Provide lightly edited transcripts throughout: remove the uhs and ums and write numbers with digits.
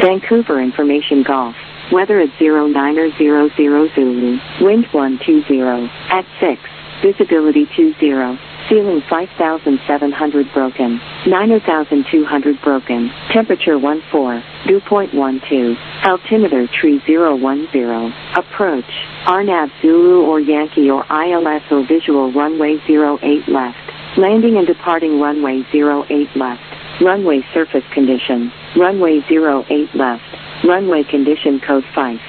Vancouver Information Golf. Weather at 0900 Zulu. Wind 120. At 6. Visibility 20. Ceiling 5,700 broken. 9,200 broken. Temperature 14. Dew point 12. Altimeter 3010. Approach. RNAV Zulu or Yankee or ILS or visual runway 08 left. Landing and departing runway 08 left. Runway surface condition. Runway 08 left. Runway condition code 5.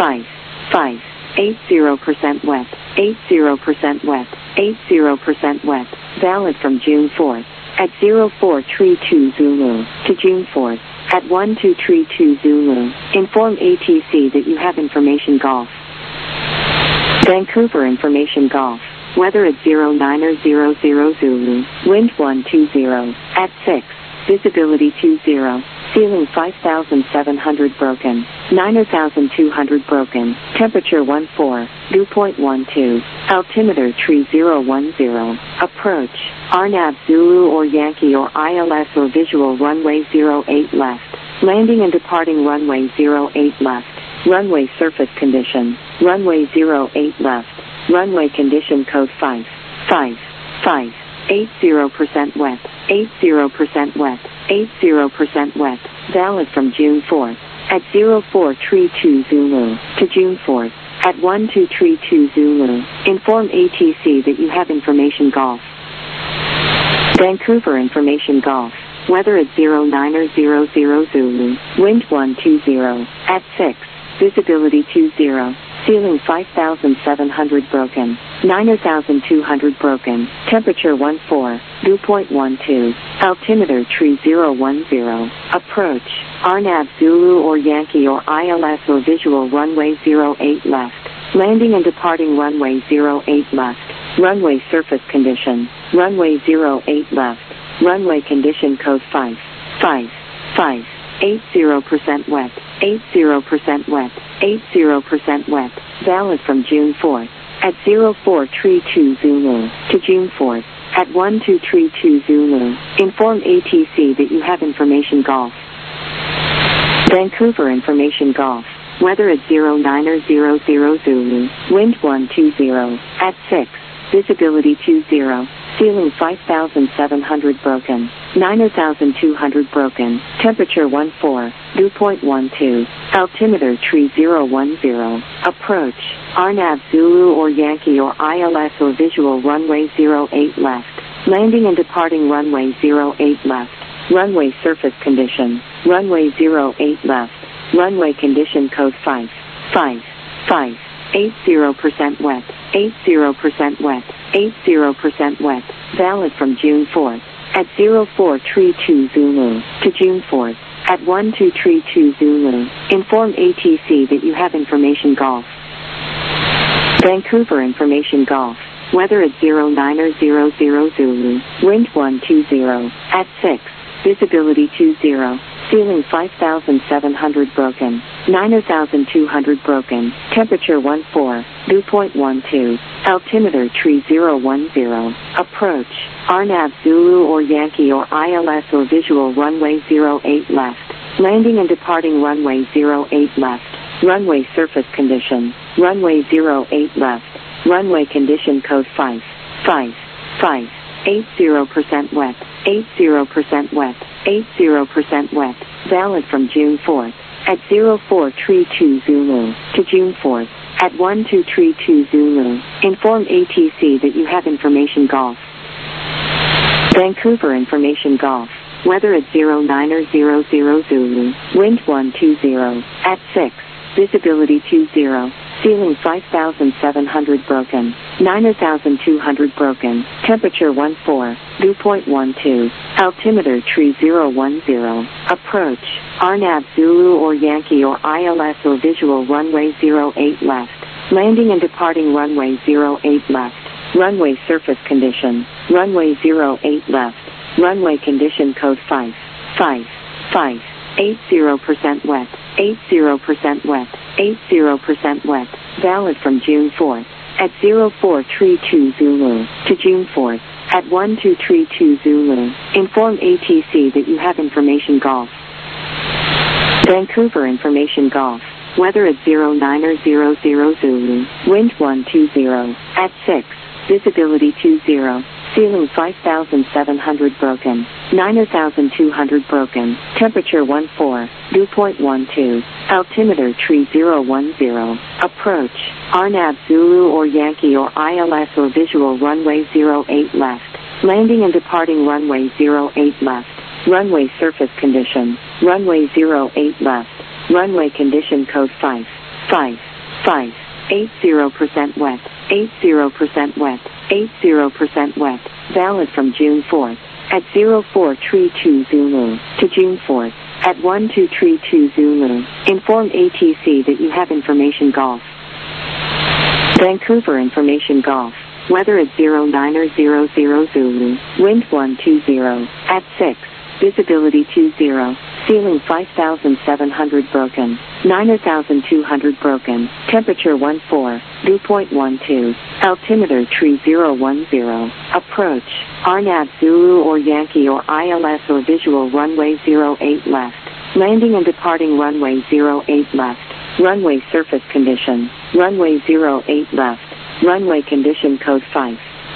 80% wet. 80% wet. 80% wet. Valid from June 4th at 0432 Zulu to June 4th at 1232 Zulu. Inform ATC that you have information golf. Vancouver Information Golf. Weather at 0900 Zulu. Wind 120. At 6. Visibility 20. Ceiling 5,700 broken. 9,200 broken. Temperature 14. Dew point 12. Altimeter 3010. Approach. RNAV Zulu or Yankee or ILS or visual runway 08 left. Landing and departing runway 08 left. Runway surface condition. Runway 08 left. Runway condition code 5. 80% wet. 80% wet. 80% wet. Valid from June 4th at 0432 Zulu to June 4th at 1232 Zulu. Inform ATC that you have information golf. Vancouver Information Golf. Weather at 0900 Zulu. Wind 120. At 6. Visibility 20. Ceiling 5,700 broken. 9,200 broken. Temperature 14. Dew point 12. Altimeter 3010. Approach. RNAV Zulu or Yankee or ILS or visual runway 08 left. Landing and departing runway 08 left. Runway surface condition. Runway 08 left. Runway condition code 5. 80% wet. 80% wet. 80% wet. Valid from June 4th at 0432 Zulu to June 4th at 1232 Zulu. Inform ATC that you have information golf. Vancouver Information Golf. Weather at 0900 Zulu. Wind 120. At 6. Visibility 20. Ceiling 5,700 broken. 9,200 broken. Temperature 14. Dew point 12. Altimeter 3010. Approach. RNAV Zulu or Yankee or ILS or visual runway 08 left. Landing and departing runway 08 left. Runway surface condition. Runway 08 left. Runway condition code 5. 80% wet. 80% wet. 80% wet. Valid from June 4th at 0432 Zulu to June 4th at 1232 Zulu. Inform ATC that you have information golf. Vancouver Information Golf. Weather at 0900 Zulu. Wind 120. At 6. Visibility 20. Ceiling 5,700 broken. 9,200 broken. Temperature 14. Dew point 12. Altimeter 3010. Approach. RNAV Zulu or Yankee or ILS or visual runway 08 left. Landing and departing runway 08 left. Runway surface condition. Runway 08 left. Runway condition code 5. 80% wet. 80% wet. 80% wet. Valid from June 4th at 0432 Zulu to June 4th at 1232 Zulu. Inform ATC that you have information golf. Vancouver Information Golf. Weather at 0900 Zulu. Wind 120. At 6. Visibility 20. Ceiling 5,700 broken. 9,200 broken. Temperature 14. Dew point 12. Altimeter 3010. Approach. RNAV Zulu or Yankee or ILS or visual runway 08 left. Landing and departing runway 08 left. Runway surface condition. Runway 08 left. Runway condition code 5. 80% wet. 80% wet. 80% wet. Valid from June 4th at 0432 Zulu to June 4th at 1232 Zulu. Inform ATC that you have information golf. Vancouver Information Golf. Weather at 0900 Zulu. Wind 120. At 6. Visibility 20. Ceiling 5,700 broken. 9,200 broken. Temperature 14. Dew point 12. Altimeter 3010. Approach. RNAV Zulu or Yankee or ILS or visual runway 08 left. Landing and departing runway 08 left. Runway surface condition. Runway 08 left. Runway condition code 5. 80% wet. 80% wet. 80% wet. Valid from June 4th at 0432 Zulu to June 4th at 1232 Zulu. Inform ATC that you have information golf. Vancouver Information Golf. Weather at 0900 Zulu. Wind 120. At 6. Visibility 20. Ceiling 5,700 broken. 9,200 broken. Temperature 14. Dew point 12. Altimeter 3010. Approach. RNAV Zulu or Yankee or ILS or visual runway 08 left. Landing and departing runway 08 left. Runway surface condition. Runway 08 left. Runway condition code 5.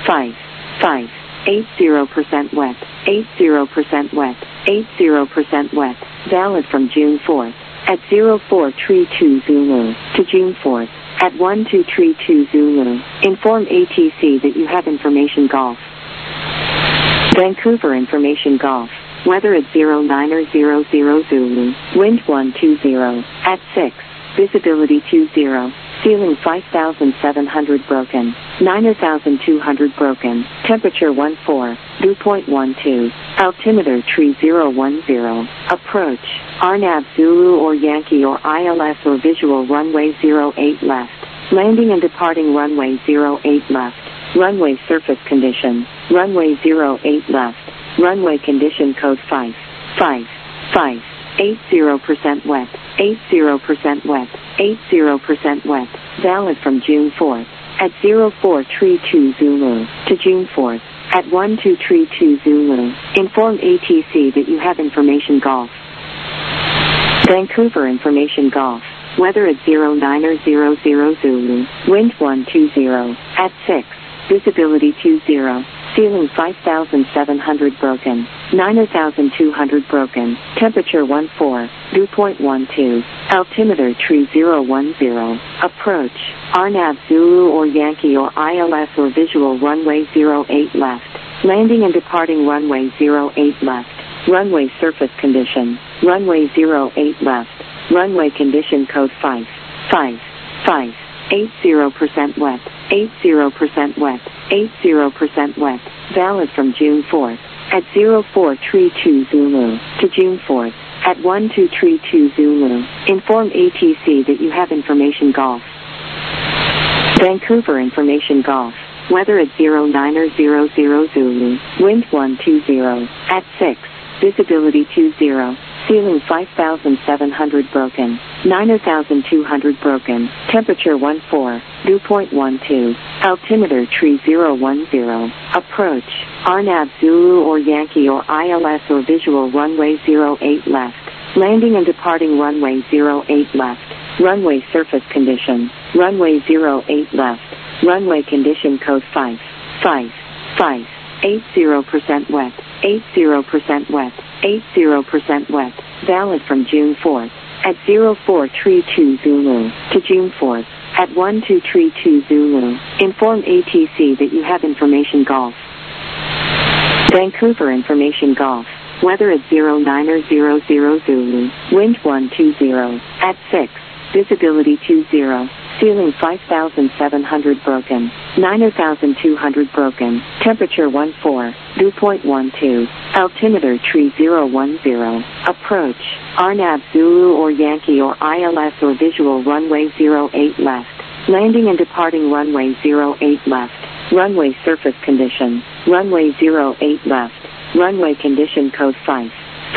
80% wet. 80% wet. 80% wet. Valid from June 4th at 0432 Zulu to June 4th at 1232 Zulu. Inform ATC that you have information golf. Vancouver Information Golf. Weather at 0900 Zulu. Wind 120. At 6. Visibility 20. Ceiling 5,700 broken. 9,200 broken. Temperature 14. Dew point 12. Altimeter 3010. Approach. RNAV Zulu or Yankee or ILS or visual runway 08 left. Landing and departing runway 08 left. Runway surface condition. Runway 08 left. Runway condition code 5. 80% wet. 80% wet. 80% wet. Valid from June 4th at 0432 Zulu to June 4th at 1232 Zulu. Inform ATC that you have information golf. Vancouver Information Golf. Weather at 0900 Zulu. Wind 120. At 6. Visibility 20. Ceiling 5,700 broken. 9,200 broken. Temperature 14. Dew point 12. Altimeter 3010. Approach. RNAV Zulu or Yankee or ILS or visual runway 08 left. Landing and departing runway 08 left. Runway surface condition. Runway 08 left. Runway condition code 5. 80% wet. 80% wet. 80% wet. Valid from June 4th at 0432 Zulu to June 4th at 1232 Zulu. Inform ATC that you have information golf. Vancouver Information Golf. Weather at 0900 Zulu. Wind 120. At 6. Visibility 20. Ceiling 5,700 broken. 9,200 broken. Temperature 14. Dew point 12. Altimeter 3010. Approach. RNAV Zulu or Yankee or ILS or visual runway 08 left. Landing and departing runway 08 left. Runway surface condition. Runway 08 left. Runway condition code 5. 80% wet. 80% wet. 80% wet. Valid from June 4th at 0432 Zulu to June 4th at 1232 Zulu. Inform ATC that you have information golf. Vancouver Information Golf. Weather at 0900 Zulu. Wind 120. At 6. Visibility 20. Ceiling 5,700 broken. 9,200 broken. Temperature 14. Dew point 12. Altimeter 3010. Approach. RNAV Zulu or Yankee or ILS or visual runway 08 left. Landing and departing runway 08 left. Runway surface condition. Runway 08 left. Runway condition code 5.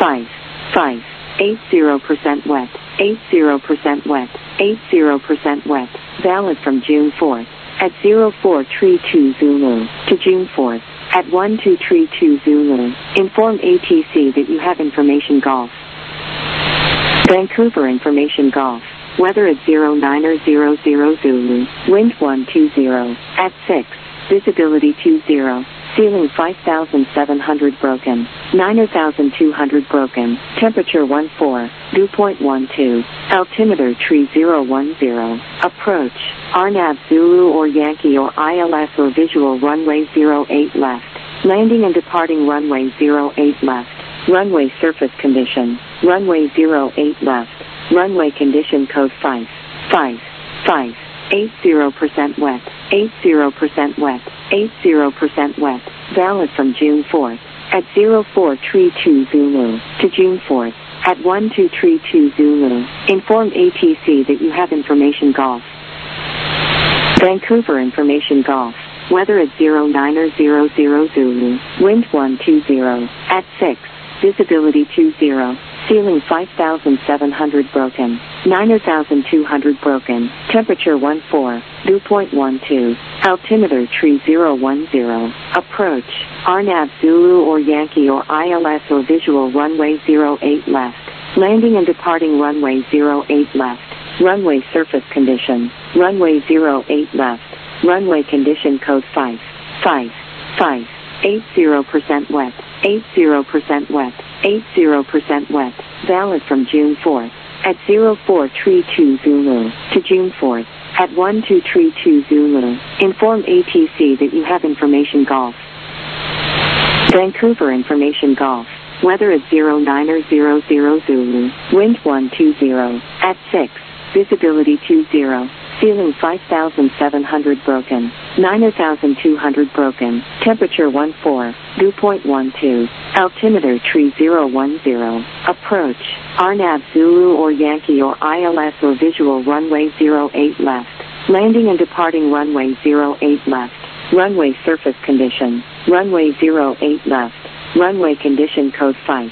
80% wet. 80% wet. 80% wet. Valid from June 4th at 0432 Zulu to June 4th at 1232 Zulu. Inform ATC that you have information golf. Vancouver Information Golf. Weather at 09er 00 Zulu. Wind 120. At 6. Visibility 20. Ceiling 5,700 broken. 9,200 broken. Temperature 14. Dew point 12. Altimeter tree 010. Approach. RNAV Zulu or Yankee or ILS or visual runway 08 left. Landing and departing runway 08 left. Runway surface condition. Runway 08 left. Runway condition code 5. 80% wet. 80% wet. 80% wet. Valid from June 4th at 0432 Zulu to June 4th at 1232 Zulu. Inform ATC that you have information golf. Vancouver Information Golf. Weather at 09er 00 Zulu. Wind 120. At 6. Visibility 20. Ceiling 5,700 broken. 9,200 broken. Temperature 14. Dew point 12. Altimeter tree 010. Approach. RNAV Zulu or Yankee or ILS or visual runway 08 left. Landing and departing runway 08 left. Runway surface condition. Runway 08 left. Runway condition code 5. 80% wet. 80% wet. 80% wet. Valid from June 4th at 0432 Zulu to June 4th at 1232 Zulu. Inform ATC that you have information golf. Vancouver Information Golf. Weather at 09er 00 Zulu. Wind 120. At 6. Visibility 20. Ceiling 5,700 broken. 9,200 broken. Temperature 14. Dew point 12. Altimeter tree 010. Approach. RNAV Zulu or Yankee or ILS or visual runway 08 left. Landing and departing runway 08 left. Runway surface condition. Runway 08 left. Runway condition code 5.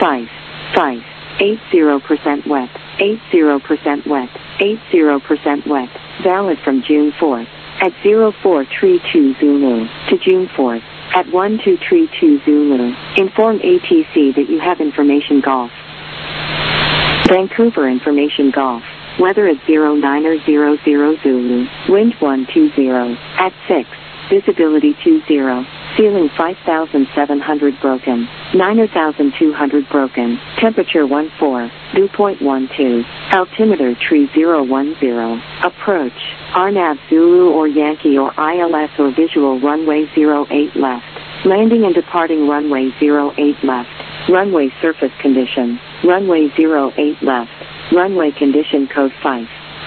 80% wet. 80% wet. 80% wet. Valid from June 4th at 0432 Zulu to June 4th at 1232 Zulu. Inform ATC that you have information golf. Vancouver Information Golf. Weather at 09er 00 Zulu. Wind 120. At 6. Visibility 20. Ceiling 5,700 broken. 9,200 broken. Temperature 14. Dew point 12. Altimeter tree 010. Approach. RNAV Zulu or Yankee or ILS or visual runway 08 left. Landing and departing runway 08 left. Runway surface condition. Runway 08 left. Runway condition code 5.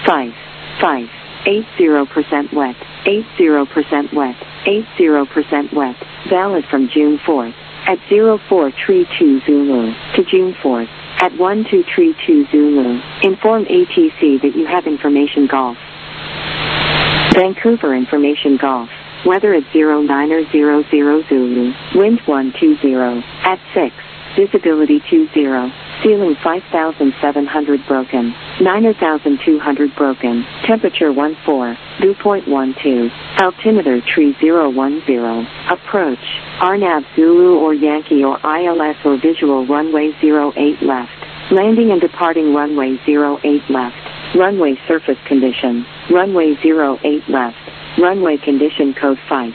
80% wet. 80% wet. 80% wet. Valid from June 4th at 0432 Zulu to June 4th at 1232 Zulu. Inform ATC that you have information golf. Vancouver Information Golf. Weather at 09er 00 Zulu. Wind 120. At 6. Visibility 20. Ceiling 5,700 broken. 9,200 broken. Temperature 14. Dew point 12. Altimeter tree 010. Approach. RNAV Zulu or Yankee or ILS or visual runway 08 left. Landing and departing runway 08 left. Runway surface condition. Runway 08 left. Runway condition code 5.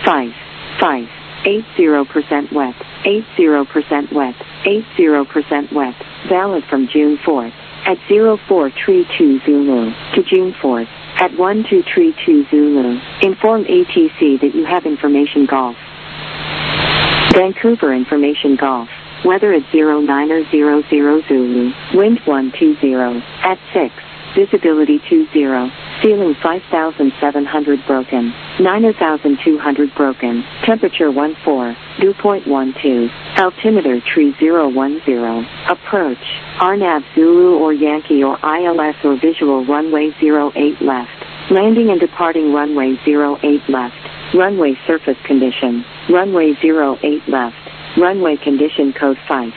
80% wet. 80% wet. 80% wet. Valid from June 4th at 0432 Zulu to June 4th at 1232 Zulu. Inform ATC that you have information golf. Vancouver Information Golf. Weather at 09er 00 Zulu. Wind 120. At 6. Visibility 20. Ceiling 5,700 broken. 9,200 broken. Temperature 14. Dew point 12. Altimeter tree 010. Approach. RNAV Zulu or Yankee or ILS or visual runway 08 left. Landing and departing runway 08 left. Runway surface condition. Runway 08 left. Runway condition code 5.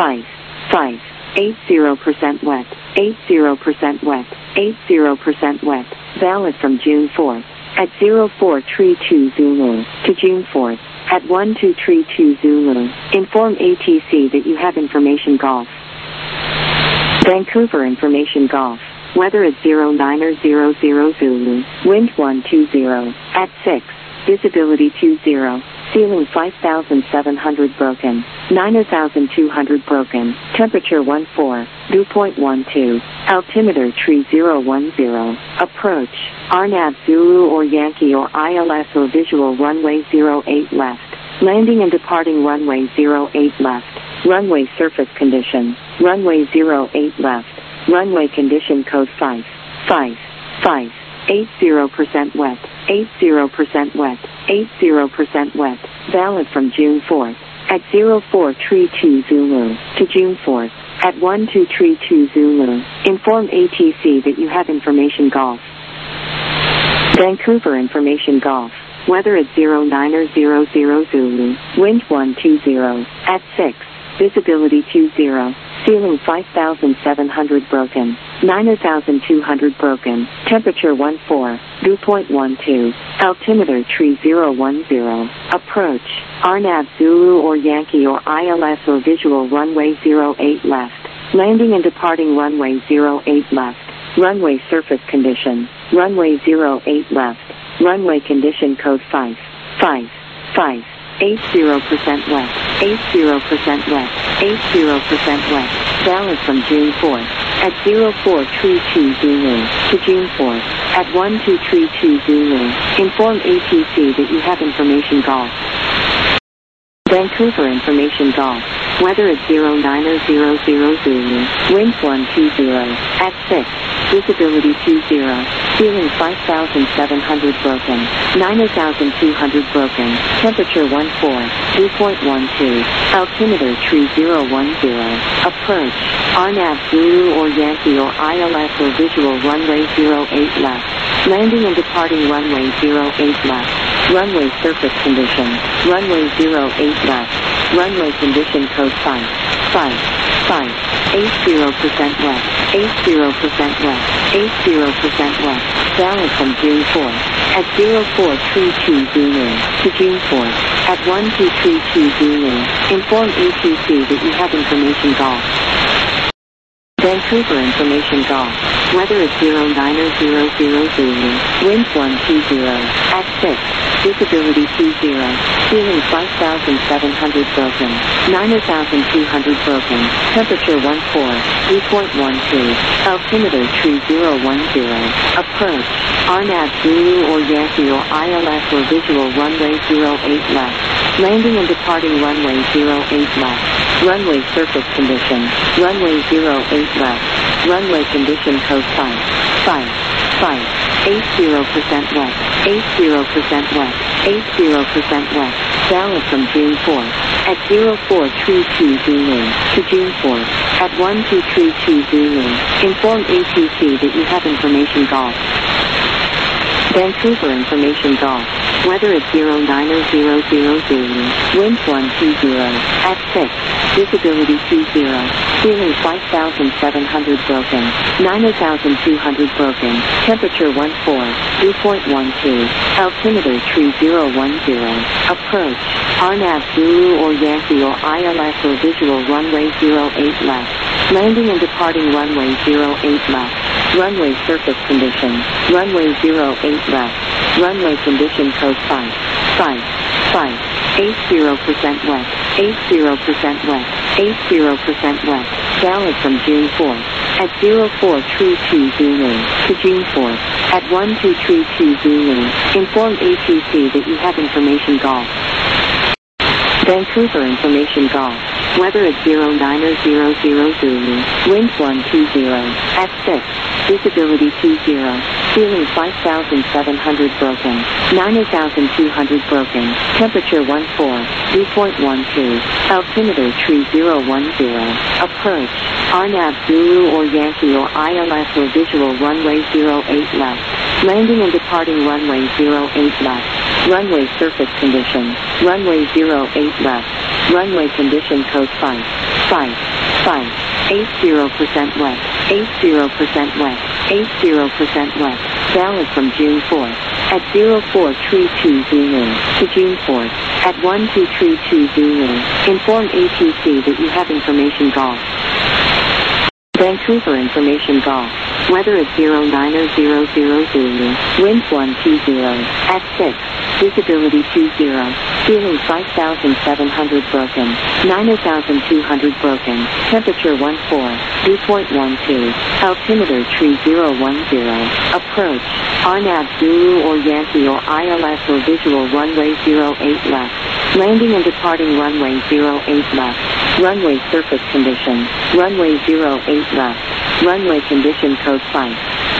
80% wet. 80% wet. 80% wet. Valid from June 4th at 0432 Zulu to June 4th at 1232 Zulu. Inform ATC that you have information golf. Vancouver Information Golf. Weather at 0900 Zulu. Wind 120. At 6. Visibility 20. Ceiling 5,700 broken. 9,200 broken. Temperature 14. Dew point 12. Altimeter tree 010. Approach. RNAV Zulu or Yankee or ILS or visual runway 08 left. Landing and departing runway 08 left. Runway surface condition. Runway 08 left. Runway condition code 5. 80% wet. 80% wet. 80% wet. Valid from June 4th. At 0432 Zulu to June 4th. At 1232 Zulu. Inform ATC that you have information golf. Vancouver Information Golf. Weather at 0900 Zulu. Wind 120. At 6. Visibility 20. Ceiling 5,700 broken. 9,200 broken. Temperature 14. Dew point 12. Altimeter tree 010. Approach. RNAV Zulu or Yankee or ILS or visual runway 08 left. Landing and departing runway 08 left. Runway surface condition. Runway 08 left. Runway condition code 5. 80% wet. 80% wet. 80% wet. Valid from June 4th. At 0432 Zulu to June 4th. At 1232 Zulu. Inform ATC that you have information golf. Vancouver Information Golf. Weather at 0900 Zulu. Wind 120. At 6. Visibility 20. Ceiling 5,700 broken. 9,200 broken. Temperature 14. Dew point 12. Altimeter tree 010. Approach. RNAV Zulu or Yankee or ILS or visual runway 08 left. Landing and departing runway 08 left. Runway surface condition. Runway 08 left. Runway condition code 5. 80% wet. 80% wet. 80% wet. Valid from June 4th. At 0432 Zulu to June 4th. At 1232 Zulu. Inform ATC that you have information golf. Vancouver Information Golf. Weather at 0900 Zulu. Wind 120. At 6. Visibility 20. Ceiling 5,700 broken. 9,200 broken. Temperature 14. Dew point 12. Altimeter tree 010. Approach. RNAV Zulu or Yankee or ILS or visual runway 08 left. Landing and departing runway 08 left. Runway surface condition. Runway 08 left. Runway condition code 5. 80% wet. 80% wet. 80% wet. Valid from June 4th. At 0432 Zulu to June 4th. At 1232 Zulu. Inform ATC that you have information golf. Vancouver Information Golf. Weather at 0900 Zulu. Wind 120. At 6. Visibility 20. Ceiling 5,700 broken. 9,200 broken. Temperature 14. Dew point 12. Altimeter tree 010. Approach. RNAV Zulu or Yankee or ILS or visual runway 08 left. Landing and departing runway 08 left. Runway surface condition. Runway 08 left. Runway condition code 5. 80% wet. 80% wet. 80% wet. Valid from June 4th. At 0432 Zulu to June 4th. At 1232 Zulu. Inform ATC that you have information golf. Vancouver Information Golf. Weather at 0900 Zulu. Wind 120. At 6. Visibility 20. Ceiling 5,700 broken. 9,200 broken. Temperature 14. Dew point 12. Altimeter tree 010. Approach. RNAV Zulu or Yankee or ILS or visual runway 08 left. Landing and departing runway 08 left. Runway surface condition. Runway 08 left. Runway condition code 5. 80% wet. 80% wet. 80% wet. Valid from June 4th. At 0432 Zulu to June 4th. At 1232 Zulu. Inform ATC that you have information golf. Vancouver Information Golf. Weather at 0900 Zulu. Wind 120 at 6. Visibility 20. Ceiling 5,700 broken. 9,200 broken. Temperature 14. Dew point 12. Altimeter tree 010. Approach. RNAV Zulu or Yankee or ILS or visual runway 08 left. Landing and departing runway 08 left. Runway surface condition. Runway 08 left. Runway condition code 5.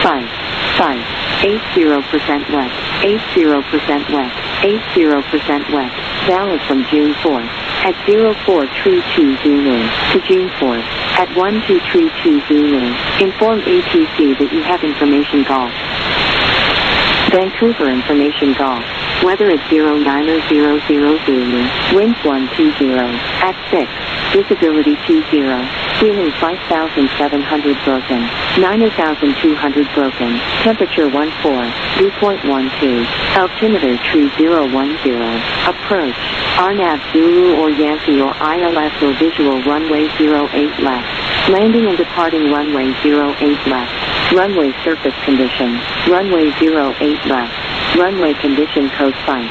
80% wet. 80% wet. 80% wet. Valid from June 4th. At 0432 Zulu to June 4th. At 1232 Zulu. Inform ATC that you have information golf. Vancouver Information Golf. Weather at 0900 Zulu. Wind 120 at 6. Visibility 20. Ceiling 5,700 broken. 9,200 broken. Temperature 14. Dew point 12. Altimeter tree 010. Approach. RNAV Zulu or Yankee or ILS or visual runway 08 left. Landing and departing runway 08 left. Runway surface condition. Runway 08 left. Runway condition code 5.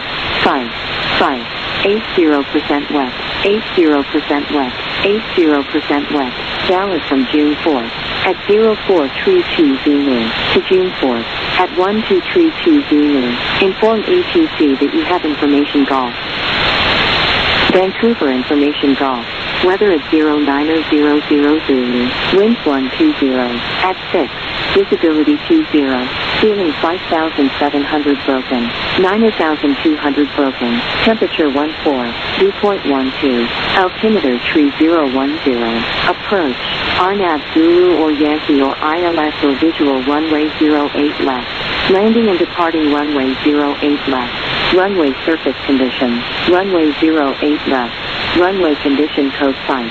80% wet. 80% wet. 80% wet. Valid from June 4th. At 0432 Zulu to June 4th. At 1232 Zulu. Inform ATC that you have information golf. Vancouver Information Golf. Weather at 0900 Zulu. Wind 120 at 6. Visibility 20. Ceiling 5,700 broken. 9,200 broken. Temperature 14. Dew point 12. Altimeter tree 010. Approach. RNAV Zulu or Yankee or ILS or visual runway 08 left. Landing and departing runway 08 left. Runway surface condition. Runway 08 left. Runway condition code 5.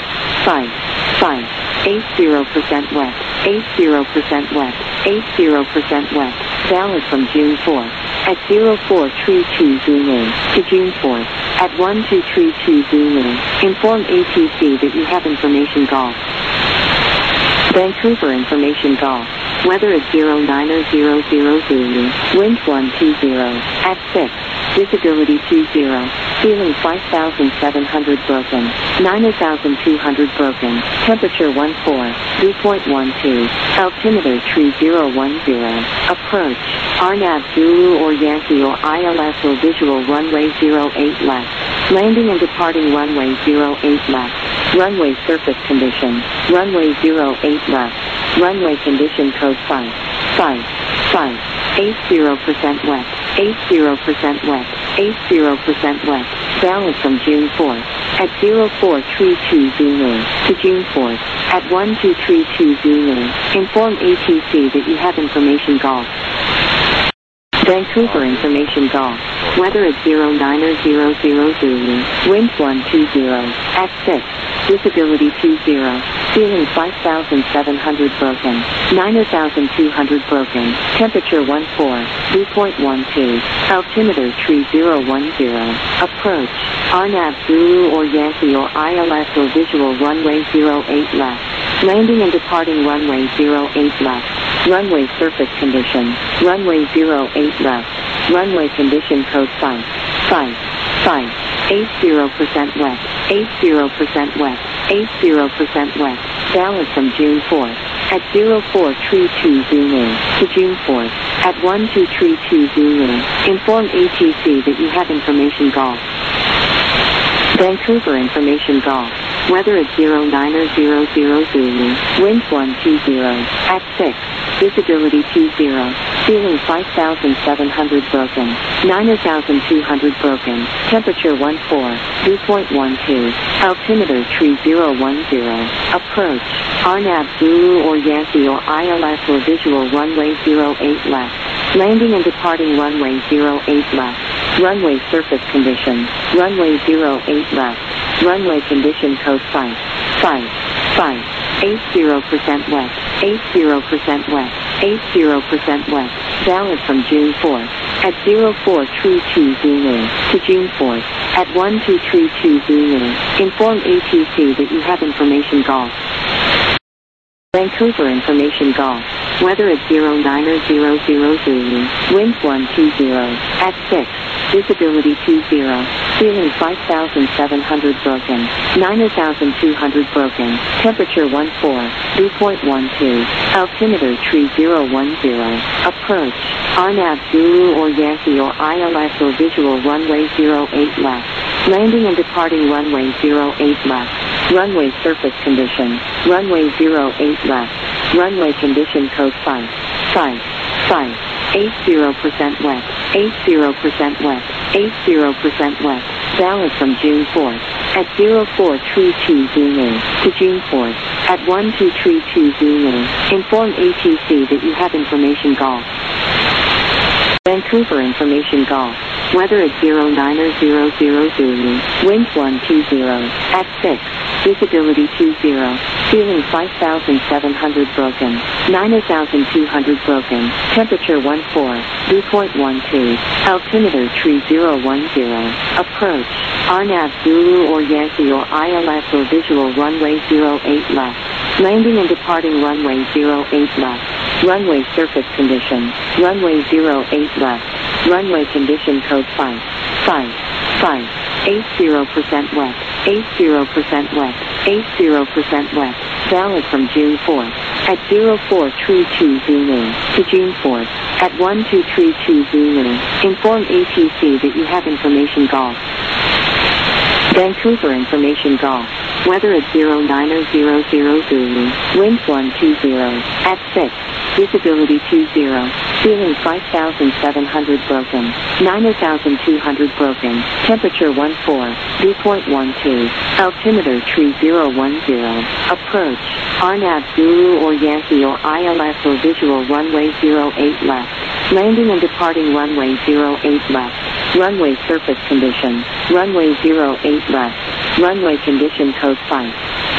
80% wet. 80% wet. 80% wet. Valid from June 4th. At 0432 Zulu to June 4th. At 1232 Zulu. Inform ATC that you have information golf. Vancouver Information Golf. Weather at 0900 Zulu. Wind 120 at 6. Visibility 20. Ceiling 5,700 broken. 9,200 broken. Temperature 14. Dew point 12. Altimeter tree 010. Approach. RNAV Zulu or Yankee or ILS or visual runway 08 left. Landing and departing runway 08 left. Runway surface condition. Runway 08 left. Runway condition code 5. 80% wet. 80% wet. 80% wet. Valid from June 4th. At 0432 Zulu to June 4th. At 1232 Zulu. Inform ATC that you have information golf. Vancouver Information Golf. Weather at 0900 Zulu. Wind 120 at 6. Visibility 20. Ceiling 5,700 broken. 9,200 broken. Temperature 14. Dew point 12. Altimeter tree 010. Approach. RNAV Zulu or Yankee or ILS or visual runway 08 left. Landing and departing runway 08 left. Runway surface condition. Runway 08 left. Runway condition code 5. 80% wet. 80% wet. 80% wet. Valid from June 4th. At 0432 Zulu to June 4th. At 1232 Zulu. Inform ATC that you have information golf. Vancouver Information Golf. Weather at 0900 Zulu. Wind 120 at 6. Visibility 20. Ceiling 5,700 broken. 9,200 broken. Temperature 14. Dew point 12. Altimeter tree 010. Approach. RNAV Zulu or Yankee or ILS or visual runway 08 left. Landing and departing runway 08 left. Runway surface condition. Runway 08 left. Runway condition code 5. 80% wet. 80% wet. 80% wet. Valid from June 4th. At 0432 Zulu to June 4th. At 1232 Zulu. Inform ATC that you have information golf. Vancouver Information Golf. Weather at 0900 Zulu. Wind 120 at 6. Visibility 20. Ceiling 5,700 broken. 9,200 broken. Temperature 14. Dew point 12. Altimeter tree 010. Approach. RNAV Zulu or Yankee or ILS or visual runway 08 left. Landing and departing runway 08 left. Runway surface condition. Runway 08 left. Runway condition code 5. 80% wet. 80% wet. 80% wet. Valid from June 4th at 0432 Zulu to June 4th at 1232 Zulu. Inform ATC that you have information golf. Vancouver Information Golf. Weather at 0900 Zulu. Wind 120 at 6. Visibility 20. Ceiling 5,700 broken. 9,200 broken. Temperature 14. Dew point 12. Altimeter tree 010. Approach. RNAV Zulu or Yankee or ILS or visual runway 08 left. Landing and departing runway 08 left. Runway surface condition. Runway 08 left. Runway condition code 5. 80% wet. 80% wet. 80% wet. Valid from June 4th at 0432 Zulu to June 4th at 1232 Zulu. Inform ATC that you have information golf. Vancouver Information Golf. Weather at 0900 Zulu. Wind 120 at 6. Visibility 20. Ceiling 5,700 broken. 9,200 broken. Temperature 14. Dew point 12. Altimeter tree 010. Approach. RNAV Zulu or Yankee or ILS or visual runway 08 left. Landing and departing runway 08 left. Runway surface condition. Runway 08 left. Runway condition code 5.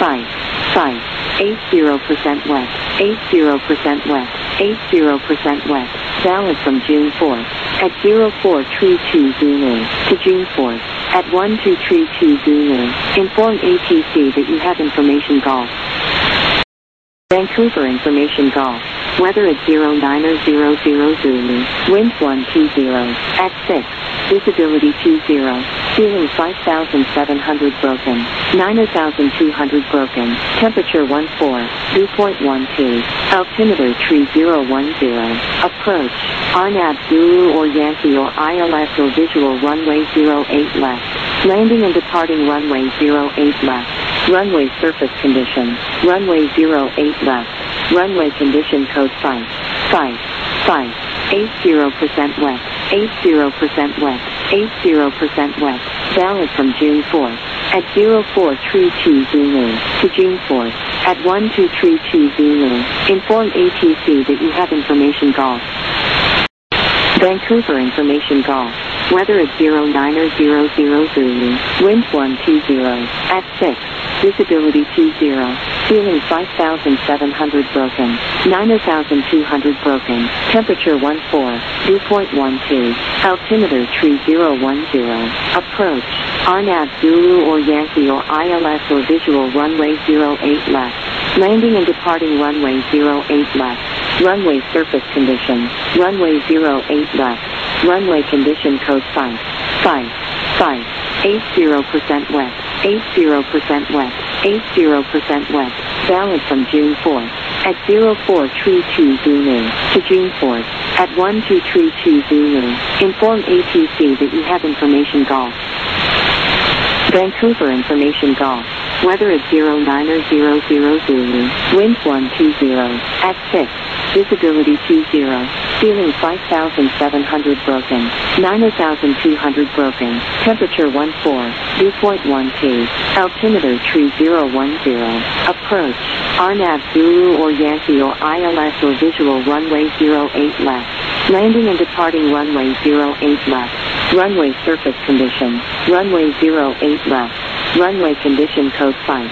80% wet. 80% wet. 80% wet. Valid from June 4th at 0432 Zulu to June 4th at 1232 Zulu. Inform ATC that you have information golf. Vancouver Information Golf. Weather at 0900 Zulu. Wind 120 at 6. Visibility 20. Ceiling 5,700 broken. 9,200 broken. Temperature 14. Dew point 12. Altimeter tree 010. Approach. RNAV Zulu or Yankee or ILS or visual runway 08 left. Landing and departing runway 08 left. Runway surface condition. Runway 08 left. Runway condition code 5. 80% wet. 80% wet. 80% wet. Valid from June 4th at 0432 Zulu to June 4th at 1232 Zulu. Inform ATC that you have information golf. Vancouver Information Golf. Weather at 0900 Zulu. Wind 120 at 6. Visibility 20. Ceiling 5,700 broken. 9,200 broken. Temperature 14. Dew point 12. Altimeter tree 010. Approach. RNAV Zulu or Yankee or ILS or visual runway 08 left. Landing and departing runway 08 left. Runway surface condition. Runway 08 left. Runway condition code 5. 80% wet. 80% wet. 80% wet. Valid from June 4th at 0432 Zulu to June 4th at 1232 Zulu. Inform ATC that you have information golf. Vancouver Information Golf. Weather at 0900 Zulu. Wind 120 at 6. Visibility 20. Ceiling 5,700 broken. 9,200 broken. Temperature 14. Dew point 12. Altimeter tree 010. Approach. RNAV Zulu or Yankee or ILS or visual runway 08 left. Landing and departing runway 08 left. Runway surface condition. Runway 08 left. Runway condition code 5.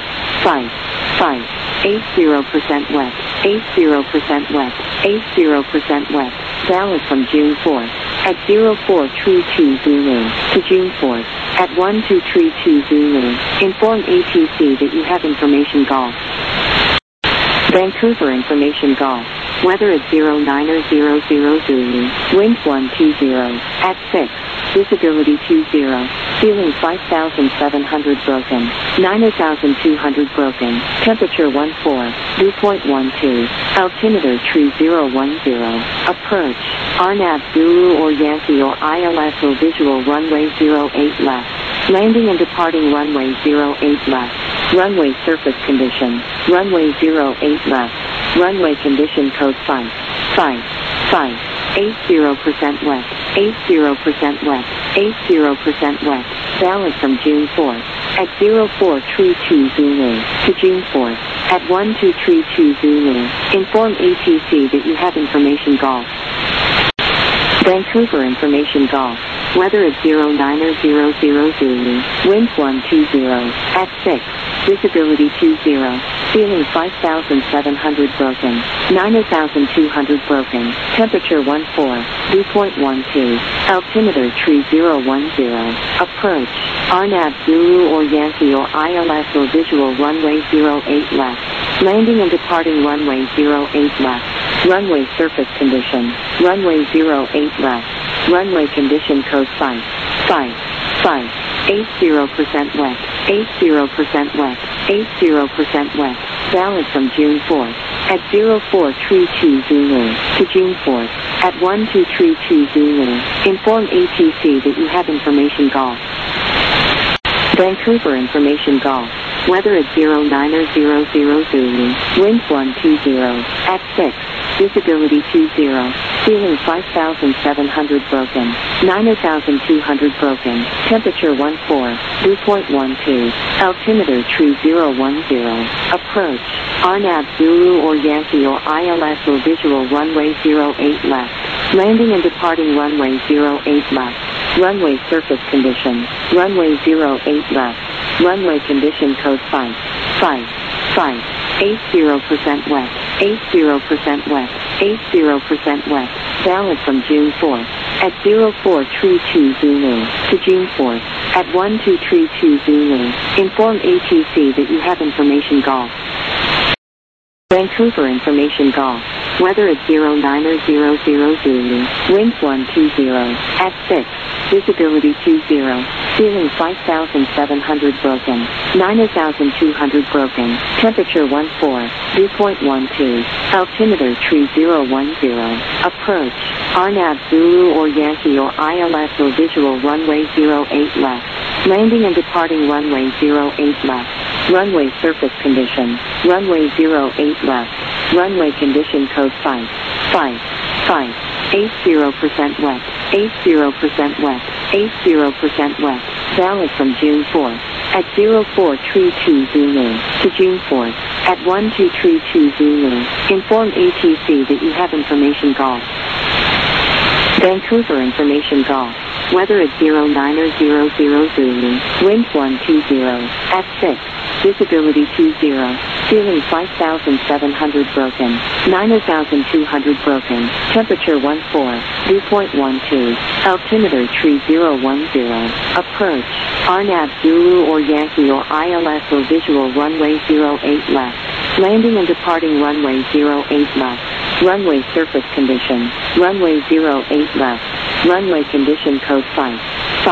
80% wet. 80% wet. 80% wet. Valid from June 4th at 0432 Zulu to June 4th at 1232 Zulu. Inform ATC that you have information golf. Vancouver Information Golf. Weather at 0900 Zulu. Wind 120 at 6. Visibility 20. Ceiling 5,700 broken. 9,200 broken. Temperature 14. Dew point 12. Altimeter tree 010. Approach. RNAV Zulu or Yankee or ILS or visual runway 08 left. Landing and departing runway 08 left. Runway surface condition. Runway 08 left. Runway condition code 5. 80% wet. 80% wet. 80% wet. Valid from June 4th at 0432 Zulu to June 4th at 1232 Zulu. Inform ATC that you have information golf. Vancouver Information Golf. Weather at 0900 Zulu. Wind 120 at 6. Visibility 20. Ceiling 5,700 broken. 9,200 broken. Temperature 14. Dew point 12. Altimeter tree 010. Approach. RNAV Zulu or Yankee or ILS or visual runway 08 left. Landing and departing runway 08 left. Runway surface condition. Runway 08 left. Runway condition code 5. 80% wet. 80% wet. 80% wet. Valid from June 4th at 0432 Zulu to June 4th at 1232 Zulu. Inform ATC that you have information golf. Vancouver Information Golf. Weather at 0900 Zulu. Wind 120 at 6. Visibility 20. Ceiling 5,700 broken. 9,200 broken. Temperature 14. Dew point 12. Altimeter tree 010. Approach. RNAV Zulu or Yankee or ILS or visual runway 08 left. Landing and departing runway 08 left. Runway surface condition. Runway 08 left. Runway condition code 5. 80% wet. 80% wet. 80% wet. Valid from June 4th at 0432 Zulu to June 4th at 1232 Zulu. Inform ATC that you have information golf. Vancouver Information Golf. Weather at 0900 Zulu. Wind 120 at 6. Visibility 20. Ceiling 5,700 broken. 9,200 broken. Temperature 14. Dew point 12. Altimeter tree 010. Approach. RNAV Zulu or Yankee or ILS or visual runway 08 left. Landing and departing runway 08 left. Runway surface condition. Runway 08 left. Runway condition code 5. 80% wet. 80% wet. 80% wet. Valid from June 4th at 0432 Zulu to June 4th at 1232 Zulu. Inform ATC that you have information golf. Vancouver Information Golf. Weather at 0900 Zulu. Wind 120 at 6. Visibility 20. Ceiling 5,700 broken. 9,200 broken. Temperature 14. Dew point 12. Altimeter tree 010. Approach. RNAV Zulu or Yankee or ILS or visual runway 08 left. Landing and departing runway 08 left. Runway surface condition. Runway 08 left. Runway condition code 5.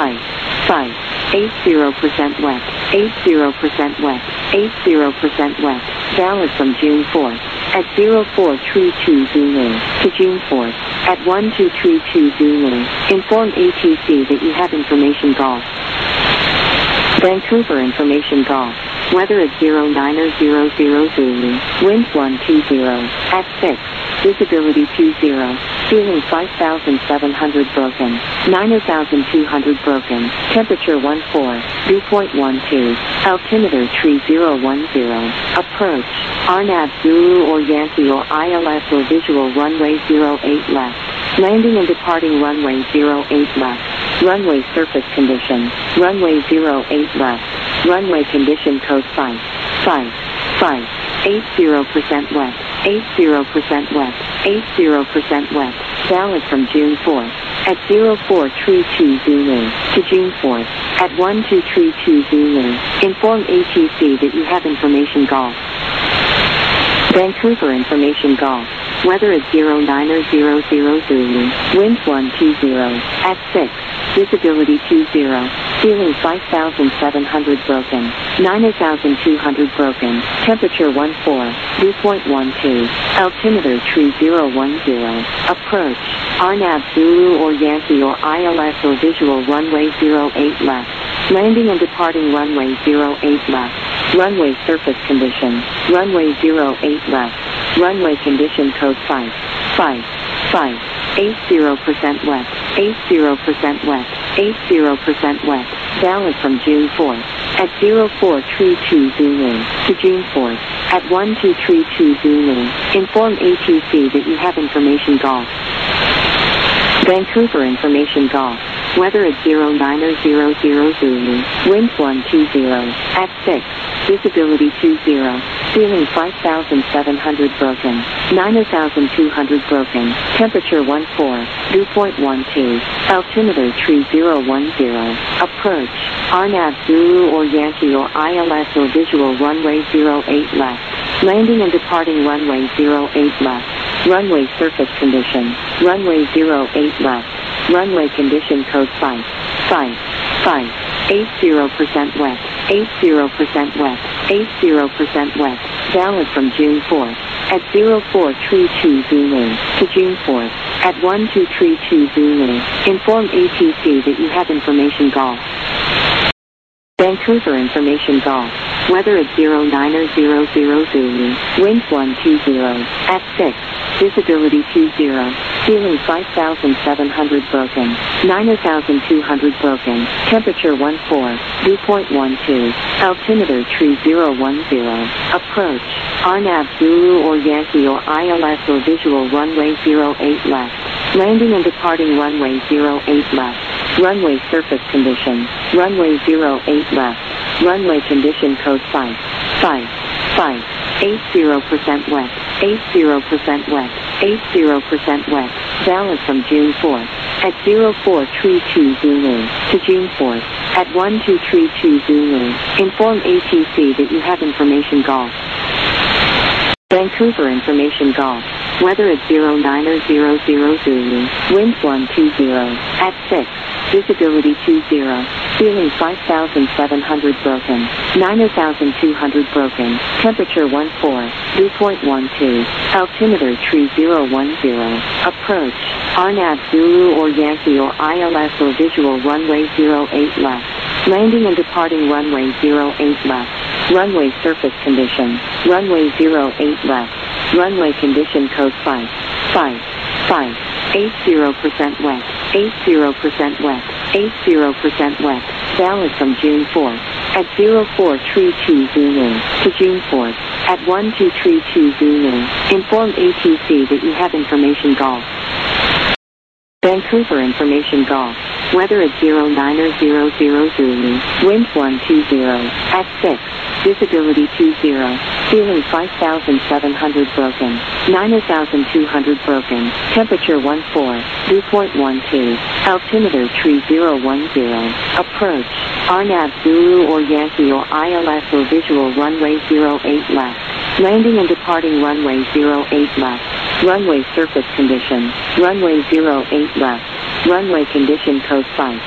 80% wet. 80% wet. 80% wet. Valid from June 4th at 0432 Zulu to June 4th at 1232 Zulu. Inform ATC that you have information golf. Vancouver Information Golf. Weather at 0900 Zulu. Wind 120 at 6. Visibility 20. Ceiling 5,700 broken. 9,200 broken. Temperature 14. Dew point 12. Altimeter tree 010. Approach. RNAV Zulu or Yankee or ILS or visual runway 08 left. Landing and departing runway 08 left. Runway surface condition. Runway 08 left. Runway condition code 5. 80% wet. 80% wet. 80% wet. Valid from June 4th at 0432 Zulu to June 4th at 1232 Zulu. Inform ATC that you have information golf. Vancouver Information Golf. Weather at 0900 Zulu. Wind 120 at 6. Visibility 20. Ceiling 5,700 broken. 9,200 broken. Temperature 14. Dew point 12. Altimeter tree 010. Approach. RNAV Zulu or Yankee or ILS or visual runway 08 left. Landing and departing runway 08 left. Runway surface condition. Runway 08 left. Runway condition code 5. 80% wet. 80% wet. 80% wet. Valid from June 4th. At 0432 Zulu to June 4th. At 1232 Zulu. Inform ATC that you have information golf. Vancouver Information Golf. Weather at 0900 Zulu. Wind 120 at 6. Visibility 20. Ceiling 5,700 broken. 9,200 broken. Temperature 14. Dew point 12. Altimeter tree 010. Approach. RNAV Zulu or Yankee or ILS or visual runway 08 left. Landing and departing runway 08 left. Runway surface condition. Runway 08 left. Runway condition code 5. 80% wet. 80% wet. 80% wet. Valid from June 4th. At 0432 Zulu to June 4th. At 1232 Zulu. Inform ATC that you have information golf. Vancouver Information Golf. Weather at 0900 Zulu. Wind 120 at 6. Visibility 20. Ceiling 5,700 broken. 9,200 broken. Temperature 14. Dew point 12. Altimeter tree 010. Approach. RNAV Zulu or Yankee or ILS or visual runway 08 left. Landing and departing runway 08 left. Runway surface condition. Runway 08 left. Runway condition code 5. 80% wet. 80% wet. 80% wet. Valid from June 4th. At 0432 Zulu to June 4th. At 1232 Zulu. Inform ATC that you have information golf. Vancouver Information Golf. Weather at 0900 Zulu. Wind 120 at 6. Visibility 20. Ceiling 5,700 broken. 9,200 broken. Temperature 14. Dew point 12. Altimeter tree 010. Approach. RNAV Zulu or Yankee or ILS or visual runway 08 left. Landing and departing runway 08 left. Runway surface condition. Runway 08 left. Runway condition code 5. 80% wet. 80% wet. 80% wet. Valid from June 4th. At 0432 Zulu to June 4th. At 1232 Zulu. Inform ATC that you have information golf. Vancouver Information Golf. Weather at 0900 Zulu. Wind 120 at 6. Visibility 20. Ceiling 5,700 broken. 9,200 broken. Temperature 14. Dew point 12. Altimeter tree 010. Approach. RNAV Zulu or Yankee or ILS or visual runway 08 left. Landing and departing runway 08 left. Runway surface condition. Runway 08 left. Runway condition code 5.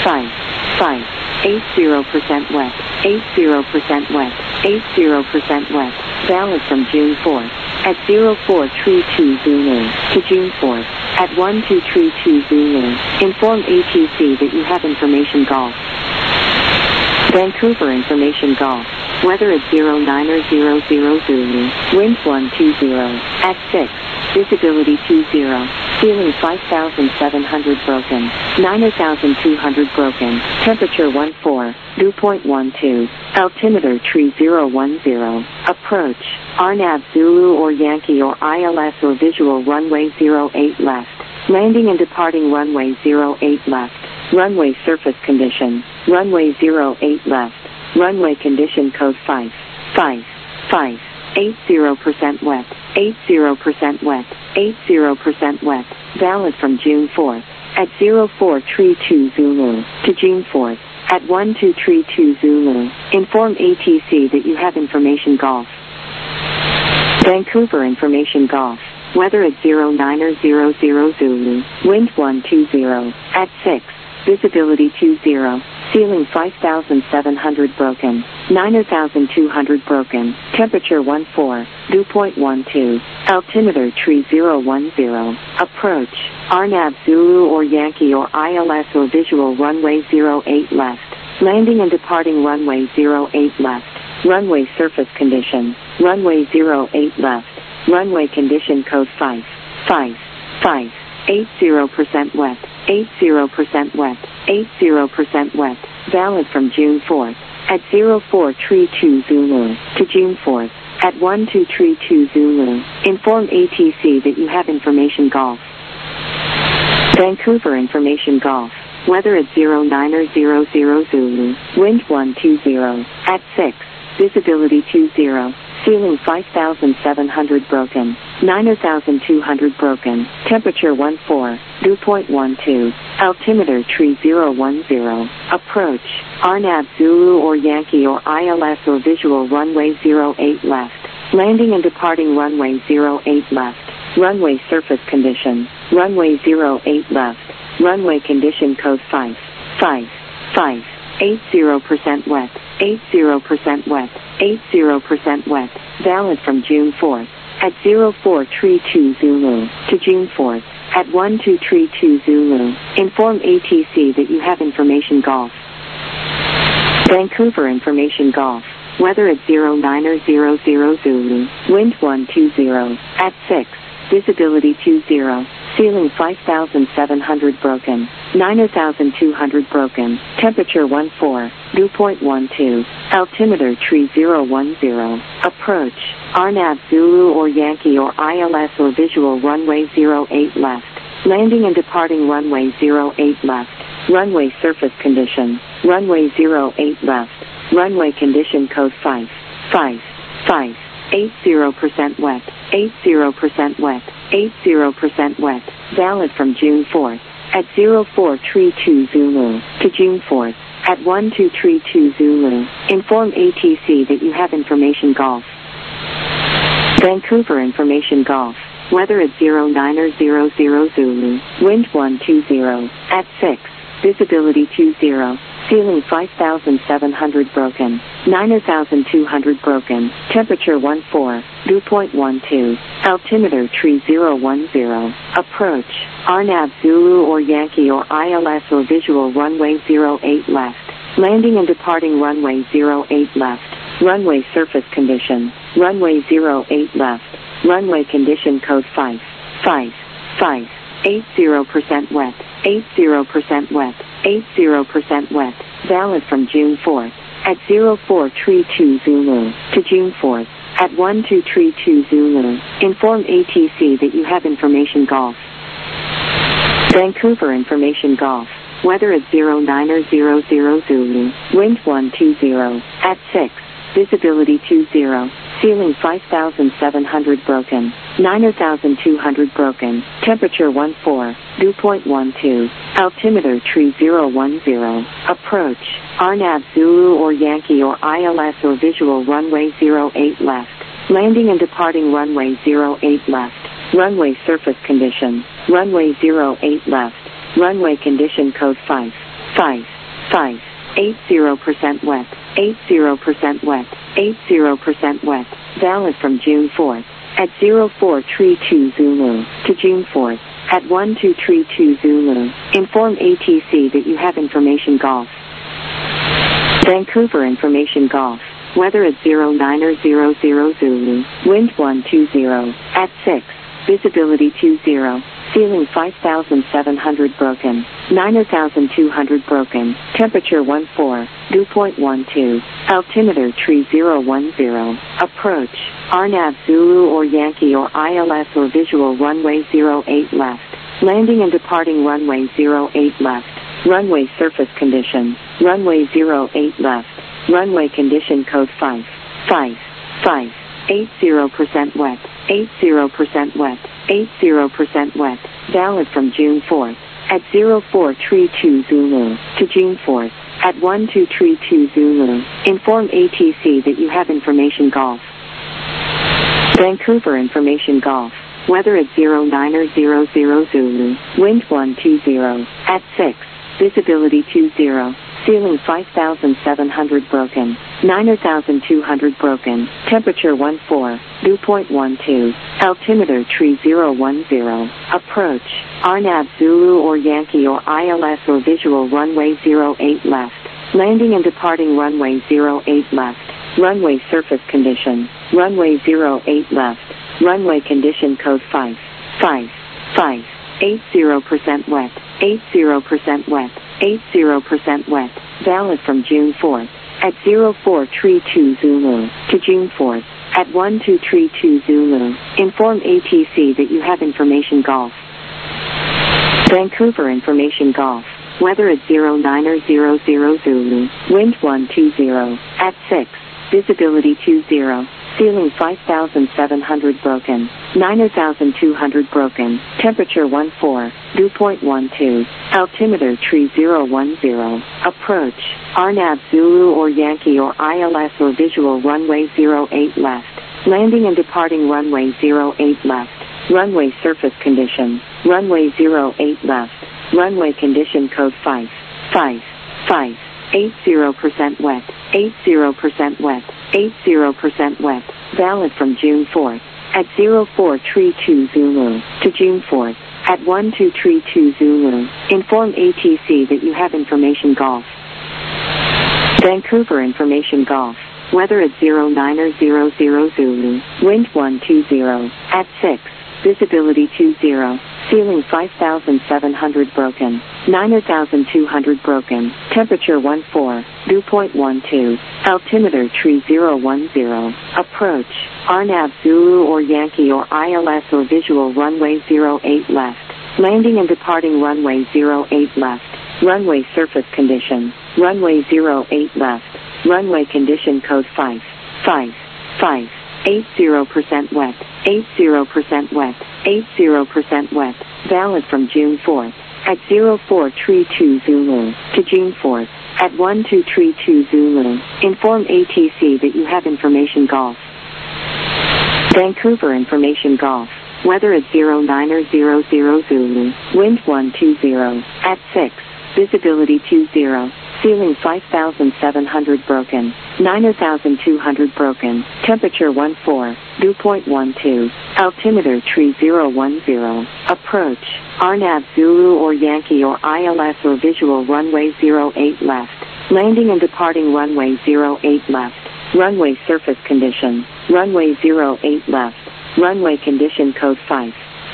80% wet. 80% wet. 80% wet. Valid from June 4th. At 0432 Zulu to June 4th. At 1232 Zulu. Inform ATC that you have information golf. Vancouver Information Golf. Weather at 0900 Zulu. Wind 120 at 6. Visibility 20. Ceiling 5,700 broken. 9,200 broken. Temperature 14. Dew point 12. Altimeter tree 010. Approach. RNAV Zulu or Yankee or ILS or visual runway 08 left. Landing and departing runway 08 left. Runway surface condition. Runway 08 left. Runway condition code 5. 80% wet. 80% wet. 80% wet. Valid from June 4th. At 0432 Zulu to June 4th. At 1232 Zulu. Inform ATC that you have information golf. Vancouver Information Golf. Weather at 0900 Zulu. Wind 120. At 6. Visibility 20. Ceiling 5,700 broken. 9,200 broken. Temperature 14. Dew point 12. Altimeter 3010. Approach. RNAV Zulu or Yankee or ILS or visual runway 08 left. Landing and departing runway 08 left. Runway surface condition. Runway 08 left. Runway condition code 5. 80% wet. 80% wet. 80% wet. Valid from June 4th at 0432 Zulu to June 4th at 1232 Zulu. Inform ATC that you have information golf. Vancouver Information Golf. Weather at 0900 Zulu. Wind 120. At 6. Visibility 20. Ceiling 5,700 broken. 9,200 broken. Temperature 14. Dew point 12. Altimeter 3010. Approach. RNAV Zulu or Yankee or ILS or visual runway 08 left. Landing and departing runway 08 left. Runway surface condition. Runway 08 left. Runway condition code 5. 80% wet. 80% wet. 80% wet. Valid from June 4th at 0432 Zulu to June 4th at 1232 Zulu. Inform ATC that you have information golf. Vancouver Information Golf. Weather at 0900 Zulu. Wind 120. At 6. Visibility 20. Ceiling 5,700 broken. 9,200 broken. Temperature 14. Dew point 12. Altimeter 3010. Approach. RNAV Zulu or Yankee or ILS or visual runway 08 left. Landing and departing runway 08 left. Runway surface condition. Runway 08 left. Runway condition code 5. 80% wet. 80% wet. 80% wet. Valid from June 4th at 0432 Zulu to June 4th at 1232 Zulu. Inform ATC that you have information golf. Vancouver Information Golf. Weather at 0900 Zulu. Wind 120. At 6. Visibility 20. Ceiling 5,700 broken. 9,200 broken. Temperature 14. Dew point 12. Altimeter 3010. Approach. RNAV Zulu or Yankee or ILS or visual runway 08 left. Landing and departing runway 08 left. Runway surface condition. Runway 08 left. Runway condition code 5. 80% wet. 80% wet. 80% wet. Valid from June 4th at 0432 Zulu to June 4th at 1232 Zulu. Inform ATC that you have information golf. Vancouver Information Golf. Weather at 0900 Zulu. Wind 120. At 6. Visibility 20. Ceiling 5,700 broken. 9,200 broken. Temperature 14. Dew point 12. Altimeter 3010. Approach. RNAV Zulu or Yankee or ILS or visual runway 08 left. Landing and departing runway 08 left. Runway surface condition. Runway 08 left. Runway condition code 5. 80% wet. 80% wet. 80% wet. Valid from June 4th at 0432 Zulu to June 4th at 1232 Zulu. Inform ATC that you have information golf. Vancouver Information Golf. Weather at 0900 Zulu. Wind 120. At 6. Visibility 20. Ceiling 5,700 broken. 9,200 broken. Temperature 14. Dew point 12. Altimeter 3010. Approach. RNAV Zulu or Yankee or ILS or visual runway 08 left. Landing and departing runway 08 left. Runway surface condition. Runway 08 left. Runway condition code 5. 80% wet. 80% wet. 80% wet. Valid from June 4th at 0432 Zulu to June 4th at 1232 Zulu. Inform ATC that you have information golf. Vancouver Information Golf. Weather at 0900 Zulu. Wind 120. At 6. Visibility 20. Ceiling 5,700 broken. 9,200 broken. Temperature 14. Dew point 12. Altimeter tree 010. Approach. RNAV Zulu or Yankee or ILS or visual runway 08 left. Landing and departing runway 08 left. Runway surface condition. Runway 08 left. Runway condition code 5. 80% wet. 80% wet. 80% wet. Valid from June 4th. At 0432 Zulu. To June 4th. At 1232 Zulu. Inform ATC that you have information golf. Vancouver Information Golf. Weather at 0900 Zulu. Wind 120. At 6. Visibility 20. Ceiling 5,700 broken. 9,200 broken. Temperature 14. Dew point 12. Altimeter tree 010. Approach. RNAV Zulu or Yankee or ILS or visual runway 08 left. Landing and departing runway 08 left. Runway surface condition. Runway 08 left. Runway condition code 5. 80% wet. 80% wet. 80% wet. Valid from June 4th. At 0432 Zulu. To June 4th. At 1232 Zulu. Inform ATC that you have information golf. Vancouver Information Golf. Weather at 0900 Zulu. Wind 120. At 6. Visibility 20. Ceiling 5,700 broken. 9,200 broken. Temperature 14. Dew point 12. Altimeter tree 010. Approach. RNAV Zulu or Yankee or ILS or visual runway 08 left. Landing and departing runway 08 left. Runway surface condition. Runway 08 left. Runway condition code 5. 80% wet. 80% wet. 80% wet. Valid from June 4th. At 0432 Zulu. To June 4th. At 1232 Zulu. Inform ATC that you have information golf. Vancouver Information Golf. Weather at 0900 Zulu. Wind 120. At 6. Visibility 20. Ceiling 5,700 broken. 9,200 broken. Temperature 14. Dew point 12. Altimeter tree 010. Approach. RNAV Zulu or Yankee or ILS or visual runway 08 left. Landing and departing runway 08 left. Runway surface condition. Runway 08 left. Runway condition code 5.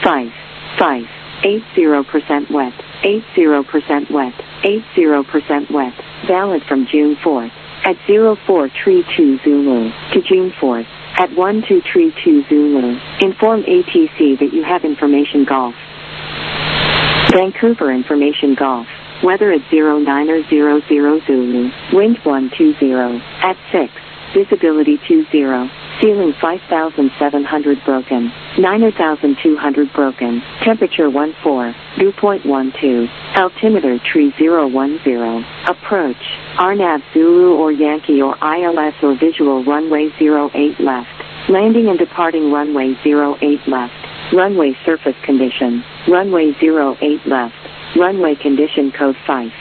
80% wet. 80% wet. 80% wet. Valid from June 4th. At 0432 Zulu. To June 4th. At 1232 Zulu. Inform ATC that you have information golf. Vancouver Information Golf. Weather at 0900 Zulu. Wind 120. At 6. Visibility 20. Ceiling 5,700 broken. 9,200 broken. Temperature 14. Dew point 12. Altimeter tree 010. Approach. RNAV Zulu or Yankee or ILS or visual runway 08 left. Landing and departing runway 08 left. Runway surface condition. Runway 08 left. Runway condition code 5.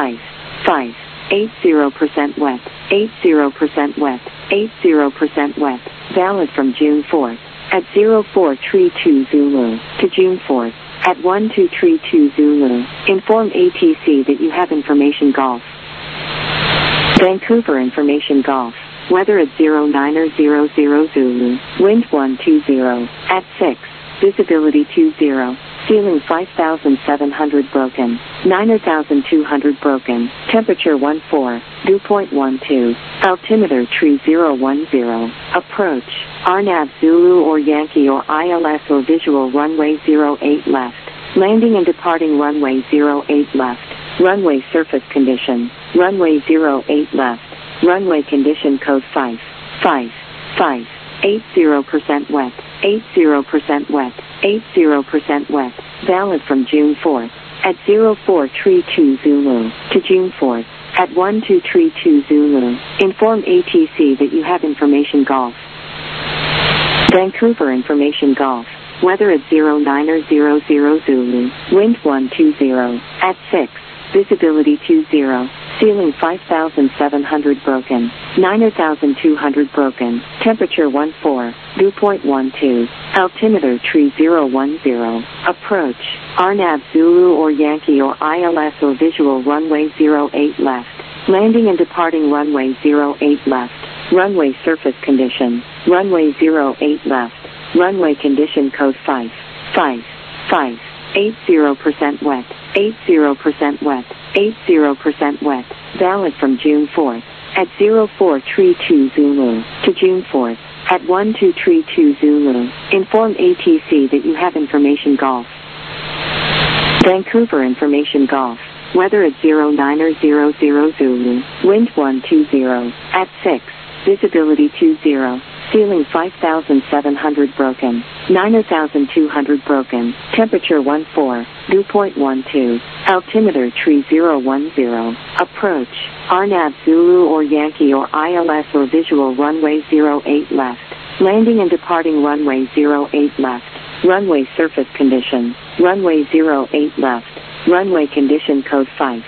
80% wet. 80% wet. 80% wet. Valid from June 4th. At 0432 Zulu. To June 4th. At 1232 Zulu. Inform ATC that you have information golf. Vancouver Information Golf. Weather at 0900 Zulu. Wind 120. At 6. Visibility 20. Ceiling 5,700 broken. 9,200 broken. Temperature 14. Dew point 12. Altimeter tree 010. Approach. RNAV Zulu or Yankee or ILS or visual runway 08 left. Landing and departing runway 08 left. Runway surface condition. Runway 08 left. Runway condition code 5. 80% wet. 80% wet. 80% wet. Valid from June 4th. At 0432 Zulu. To June 4th. At 1232 Zulu. Inform ATC that you have information golf. Vancouver Information Golf. Weather at 0900 Zulu. Wind 120. At 6. Visibility 20. Ceiling 5,700 broken. 9,200 broken. Temperature 14. Dew point 12. Altimeter 3010. Approach. RNAV Zulu or Yankee or ILS or visual runway 08 left. Landing and departing runway 08 left. Runway surface condition. Runway 08 left. Runway condition code 5. 80% wet. 80% wet. 80% wet. Valid from June 4th. At 0432 Zulu. To June 4th. At 1232 Zulu. Inform ATC that you have information golf. Vancouver Information Golf. Weather at 0900 Zulu. Wind 120. At 6. Visibility 20. Ceiling 5,700 broken. 9,200 broken. Temperature 14. Dew point 12. Altimeter 3010. Approach. RNAV Zulu or Yankee or ILS or visual runway 08 left. Landing and departing runway 08 left. Runway surface condition. Runway 08 left. Runway condition code 5.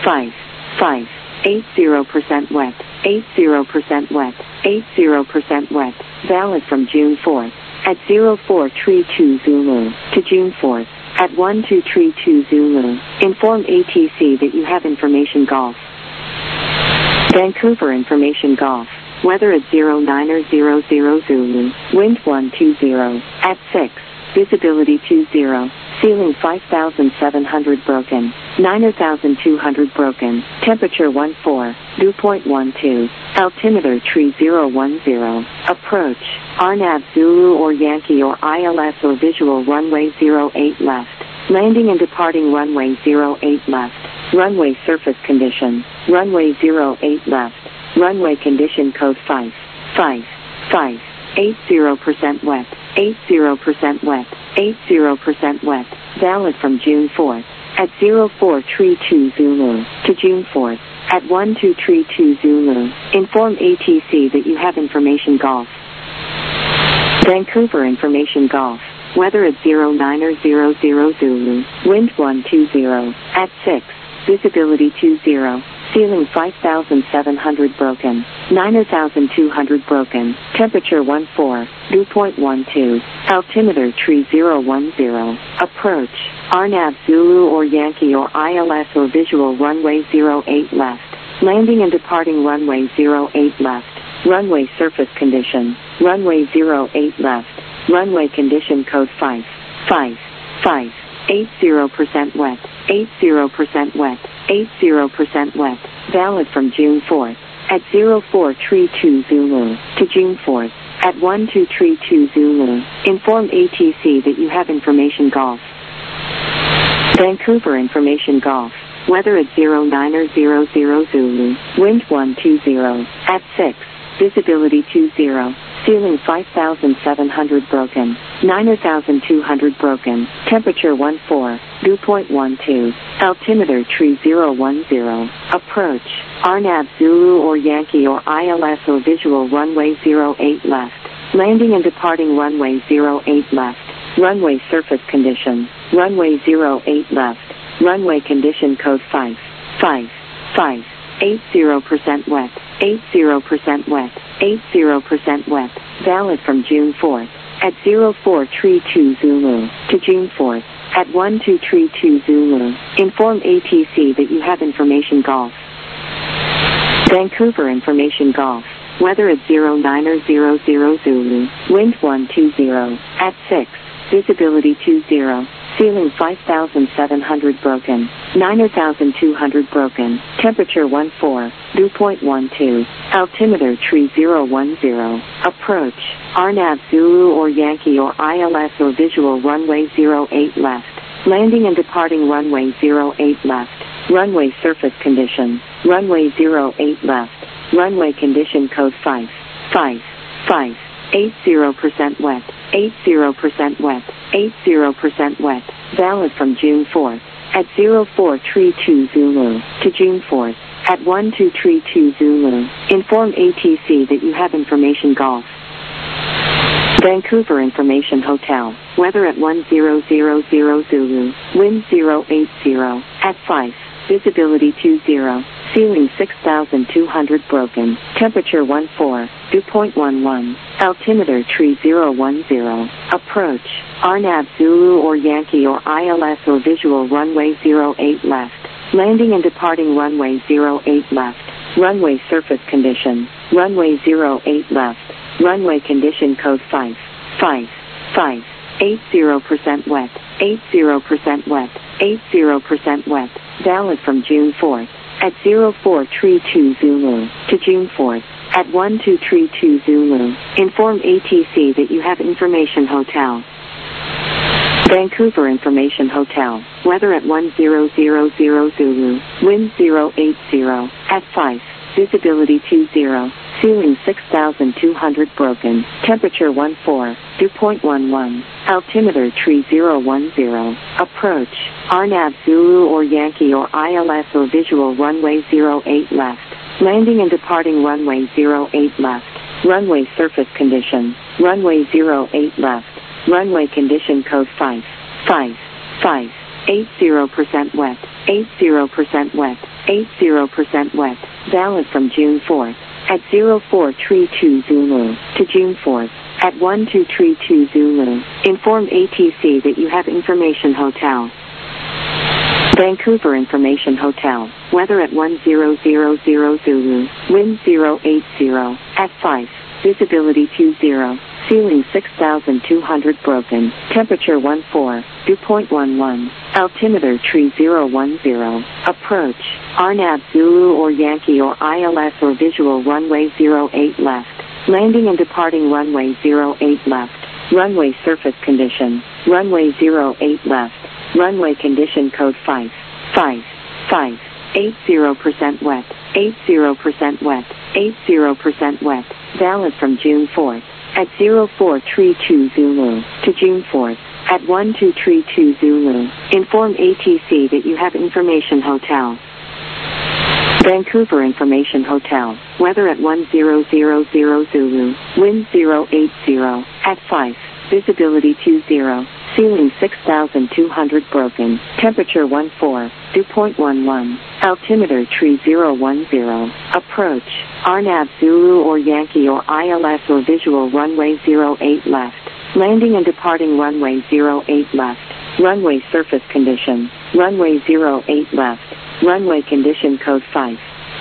80% wet. 80% wet. 80% wet. Valid from June 4th. At 0432 Zulu. To June 4th. At 1232 Zulu. Inform ATC that you have information golf. Vancouver Information Golf. Weather at 0900 Zulu. Wind 120. At 6. Visibility 20. Ceiling 5,700 broken. 9,200 broken. Temperature 14. Dew point 12. Altimeter 3010. Approach. RNAV Zulu or Yankee or ILS or visual runway 08 left. Landing and departing runway 08 left. Runway surface condition. Runway 08 left. Runway condition code 5. 80% wet. 80% wet. 80% wet. Valid from June 4th. At 0432 Zulu. To June 4th. At 1232 Zulu. Inform ATC that you have information golf. Vancouver Information Golf. Weather at 0900 Zulu. Wind 120. At 6. Visibility 20. Ceiling 5,700 broken. 9,200 broken. Temperature 14. Dew point 12. Altimeter 3010. Approach. RNAV Zulu or Yankee or ILS or visual runway 08 left. Landing and departing runway 08 left. Runway surface condition. Runway 08 left. Runway condition code 5. 80% wet. 80% wet. 80% wet. Valid from June 4th. At 0432 Zulu. To June 4th. At 1232 Zulu. Inform ATC that you have information golf. Vancouver Information Golf. Weather at 0900 Zulu. Wind 120. At 6. Visibility 20. Ceiling 5,700 broken. 9,200 broken. Temperature 14. Dew point 12. Altimeter 3010. Approach. RNAV Zulu or Yankee or ILS or visual runway 08 left. Landing and departing runway 08 left. Runway surface condition. Runway 08 left. Runway condition code 5. 80% wet. 80% wet. 80% wet. Valid from June 4th. At 0432 Zulu. To June 4th. At 1232 Zulu. Inform ATC that you have information golf. Vancouver Information Golf. Weather at 0900 Zulu. Wind 120. At 6. Visibility 20. Ceiling 5,700 broken. 9,200 broken. Temperature 14. Dew point 12. Altimeter 3010. Approach. RNAV Zulu or Yankee or ILS or visual runway 08 left. Landing and departing runway 08 left. Runway surface condition. Runway 08 left. Runway condition code 5. 80% wet. 80% wet. 80% wet. Valid from June 4th. At 0432 Zulu. To June 4th. At 1232 Zulu. Inform ATC that you have information golf. Vancouver Information Hotel. Weather at 1000 Zulu. Wind 080. At 5. Visibility 20. Ceiling 6,200 broken. Temperature 14. Dew point 11. Altimeter tree 010. Approach. RNAV Zulu or Yankee or ILS or visual runway 08 left. Landing and departing runway 08 left. Runway surface condition. Runway 08 left. Runway condition code 5. 80% wet. 80% wet. 80% wet. Valid from June 4th. At 0432 Zulu to June 4th. At 1232 Zulu. Inform ATC that you have Information Hotel. Vancouver Information Hotel. Weather at 1000 Zulu. Wind 080. At 5. Visibility 20. Ceiling 6,200 broken. Temperature 14. Dew point 11. Altimeter tree 010. Approach. RNAV Zulu or Yankee or ILS or visual runway 08 left. Landing and departing runway 08 left. Runway surface condition. Runway 08 left. Runway condition code 5. 80% wet. 80% wet. 80% wet. Valid from June 4th. At 0432 Zulu to June 4th. At 1232 Zulu. Inform ATC that you have Information Hotel. Vancouver Information Hotel. Weather at 1000 Zulu. Wind 080. At 5. Visibility 20. Ceiling 6,200 broken. Temperature 14. Dew point 11. Altimeter tree 010. Approach. RNAV Zulu or Yankee or ILS or visual runway 08 left. Landing and departing runway 08 left. Runway surface condition. Runway 08 left. Runway condition code 5. 80% wet. 80% wet. 80% wet. Valid from June 4th. At 0432 Zulu to June 4th. At 1232 Zulu. Inform ATC that you have Information Hotel. Vancouver Information Hotel. Weather at 1000 Zulu. Wind 080. At 5. Visibility 20. Ceiling 6,200 broken. Temperature 14. Dew point 11. Altimeter tree 010. Approach. RNAV Zulu or Yankee or ILS or visual runway 08 left. Landing and departing runway 08 left. Runway surface condition. Runway 08 left. Runway condition code 5.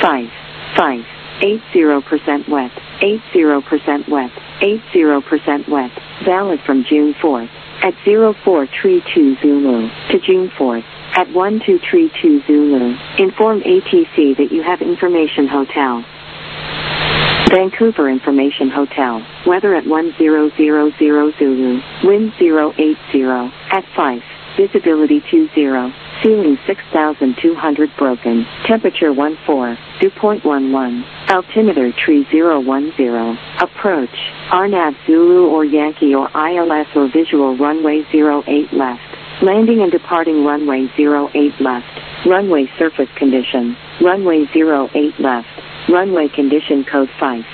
80% wet. 80% wet. 80% wet. Valid from June 4th. At 0432 Zulu to June 4th. At 1232 Zulu. Inform ATC that you have Information Hotel. Vancouver Information Hotel. Weather at 1000 Zulu. Wind 080. At 5. Visibility 20. Ceiling 6,200 broken. Temperature 14. Dew point 11. Altimeter tree 010. Approach. RNAV Zulu or Yankee or ILS or visual runway 08 left. Landing and departing runway 08 left. Runway surface condition. Runway 08 left. Runway condition code 5.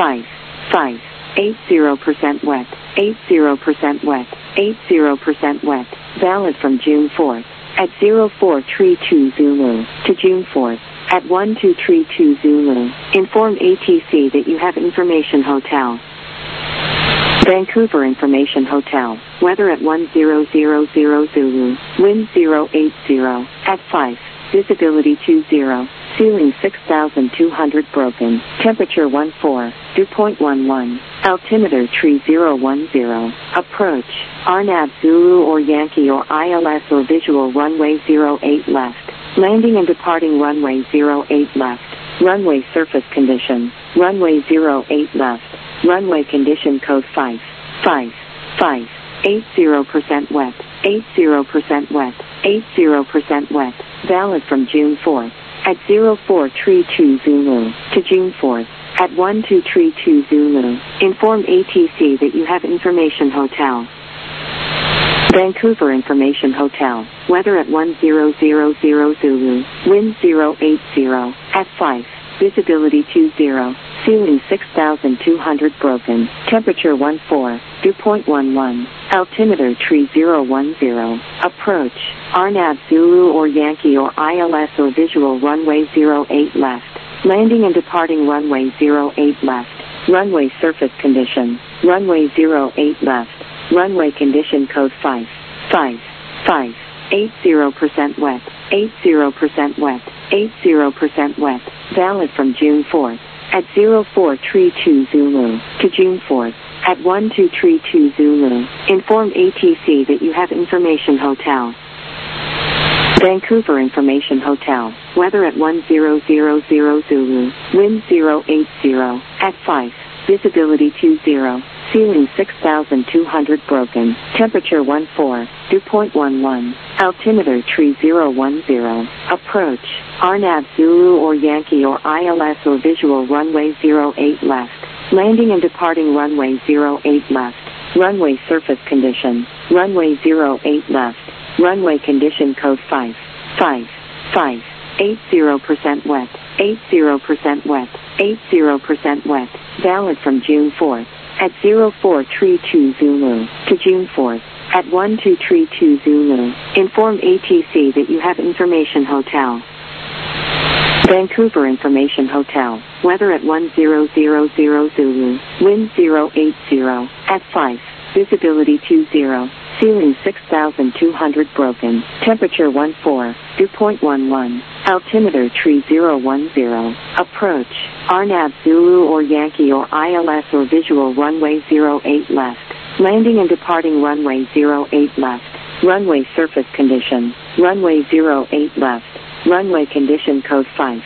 80% wet. 80% wet. 80% wet. Valid from June 4th. At 0432 Zulu to June 4th. At 1232 Zulu. Inform ATC that you have Information Hotel. Vancouver Information Hotel. Weather at 1000 Zulu. Wind 080. At 5. Visibility 20. Ceiling 6,200 broken. Temperature 14. Dew point 11. Altimeter tree 010. Approach. RNAV Zulu or Yankee or ILS or visual runway 08 left. Landing and departing runway 08 left. Runway surface condition. Runway 08 left. Runway condition code 5. 80% wet. 80% wet. 80% wet. Valid from June 4th. At 0432 Zulu to June 4th. At 1232 Zulu. Inform ATC that you have Information Hotel. Vancouver Information Hotel. Weather at 1000 Zulu. Wind 080. At 5. Visibility 20. Ceiling 6,200 broken. Temperature 14, dew point 11. Altimeter tree 010. Approach. RNAV Zulu or Yankee or ILS or visual runway 08 left. Landing and departing runway 08 left. Runway surface condition. Runway 08 left. Runway condition code 5. 80% wet. 80% wet. 80% wet. Valid from June 4th. At 0432 Zulu to June 4th. At 1232 Zulu. Inform ATC that you have Information Hotel. Vancouver Information Hotel. Weather at 1000 Zulu. Wind 080. At 5. Visibility 20. Ceiling 6,200 broken. Temperature 14. Dew point 11. Altimeter tree 010. Approach. RNAV Zulu or Yankee or ILS or visual runway 08 left. Landing and departing runway 08 left. Runway surface condition. Runway 08 left. Runway condition code 5. 80% wet. 80% wet. 80% wet. Valid from June 4th. At 0432 Zulu to June 4th. At 1232 Zulu. Inform ATC that you have Information Hotel. Vancouver Information Hotel. Weather at 1000 Zulu. Wind 080. At 5. Visibility 20. Ceiling 6,200 broken. Temperature 14. Dew point 11. Altimeter tree 010. Approach. RNAV Zulu or Yankee or ILS or visual runway 08 left. Landing and departing runway 08 left. Runway surface condition. Runway 08 left. Runway condition code 5.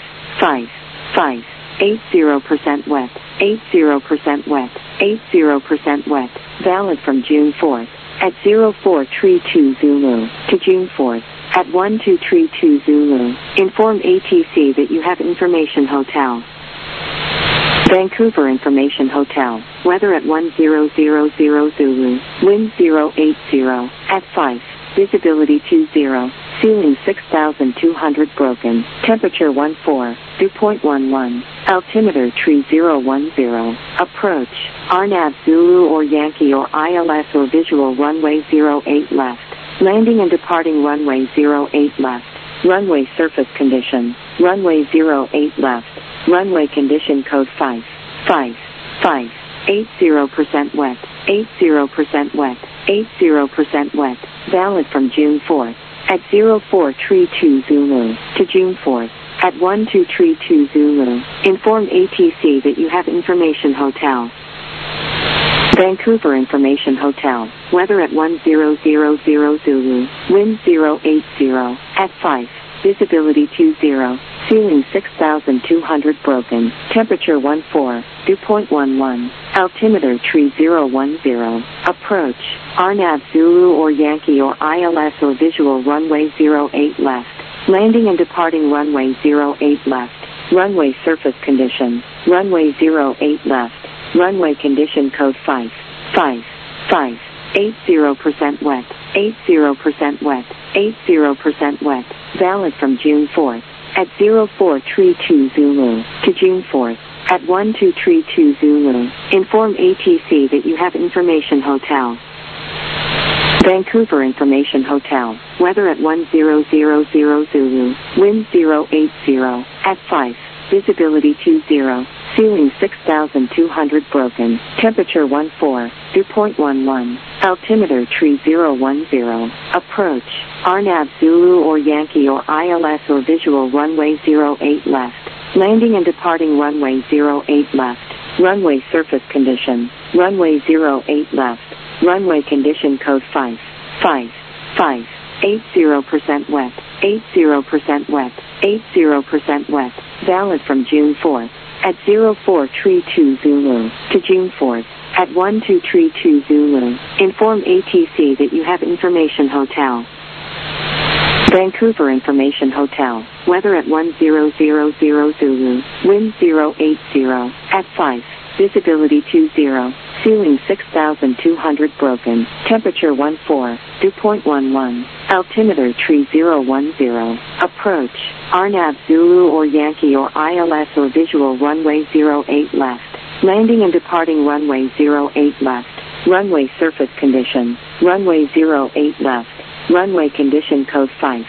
80% wet. 80% wet. 80% wet. Valid from June 4th. At 0432 Zulu to June 4th. At 1232 Zulu. Inform ATC that you have Information Hotel. Vancouver Information Hotel. Weather at 1000 Zulu. Wind 080. At 5. Visibility 20. Ceiling 6,200 broken. Temperature 14. Dew point 11. Altimeter tree 010. Approach. RNAV Zulu or Yankee or ILS or visual runway 08 left. Landing and departing runway 08 left. Runway surface condition. Runway 08 left. Runway condition code 5. 80% wet. 80% wet. 80% wet. Valid from June 4th. At 0432 Zulu to June 4th. At 1232 Zulu. Inform ATC that you have Information Hotel. Vancouver Information Hotel. Weather at 1000 Zulu. Wind 080. At 5. Visibility 20. Ceiling 6,200 broken. Temperature 14. Dew point 11. Altimeter tree 010. Approach. RNAV Zulu or Yankee or ILS or visual runway 08 left. Landing and departing runway 08 left. Runway surface condition. Runway 08 left. Runway condition code 5. 80% wet. 80% wet. 80% wet. Valid from June 4th. At 0432 Zulu to June 4th. At 1232 Zulu. Inform ATC that you have Information Hotel. Vancouver Information Hotel. Weather at 1000 Zulu. Wind 080. At 5. Visibility 20. Ceiling 6,200 broken. Temperature 14. Dew point 11. Altimeter tree 010. Approach. RNAV Zulu or Yankee or ILS or visual runway 08 left. Landing and departing runway 08 left. Runway surface condition. Runway 08 left. Runway condition code 5. 80% wet. 80% wet. 80% wet. Valid from June 4th. At 0432 Zulu to June 4th. At 1232 Zulu. Inform ATC that you have Information Hotel. Vancouver Information Hotel. Weather at 1000 Zulu. Wind 080. At 5. Visibility 20. Ceiling 6,200 broken. Temperature 14. Dew point 11. Altimeter tree 010. Approach. RNAV Zulu or Yankee or ILS or visual runway 08 left. Landing and departing runway 08 left. Runway surface condition. Runway 08 left. Runway condition code 5.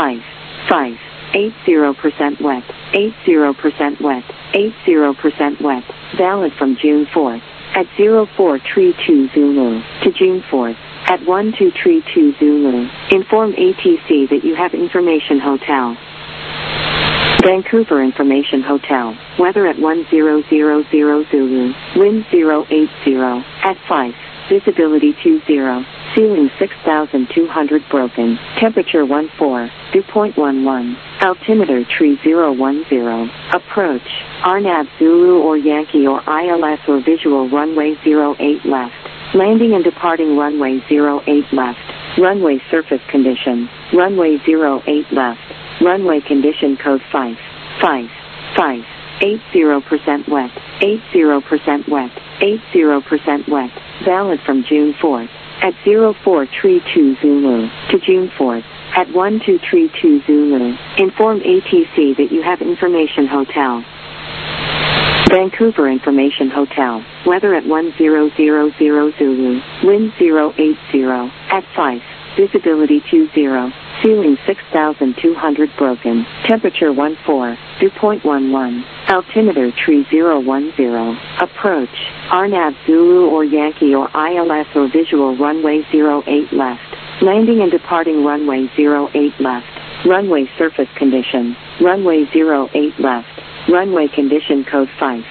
80% wet. 80% wet. 80% wet. Valid from June 4th. At 0432 Zulu to June 4th. At 1232 Zulu. Inform ATC that you have Information Hotel. Vancouver Information Hotel. Weather at 1000 Zulu. Wind 080. At 5. Visibility 20. Ceiling 6,200 broken. Temperature 14. Dew point 11. Altimeter tree 010. Approach. RNAV Zulu or Yankee or ILS or visual runway 08 left. Landing and departing runway 08 left. Runway surface condition. Runway 08 left. Runway condition code 5. 80% wet. 80% wet. 80% wet. Valid from June 4th. At 0432 Zulu to June 4th. At 1232 Zulu. Inform ATC that you have Information Hotel. Vancouver Information Hotel. Weather at 1000 Zulu. Wind 080. At 5. Visibility 20. Ceiling 6,200 broken. Temperature 14. Dew point 11. Altimeter tree 010. Approach. RNAV Zulu or Yankee or ILS or visual runway 08 left. Landing and departing runway 08 left. Runway surface condition. Runway 08 left. Runway condition code 5.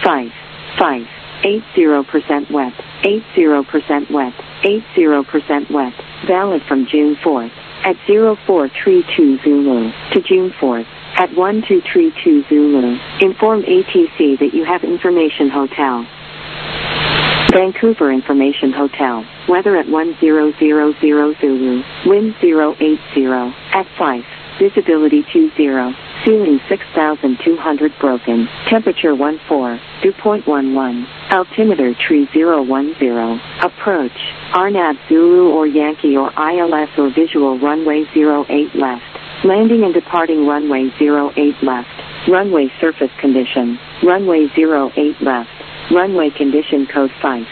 80% wet. 80% wet. 80% wet. Valid from June 4th. At 0432 Zulu to June 4th. At 1232 Zulu. Inform ATC that you have Information Hotel. Vancouver Information Hotel. Weather at 1000 Zulu. Wind 080. At 5. Visibility 20. Ceiling 6,200 broken. Temperature 14. Dew point 11. Altimeter tree 010. Approach. RNAV Zulu or Yankee or ILS or visual runway 08 left. Landing and departing runway 08 left. Runway surface condition. Runway 08 left. Runway condition code 5.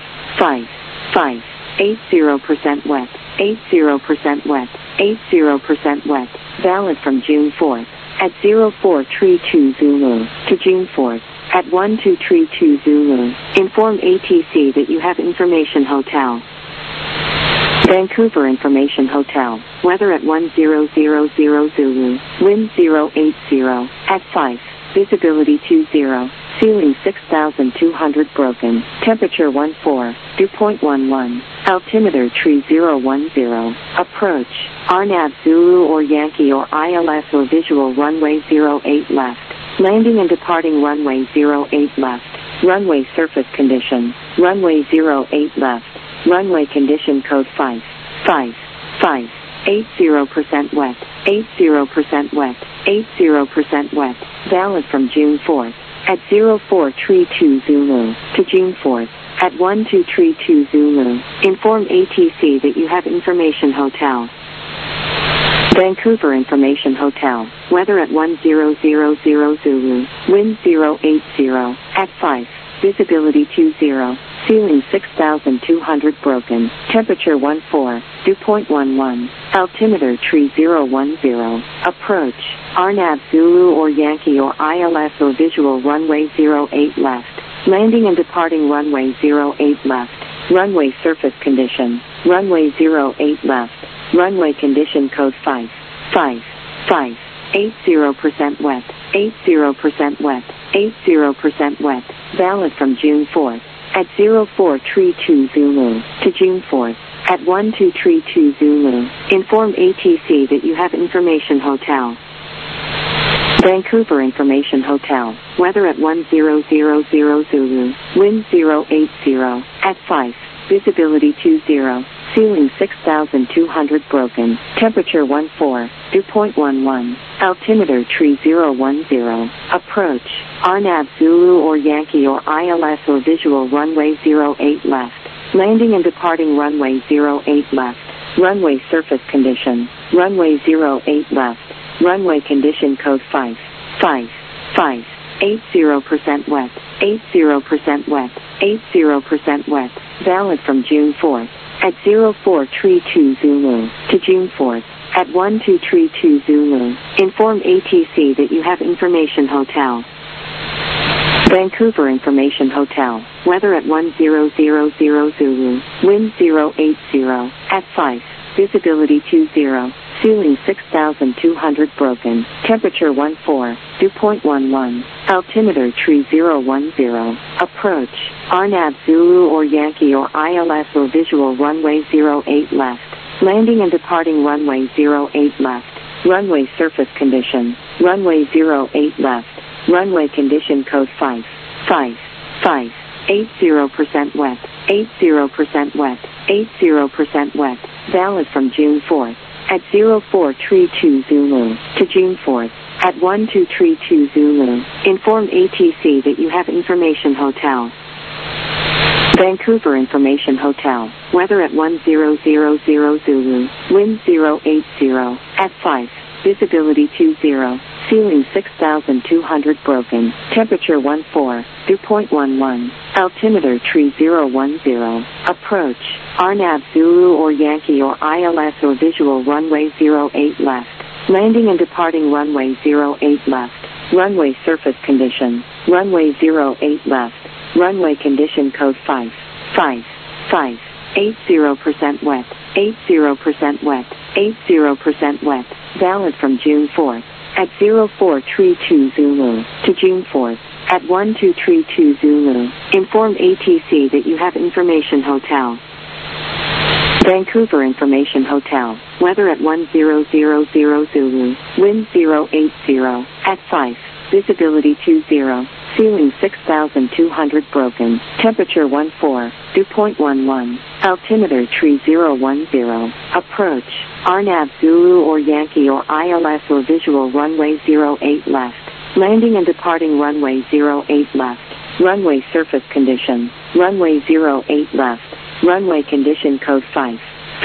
80% wet. 80% wet. 80% wet. Valid from June 4th. At 0432 Zulu to June 4th. At 1232 Zulu. Inform ATC that you have Information Hotel. Vancouver Information Hotel. Weather at 1000 Zulu. Wind 080. At 5. Visibility 20. Ceiling 6,200 broken. Temperature 14. Dew point 11. Altimeter tree 010. Approach. RNAV Zulu or Yankee or ILS or visual runway 08 left. Landing and departing runway 08 left. Runway surface condition. Runway 08 left. Runway condition code 5. 80% wet. 80% wet. 80% wet. Valid from June 4th. At 0432 Zulu to June 4th. At 1232 Zulu. Inform ATC that you have Information Hotel. Vancouver Information Hotel. Weather at 1000 Zulu. Wind 080. At 5. Visibility 20. Ceiling 6,200 broken. Temperature 14. Dew point 11. Altimeter tree 010. Approach. RNAV Zulu or Yankee or ILS or visual runway 08 left. Landing and departing runway 08 left. Runway surface condition. Runway 08 left. Runway condition code 5. 80% wet. 80% wet. 80% wet. Valid from June 4th. At 0432 Zulu to June 4th. At 1232 Zulu. Inform ATC that you have Information Hotel. Vancouver Information Hotel. Weather at 1000 Zulu. Wind 080. At 5. Visibility 20. Ceiling 6,200 broken. Temperature 14. Dew point 11. Altimeter tree 010. Approach. RNAV Zulu or Yankee or ILS or visual runway 08 left. Landing and departing runway 08 left. Runway surface condition. Runway 08 left. Runway condition code 5. 80% wet. 80% wet. 80% wet. Valid from June 4th at 0432 Zulu to June 4th at 1232 Zulu. Inform ATC that you have Information Hotel. Vancouver Information Hotel. Weather at 1000 Zulu. Wind 080 at 5. Visibility 20. Ceiling 6,200 broken. Temperature 14. Dew point 11. Altimeter 3010. Approach. RNAV Zulu or Yankee or ILS or visual runway 08 left. Landing and departing runway 08 left. Runway surface condition. Runway 08 left. Runway condition code 5. 80% wet. 80% wet. 80% wet. Valid from June 4th at 0432 Zulu to June 4th at 1232 Zulu. Inform ATC that you have Information Hotel. Vancouver Information Hotel. Weather at 1000 Zulu. Wind 080 at 5. Visibility 20. Ceiling 6,200 broken. Temperature 14. Dew point 11. Altimeter 3010. Approach. RNAV Zulu or Yankee or ILS or visual runway 08 left. Landing and departing runway 08 left. Runway surface condition. Runway 08 left. Runway condition code 5. 80% wet. 80% wet. 80% wet. Valid from June 4th at 0432 Zulu to June 4th at 1232 Zulu. Inform ATC that you have Information Hotel. Vancouver Information Hotel. Weather at 1000 Zulu. Wind 080 at 5. Visibility 20. Ceiling 6,200 broken. Temperature 14. Dew point 11. Altimeter 3010. Approach. RNAV Zulu or Yankee or ILS or visual runway 08 left. Landing and departing runway 08 left. Runway surface condition. Runway 08 left. Runway condition code 5.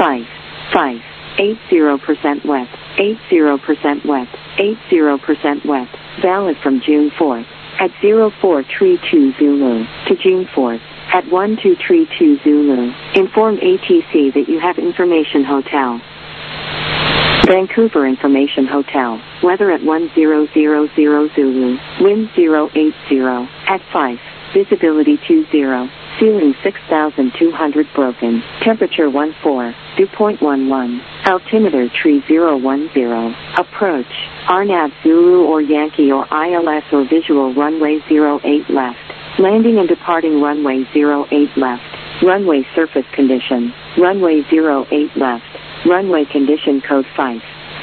80% wet. 80% wet. 80% wet. Valid from June 4th at 0432 Zulu to June 4th at 1232 Zulu. Inform ATC that you have Information Hotel. Vancouver Information Hotel. Weather at 1000 Zulu. Wind 080 at 5. Visibility 20. Ceiling 6,200 broken. Temperature 14. Dew point 11. Altimeter 3010. Approach. RNAV Zulu or Yankee or ILS or visual runway 08 left. Landing and departing runway 08 left. Runway surface condition. Runway 08 left. Runway condition code 5.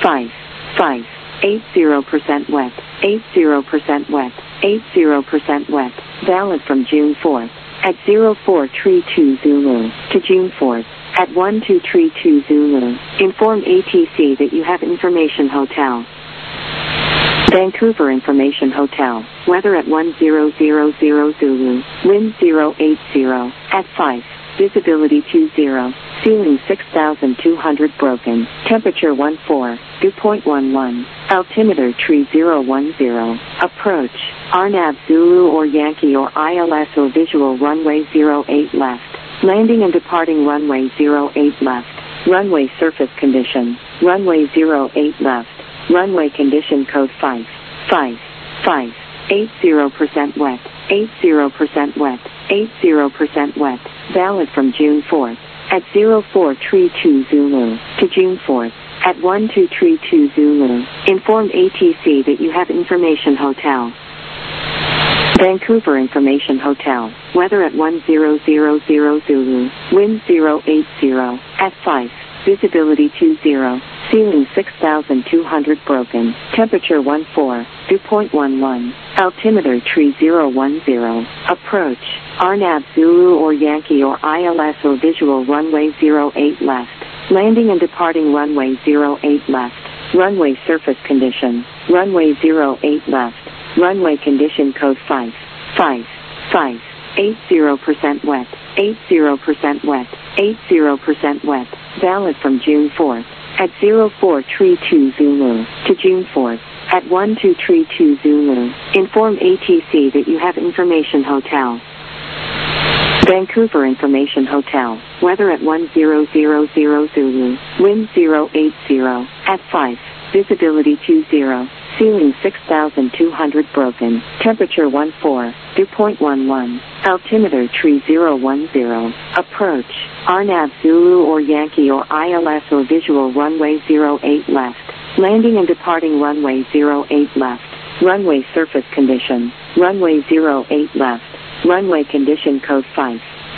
80% wet. 80% wet. 80% wet. Valid from June 4th at 0432 Zulu to June 4th at 1232 Zulu. Inform ATC that you have Information Hotel. Vancouver Information Hotel. Weather at 1000 Zulu. Wind 080 at 5. Visibility 20. Ceiling 6,200 broken. Temperature 14. Dew point 11. Altimeter 3010. Approach. RNAV Zulu or Yankee or ILS or visual runway 08 left. Landing and departing runway 08 left. Runway surface condition. Runway 08 left. Runway condition code 5. 80% wet. 80% wet. 80% wet. Valid from June 4th at 0432 Zulu to June 4th at 1232 Zulu. Inform ATC that you have Information Hotel. Vancouver Information Hotel. Weather at 1000 Zulu. Wind 080 at 5. Visibility 20. Ceiling 6,200 broken. Temperature 14. Dew point 11. Altimeter 3010. Approach. RNAV Zulu or Yankee or ILS or visual runway 08 left. Landing and departing runway 08 left. Runway surface condition. Runway 08 left. Runway condition code 5. 80% wet. 80% wet. 80% wet. valid from June 4th, at 0432 Zulu, to June 4th, at 1232 Zulu. Inform ATC that you have Information Hotel. Vancouver Information Hotel, weather at 1000 Zulu, wind 080, at 5, visibility 20, ceiling 6,200 broken, temperature 14, dew point 11, altimeter 3010, approach, RNAV Zulu or Yankee or ILS or visual runway 08 left, landing and departing runway 08 left, runway surface condition, runway 08 left, runway condition code 5,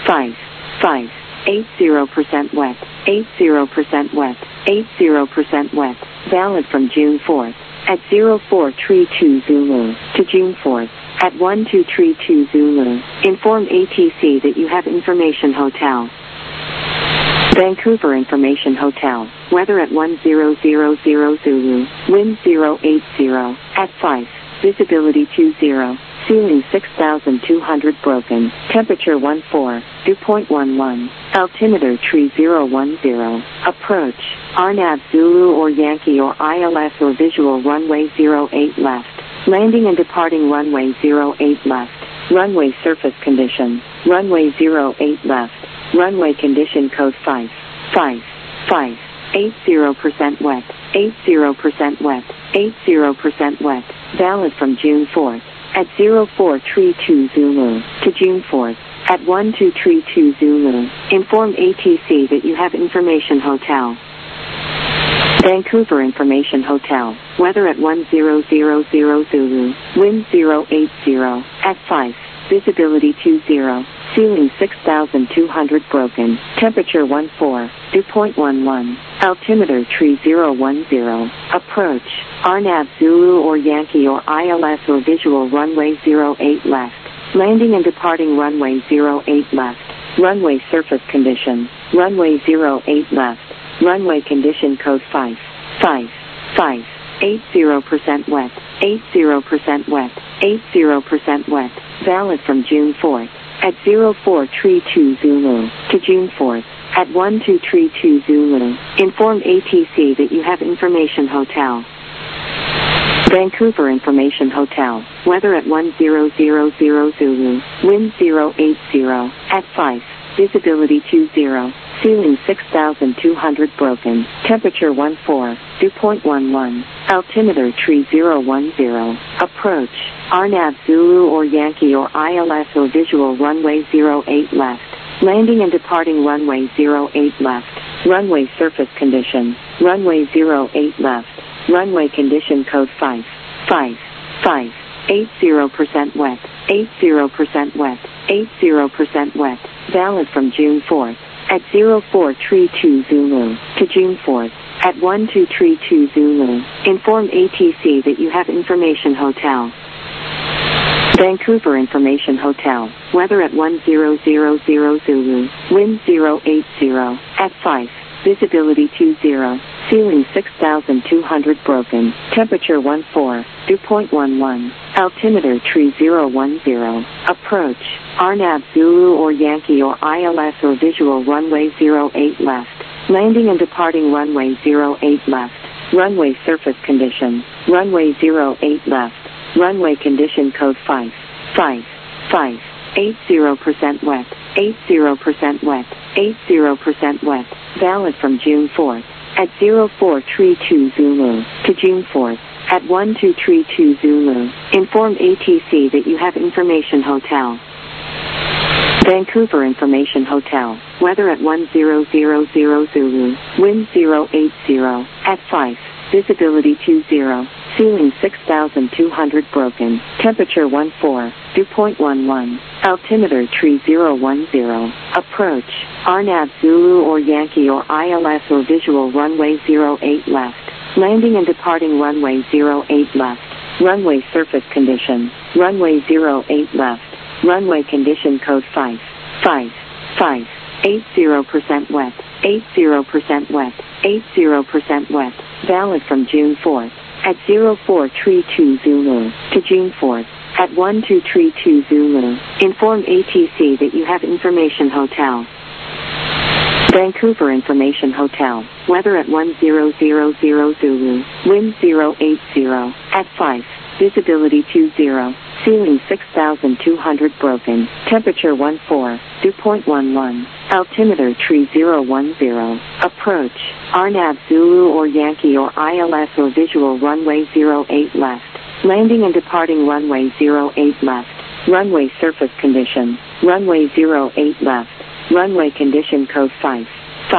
80% wet, 80% wet, 80% wet, valid from June 4th, at 0432 Zulu, to June 4th, at 1232 Zulu. Inform ATC that you have Information Hotel. Vancouver Information Hotel, weather at 1000 Zulu, wind 080, at 5, visibility 20, ceiling 6,200 broken, temperature 14, dew point 11, altimeter 3010, approach, RNAV Zulu or Yankee or ILS or visual runway 08 left, landing and departing runway 08 left, runway surface condition, runway 08 left, runway condition code 5, 80% wet, 80% wet, 80% wet, valid from June 4th, at 0432 Zulu, to June 4th, at 1232 Zulu. Inform ATC that you have Information Hotel. Vancouver Information Hotel, weather at 1000 Zulu, wind 080, at 5, visibility 20, ceiling 6,200 broken, temperature 14, dew point 11, altimeter 3010, approach, RNAV Zulu or Yankee or ILS or visual runway 08 left, landing and departing runway 08 left, runway surface condition, runway 08 left, runway condition code 5, 80% wet, 80% wet, 80% wet, valid from June 4th, at 0432 Zulu, to June 4th, at 1232 Zulu. Inform ATC that you have Information Hotel. Vancouver Information Hotel, weather at 1000 Zulu, wind 080, at 5, visibility 20, ceiling 6,200 broken, temperature 14, dew point 11, altimeter 3010, approach, RNAV Zulu or Yankee or ILS or visual runway 08 left, landing and departing runway 08 left, runway surface condition, runway 08 left, runway condition code 5, 80% wet, 80% wet, 80% wet, valid from June 4th, at 0432 Zulu, to June 4th, at 1232 Zulu. Inform ATC that you have Information Hotel. Vancouver Information Hotel, weather at 1000 Zulu, wind 080, at 5, visibility 20, ceiling 6,200 broken, temperature 14, dew point 11, altimeter 3010, approach, RNAV Zulu or Yankee or ILS or visual runway 08 left, landing and departing runway 08 left, runway surface condition, runway 08 left, runway condition code 5, 80% wet, 80% wet, 80% wet, valid from June 4th, at 0432 Zulu, to June 4th, at 1232 Zulu. Inform ATC that you have Information Hotel. Vancouver Information Hotel, weather at 1000 Zulu, wind 080, at 5, visibility 20, ceiling 6,200 broken, temperature 14, dew point 11, altimeter 3010, approach, RNAV Zulu or Yankee or ILS or visual runway 08 left, landing and departing runway 08 left, runway surface condition, runway 08 left, runway condition code 5, 80% wet, 80% wet, 80% wet, valid from June 4th, at 0432 Zulu, to June 4th, at 1232 Zulu. Inform ATC that you have Information Hotel. Vancouver Information Hotel. Weather at 1000 Zulu. Wind 080. At 5. Visibility 20. Ceiling 6,200 broken. Temperature 14. Dew point 11. Altimeter tree 010. Approach. RNAV Zulu or Yankee or ILS or visual runway 08 left. Landing and departing runway 08 left. Runway surface condition. Runway 08 left. Runway condition code 5.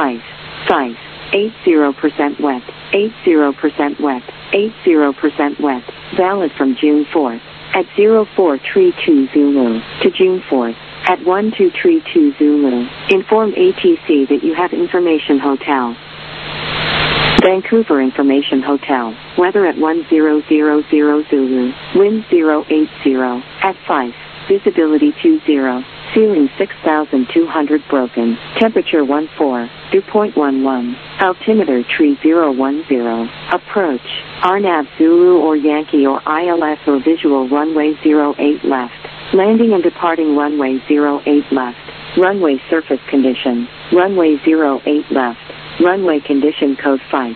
80% wet. 80% wet. 80% wet. Valid from June 4th. At 0432 Zulu to June 4th. At 1232 Zulu. Inform ATC that you have Information Hotel. Vancouver Information Hotel. Weather at 1000 Zulu. Wind 080. At 5. Visibility 20. Ceiling 6,200 broken. Temperature 14. Dew point 11. Altimeter tree 010. Approach. RNAV Zulu or Yankee or ILS or visual runway 08 left. Landing and departing runway 08 left. Runway surface condition. Runway 08 left. Runway condition code 5.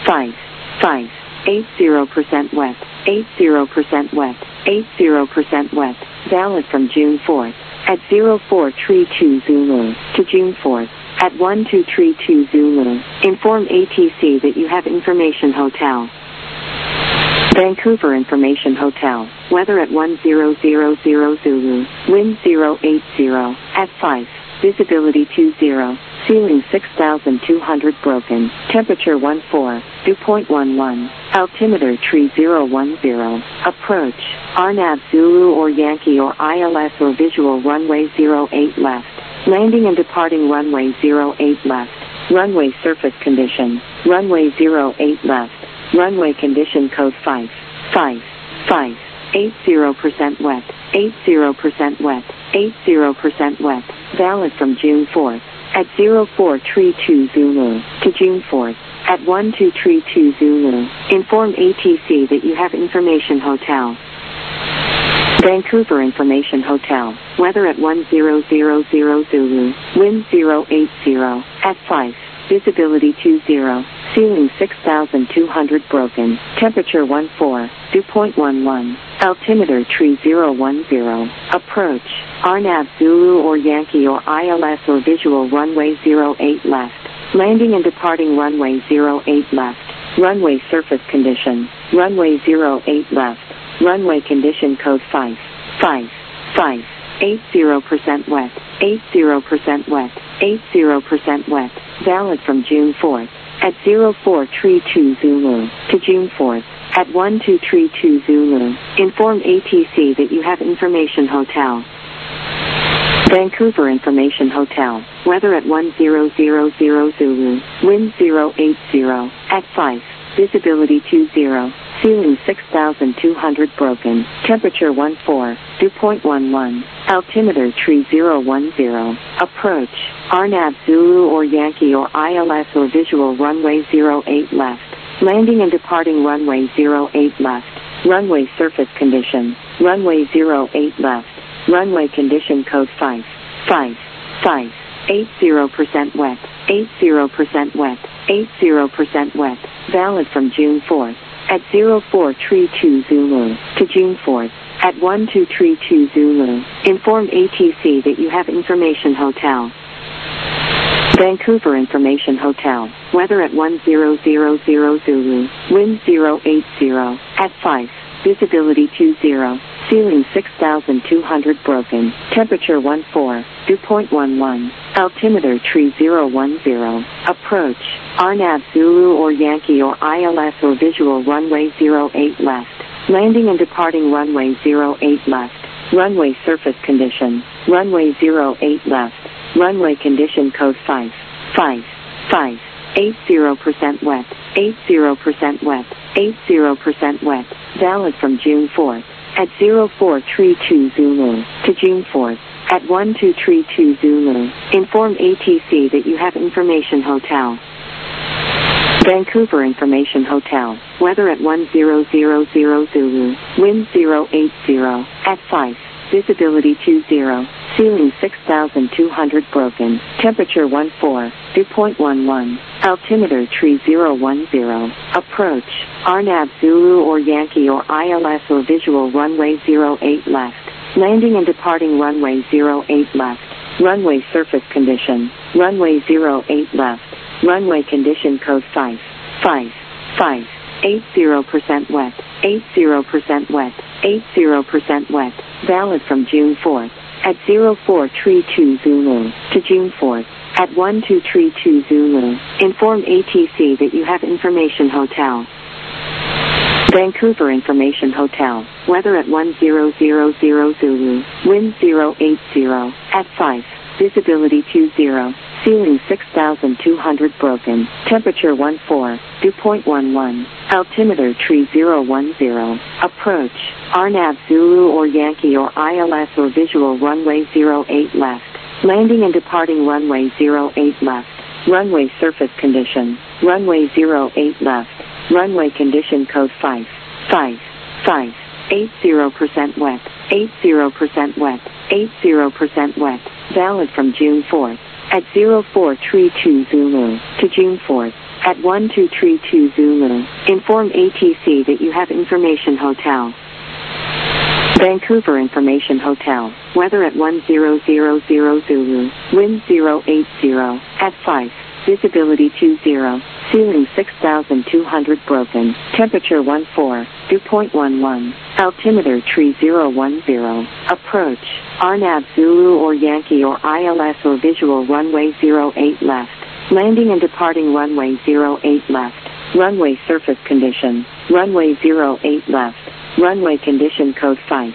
80% wet. 80% wet. 80% wet. Valid from June 4th. At 0432 Zulu to June 4th. At 1232 Zulu. Inform ATC that you have Information Hotel. Vancouver Information Hotel. Weather at 1000 Zulu. Wind 080. At 5. Visibility 20. Ceiling 6,200 broken. Temperature 14. Dew point 11. Altimeter tree 010. Approach. RNAV Zulu or Yankee or ILS or visual runway 08 left. Landing and departing runway 08 left. Runway surface condition. Runway 08 left. Runway condition code 5. 80% wet. 80% wet. 80% wet. Valid from June 4th. At 0432 Zulu to June 4th. At 1232 Zulu. Inform ATC that you have Information Hotel. Vancouver Information Hotel. Weather at 1000 Zulu. Wind 080. At 5. Visibility 20. Ceiling 6,200 broken. Temperature 14. Dew point 11. Altimeter tree 010. Approach. RNAV Zulu or Yankee or ILS or visual runway 08 left. Landing and departing runway 08 left. Runway surface condition. Runway 08 left. Runway condition code 5. 80% wet. 80% wet. 80% wet. Valid from June 4th. At 0432 Zulu to June 4th. At 1232 Zulu. Inform ATC that you have Information Hotel. Vancouver Information Hotel. Weather at 1000 Zulu. Wind 080. At 5. Visibility 20. Ceiling 6,200 broken. Temperature 14. Dew point 11. Altimeter tree 010. Approach. RNAV Zulu or Yankee or ILS or visual runway 08 left. Landing and departing runway 08 left. Runway surface condition. Runway 08 left. Runway condition code 5. 80% wet. 80% wet. 80% wet. Valid from June 4th. At 0432 Zulu to June 4th. At 1232 Zulu. Inform ATC that you have Information Hotel. Vancouver Information Hotel. Weather at 1000 Zulu. Wind 080. At 5. Visibility 20. Ceiling 6,200 broken. Temperature 14. Dew point 11. Altimeter tree 010. Approach. RNAV Zulu or Yankee or ILS or visual runway 08 left. Landing and departing runway 08 left. Runway surface condition. Runway 08 left. Runway condition code 5. 80% wet. 80% wet. 80% wet. Valid from June 4th. At 0432 Zulu to June 4th. At 1232 Zulu. Inform ATC that you have Information Hotel. Vancouver Information Hotel. Weather at 1000 Zulu. Wind 080. At 5. visibility 20, ceiling 6,200 broken, temperature 14, dew point 11, altimeter tree 010, approach, RNAV Zulu or Yankee or ILS or visual runway 08 left, landing and departing runway 08 left, runway surface condition, runway 08 left, runway condition code 5, 80% wet, 80% wet, 80% wet, valid from June 4th, at 0432 Zulu, to June 4th, at 1232 Zulu, inform ATC that you have Information Hotel. Vancouver Information Hotel, weather at 1000 Zulu, wind 080, at 5, visibility 20, ceiling 6,200 broken, temperature 14, dew point 11, altimeter tree 010, approach, RNAV Zulu or Yankee or ILS or visual runway 08 left, landing and departing runway 08 left, runway surface condition, runway 08 left, runway condition code 5, 80% wet, 80% wet, 80% wet, valid from June 4th, at 0432 Zulu, to June 4th, at 1232 Zulu, inform ATC that you have Information Hotel. Vancouver Information Hotel, weather at 1000 Zulu, wind 080, at 5, visibility 20, ceiling 6,200 broken, temperature 14, dew point 11, altimeter tree 010, approach, RNAV Zulu or Yankee or ILS or visual runway 08 left, landing and departing runway 08 left, runway surface condition, runway 08 left, runway condition code 5,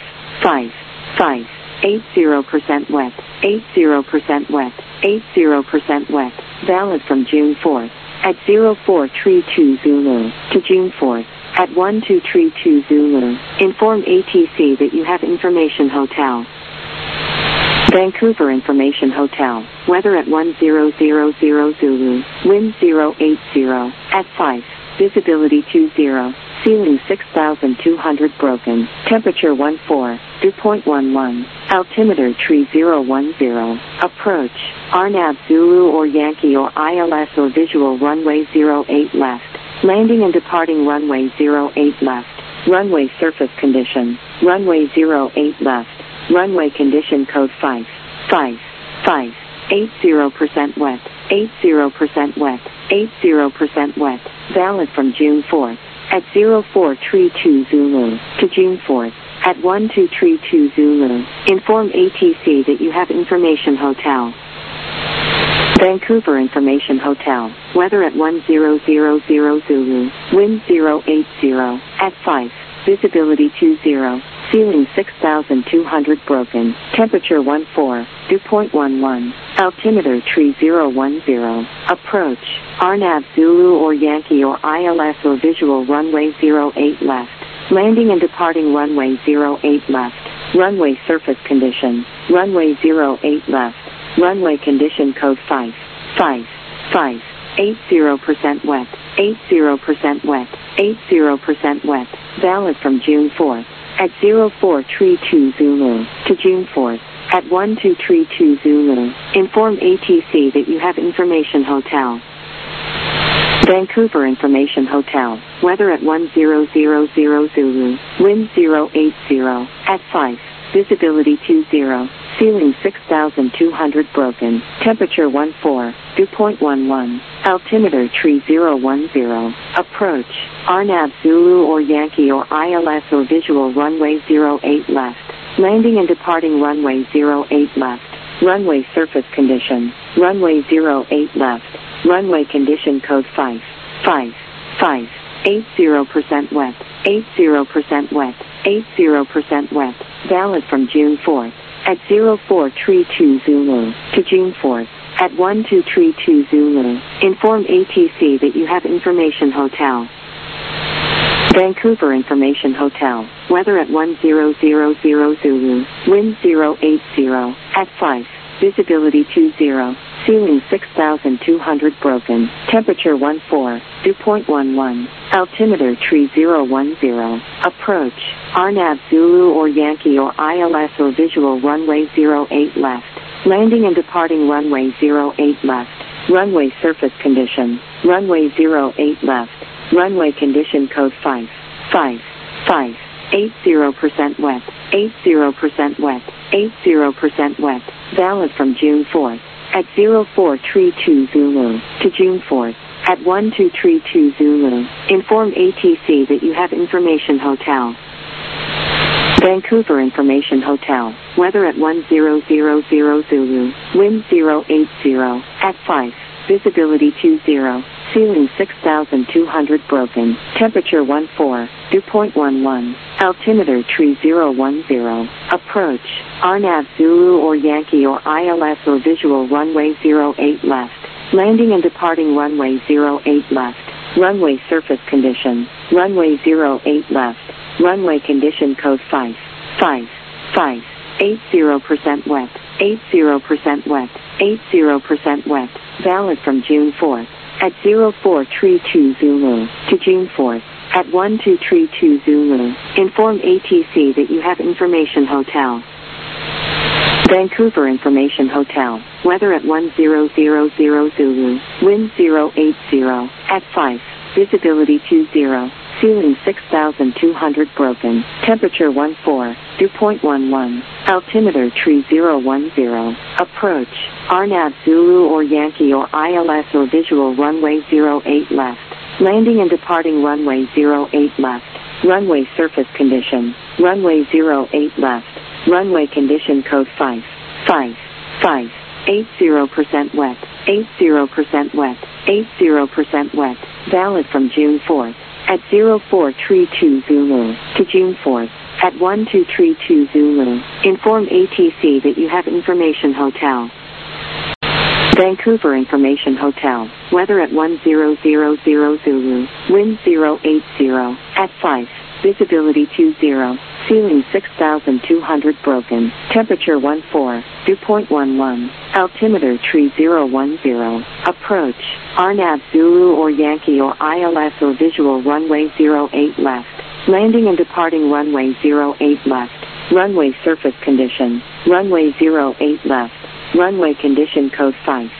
80% wet, 80% wet, 80% wet, valid from June 4th, at 0432 Zulu, to June 4th, at 1232 Zulu, inform ATC that you have Information Hotel. Vancouver Information Hotel, weather at 1000 Zulu, wind 080, at 5, visibility 20, ceiling 6,200 broken, temperature 14, dew point 11, altimeter tree 010, approach, RNAV Zulu or Yankee or ILS or visual runway 08 left, landing and departing runway 08 left, runway surface condition, runway 08 left, runway condition code 5, 80% wet, 80% wet, 80% wet, valid from June 4th, at 0432 Zulu, to June 4th, at 1232 Zulu, inform ATC that you have Information Hotel. Vancouver Information Hotel, weather at 1000 Zulu, wind 080, at 5, visibility 20, ceiling 6,200 broken, temperature 14, dew point 11, altimeter tree 010, approach, RNAV Zulu or Yankee or ILS or visual runway 08 left, landing and departing runway 08 left, runway surface condition, runway 08 left, runway condition code 5, 80% wet, 80% wet, 80% wet, valid from June 4th, at 0432 Zulu, to June 4th, at 1232 Zulu, inform ATC that you have Information Hotel. Vancouver Information Hotel, weather at 1000 Zulu, wind 080, at 5, visibility 20, ceiling 6,200 broken, temperature 14, dew point 11, altimeter tree 010, approach, RNAV Zulu or Yankee or ILS or visual runway 08 left, landing and departing runway 08 left, runway surface condition, runway 08 left, runway condition code 5, 80% wet, 80% wet, 80% wet, valid from June 4th, at 0432 Zulu, to June 4th, at 1232 Zulu, inform ATC that you have Information Hotel. Vancouver Information Hotel, weather at 1000 Zulu, wind 080, at 5, visibility 20, Ceiling 6,200 broken. Temperature 14, dew point 11. Altimeter tree 010. Approach. RNAV Zulu or Yankee or ILS or visual runway 08 left. Landing and departing runway 08 left. Runway surface condition. Runway 08 left. Runway condition code 5. 80% wet. 80% wet. 80% wet. Valid from June 4th. At 0432 Zulu to June 4th. At 1232 Zulu. Inform ATC that you have Information Hotel. Vancouver Information Hotel. Weather at 1000 Zulu. Wind 080. At 5. Visibility 20. Ceiling 6,200 broken. Temperature 14. Dew point 11. Altimeter tree 010. Approach. RNAV Zulu or Yankee or ILS or visual runway 08 left. Landing and departing runway 08 left. Runway surface condition. Runway 08 left. Runway condition code 5. 80% wet. 80% wet. 80% wet. Valid from June 4th. At 0432 Zulu to June 4th. At 1232 Zulu. Inform ATC that you have Information Hotel. Vancouver Information Hotel. Weather at 1000 Zulu. Wind 080. At 5. Visibility 20. Ceiling 6,200 broken. Temperature 14. Dew point 11. Altimeter tree 010. Approach. RNAV Zulu or Yankee or ILS or visual runway 08 left. Landing and departing runway 08 left. Runway surface condition. Runway 08 left. Runway condition code 5. 80% wet. 80% wet. 80% wet. Valid from June 4th. At 0432 Zulu to June 4th. At 1232 Zulu. Inform ATC that you have Information Hotel. Vancouver Information Hotel. Weather at 1000 Zulu. Wind 080. At 5. Visibility 20. Ceiling 6,200 broken. Temperature 14. Dew point 11. Altimeter tree 010. Approach. RNAV Zulu or Yankee or ILS or visual runway 08 left. Landing and departing runway 08 left. Runway surface condition. Runway 08 left. Runway condition code 5.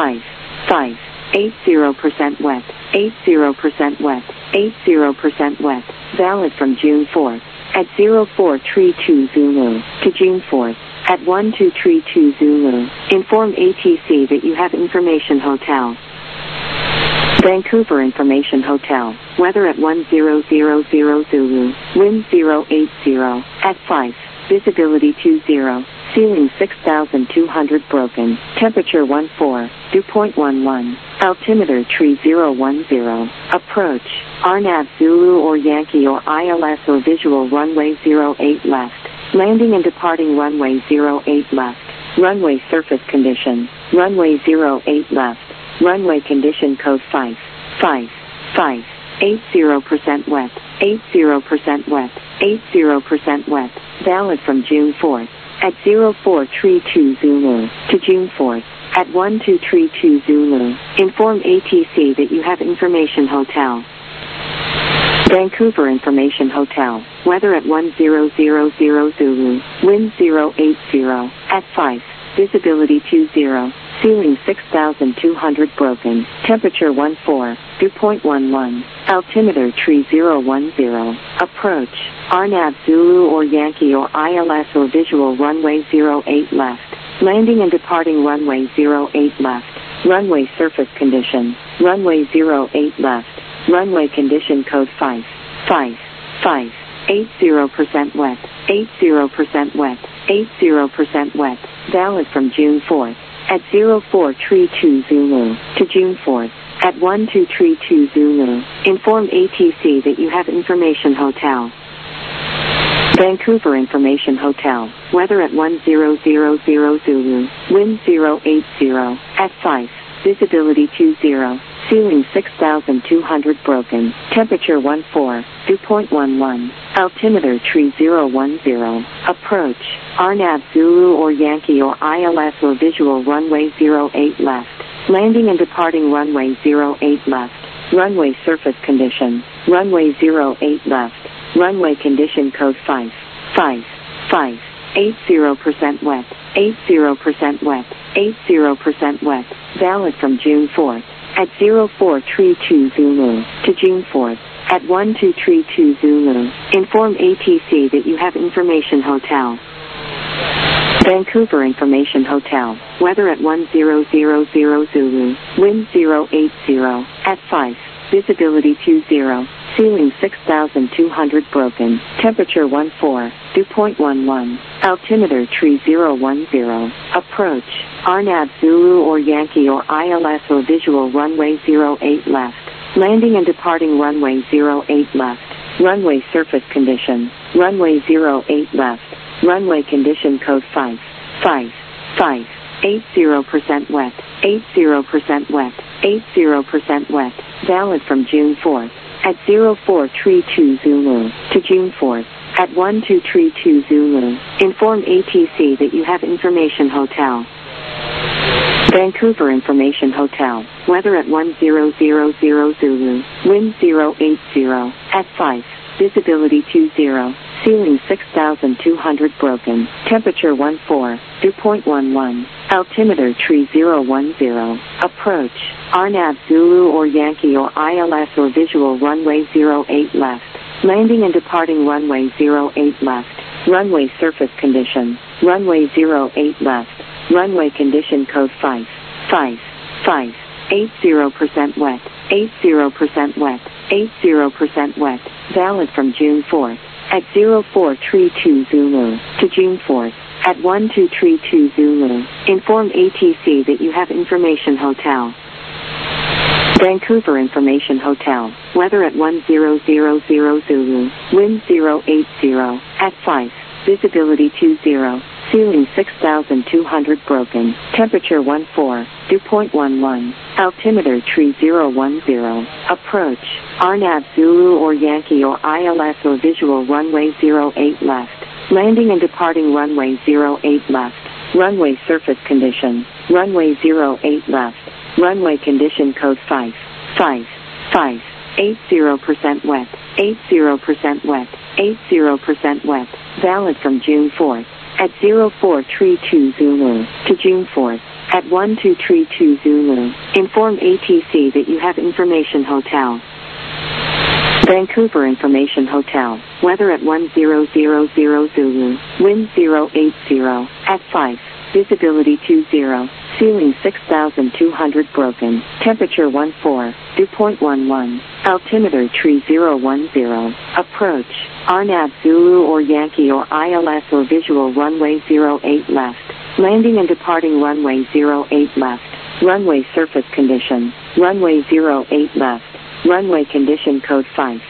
80% wet. 80% wet. 80% wet. Valid from June 4th. At 0432 Zulu to June 4th. At 1232 Zulu. Inform ATC that you have Information Hotel. Vancouver Information Hotel. Weather at 1000 Zulu. Wind 080. At 5. Visibility 20. Ceiling 6,200 broken. Temperature 14. Dew point 11. Altimeter tree 010. Approach. RNAV Zulu or Yankee or ILS or visual runway 08 left. Landing and departing runway 08 left. Runway surface condition. Runway 08 left. Runway condition code 5. 80% wet. 80% wet. 80% wet. Valid from June 4th. At 0432 Zulu to June 4th. At 1232 Zulu. Inform ATC that you have Information Hotel. Vancouver Information Hotel. Weather at 1000 Zulu. Wind 080. At 5. Visibility 20. Ceiling 6,200 broken. Temperature 14. Dew point 11. Altimeter tree 010. Approach. RNAV Zulu or Yankee or ILS or visual runway 08 left. Landing and departing runway 08 left. Runway surface condition. Runway 08 left. Runway condition code 5. 80% wet. 80% wet. 80% wet. Valid from June 4th. At 0432 Zulu to June 4th. At 1232 Zulu. Inform ATC that you have Information Hotel. Vancouver Information Hotel. Weather at 1000 Zulu. Wind 080. At 5. Visibility 20. Ceiling 6,200 broken. Temperature 14, dew point 11. Altimeter tree 010. Approach. RNAV Zulu or Yankee or ILS or visual runway 08 left. Landing and departing runway 08 left. Runway surface condition. Runway 08 left. Runway condition code 5. 80% wet. 80% wet. 80% wet. Valid from June 4th. At 0432 Zulu to June 4th. At 1232 Zulu. Inform ATC that you have Information Hotel. Vancouver Information Hotel. Weather at 1000 Zulu. Wind 080. At 5. Visibility 20. Ceiling 6,200 broken. Temperature 14. Dew point 11. Altimeter tree 010. Approach. RNAV Zulu or Yankee or ILS or visual runway 08 left. Landing and departing runway 08 left. Runway surface condition. Runway 08 left. Runway condition code 5. 80% wet. 80% wet. 80% wet. Valid from June 4th. At 0432 Zulu to June 4th. At 1232 Zulu. Inform ATC that you have Information Hotel. Vancouver Information Hotel. Weather at 1000 Zulu. Wind 080. At 5. Visibility 20. Ceiling 6,200 broken. Temperature 14. Dew point 11. Altimeter tree 010. Approach. RNAV Zulu or Yankee or ILS or visual runway 08 left. Landing and departing runway 08 left. Runway surface condition. Runway 08 left. Runway condition code 5. 80% wet. 80% wet. 80% wet. Valid from June 4th. At 0432 Zulu to June 4th. At 1232 Zulu. Inform ATC that you have Information Hotel. Vancouver Information Hotel. Weather at 1000 Zulu. Wind 080. At 5. Visibility 20. Ceiling 6,200 broken. Temperature 14. Dew point 11. Altimeter tree 010. Approach. RNAV Zulu or Yankee or ILS or visual runway 08 left. Landing and departing runway 08 left. Runway surface condition. Runway 08 left. Runway condition code 5. 80% wet. 80% wet. 80% wet. Valid from June 4th. At 0432 Zulu to June 4th. At 1232 Zulu. Inform ATC that you have Information Hotel. Vancouver Information Hotel. Weather at 1000 Zulu. Wind 080. At 5. Visibility 20. Ceiling 6,200 broken. Temperature 14. Dew point 11. Altimeter tree 010. Approach. RNAV Zulu or Yankee or ILS or visual runway 08 left. Landing and departing runway 08 left. Runway surface condition. Runway 08 left. Runway condition code 5.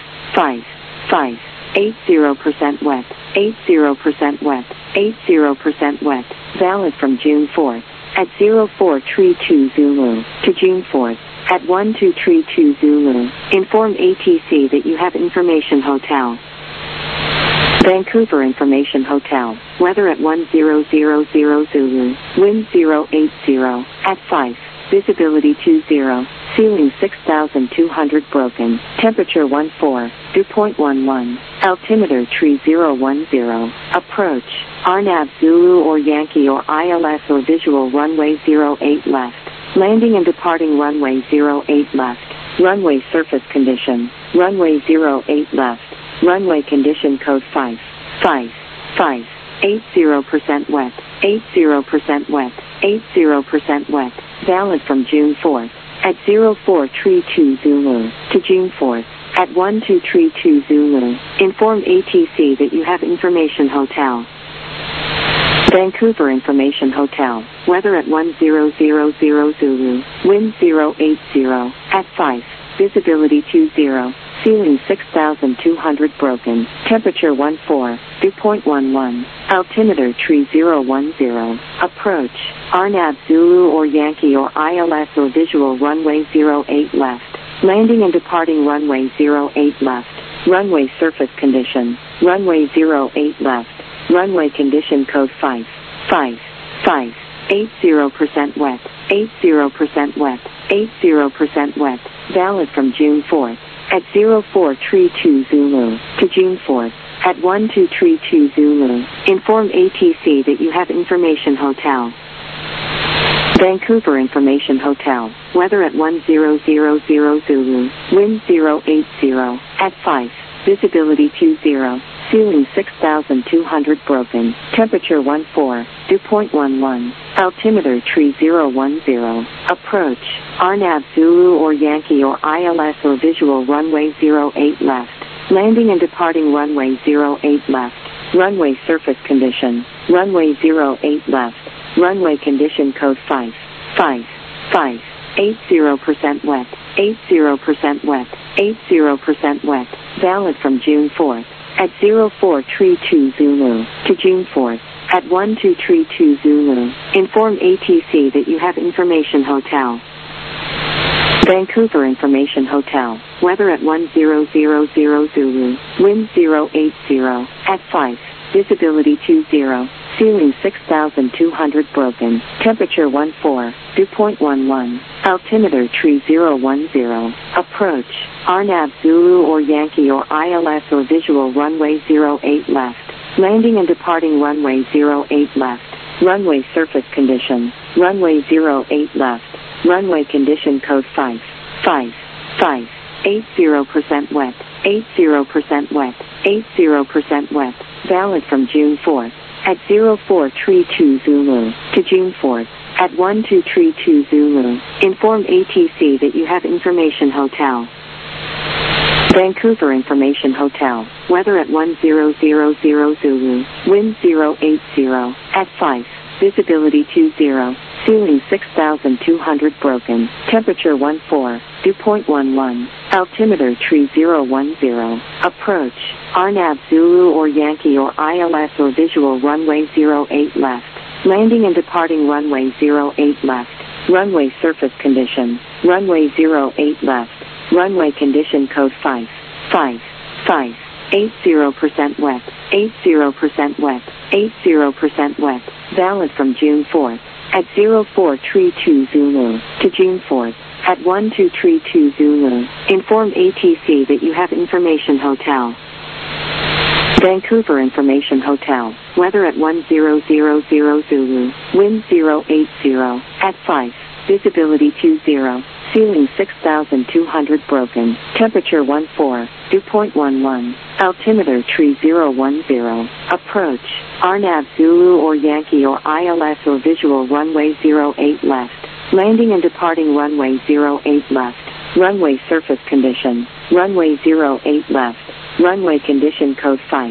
80% wet. 80% wet. 80% wet. Valid from June 4th. At 0432 Zulu to June 4th. At 1232 Zulu. Inform ATC that you have Information Hotel. Vancouver Information Hotel. Weather at 1000 Zulu. Wind 080. At 5. Visibility 20. Ceiling 6,200 broken. Temperature 14. Dew point 11. Altimeter tree 010. Approach. RNAV Zulu or Yankee or ILS or visual runway 08 left. Landing and departing runway 08 left. Runway surface condition. Runway 08 left. Runway condition code 5. 80% wet. 80% wet. 80% wet. Valid from June 4th. At 0432 Zulu to June 4th. At 1232 Zulu. Inform ATC that you have Information Hotel. Vancouver Information Hotel. Weather at 1000 Zulu. Wind 080. At 5. Visibility 20. Ceiling 6,200 broken. Temperature 14, dew point 11. Altimeter tree 010. Approach. RNAV Zulu or Yankee or ILS or visual runway 08 left. Landing and departing runway 08 left. Runway surface condition. Runway 08 left. Runway condition code 5. 80% wet. 80% wet. 80% wet. Valid from June 4th. At 0432 Zulu to June 4th. At 1232 Zulu. Inform ATC that you have Information Hotel. Vancouver Information Hotel. Weather at 1000 Zulu. Wind 080. At 5. Visibility 20. Ceiling 6,200 broken. Temperature 14. Dew point 11. Altimeter tree 010. Approach. RNAV Zulu or Yankee or ILS or visual runway 08 left. Landing and departing runway 08 left. Runway surface condition. Runway 08 left. Runway condition code 5. 80% wet. 80% wet. 80% wet. Valid from June 4th. At 0432 Zulu to June 4th. At 1232 Zulu. Inform ATC that you have Information Hotel. Vancouver Information Hotel. Weather at 1000 Zulu. Wind 080. At 5. Visibility 20. Ceiling 6,200 broken. Temperature 14. Dew point 11. Altimeter tree 010. Approach. RNAV Zulu or Yankee or ILS or visual runway 08 left. Landing and departing runway 08 left. Runway surface condition. Runway 08 left. Runway condition code 5. 80% wet. 80% wet. 80% wet. Valid from June 4th. At 0432 Zulu to June 4th. At 1232 Zulu. Inform ATC that you have Information Hotel. Vancouver Information Hotel. Weather at 1000 Zulu. Wind 080. At 5. Visibility 20. Ceiling 6,200 broken. Temperature 14. Dew point 11. Altimeter tree 010. Approach. RNAV Zulu or Yankee or ILS or visual runway 08 left. Landing and departing runway 08 left. Runway surface condition. Runway 08 left. Runway condition code 5. 80% wet. 80% wet. 80% wet. Valid from June 4th. At 0432 Zulu to June 4th. At 1232 Zulu. Inform ATC that you have Information Hotel. Vancouver Information Hotel. Weather at 1000 Zulu. Wind 080. At 5. Visibility 20. Ceiling 6,200 broken. Temperature 14. Dew point 11. Altimeter tree 010. Approach. RNAV Zulu or Yankee or ILS or visual runway 08 left. Landing and departing runway 08 left. Runway surface condition. Runway 08 left. Runway condition code 5.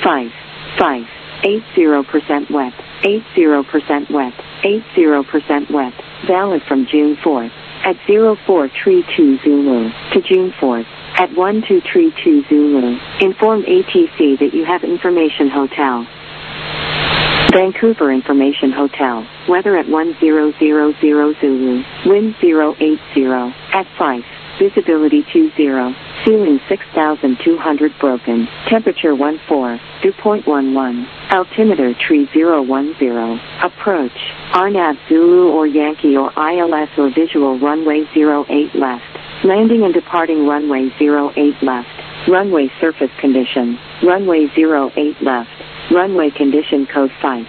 80% wet. 80% wet. 80% wet. Valid from June 4th. At 0432 Zulu to June 4th. At 1232 Zulu. Inform ATC that you have Information Hotel. Vancouver Information Hotel. Weather at 1000 Zulu. Wind 080. At 5. Visibility 20. Ceiling 6,200 broken. Temperature 14. Dew point 11. Altimeter tree 010. Approach. RNAV Zulu or Yankee or ILS or visual runway 08 left. Landing and departing runway 08 left. Runway surface condition. Runway 08 left. Runway condition code 5.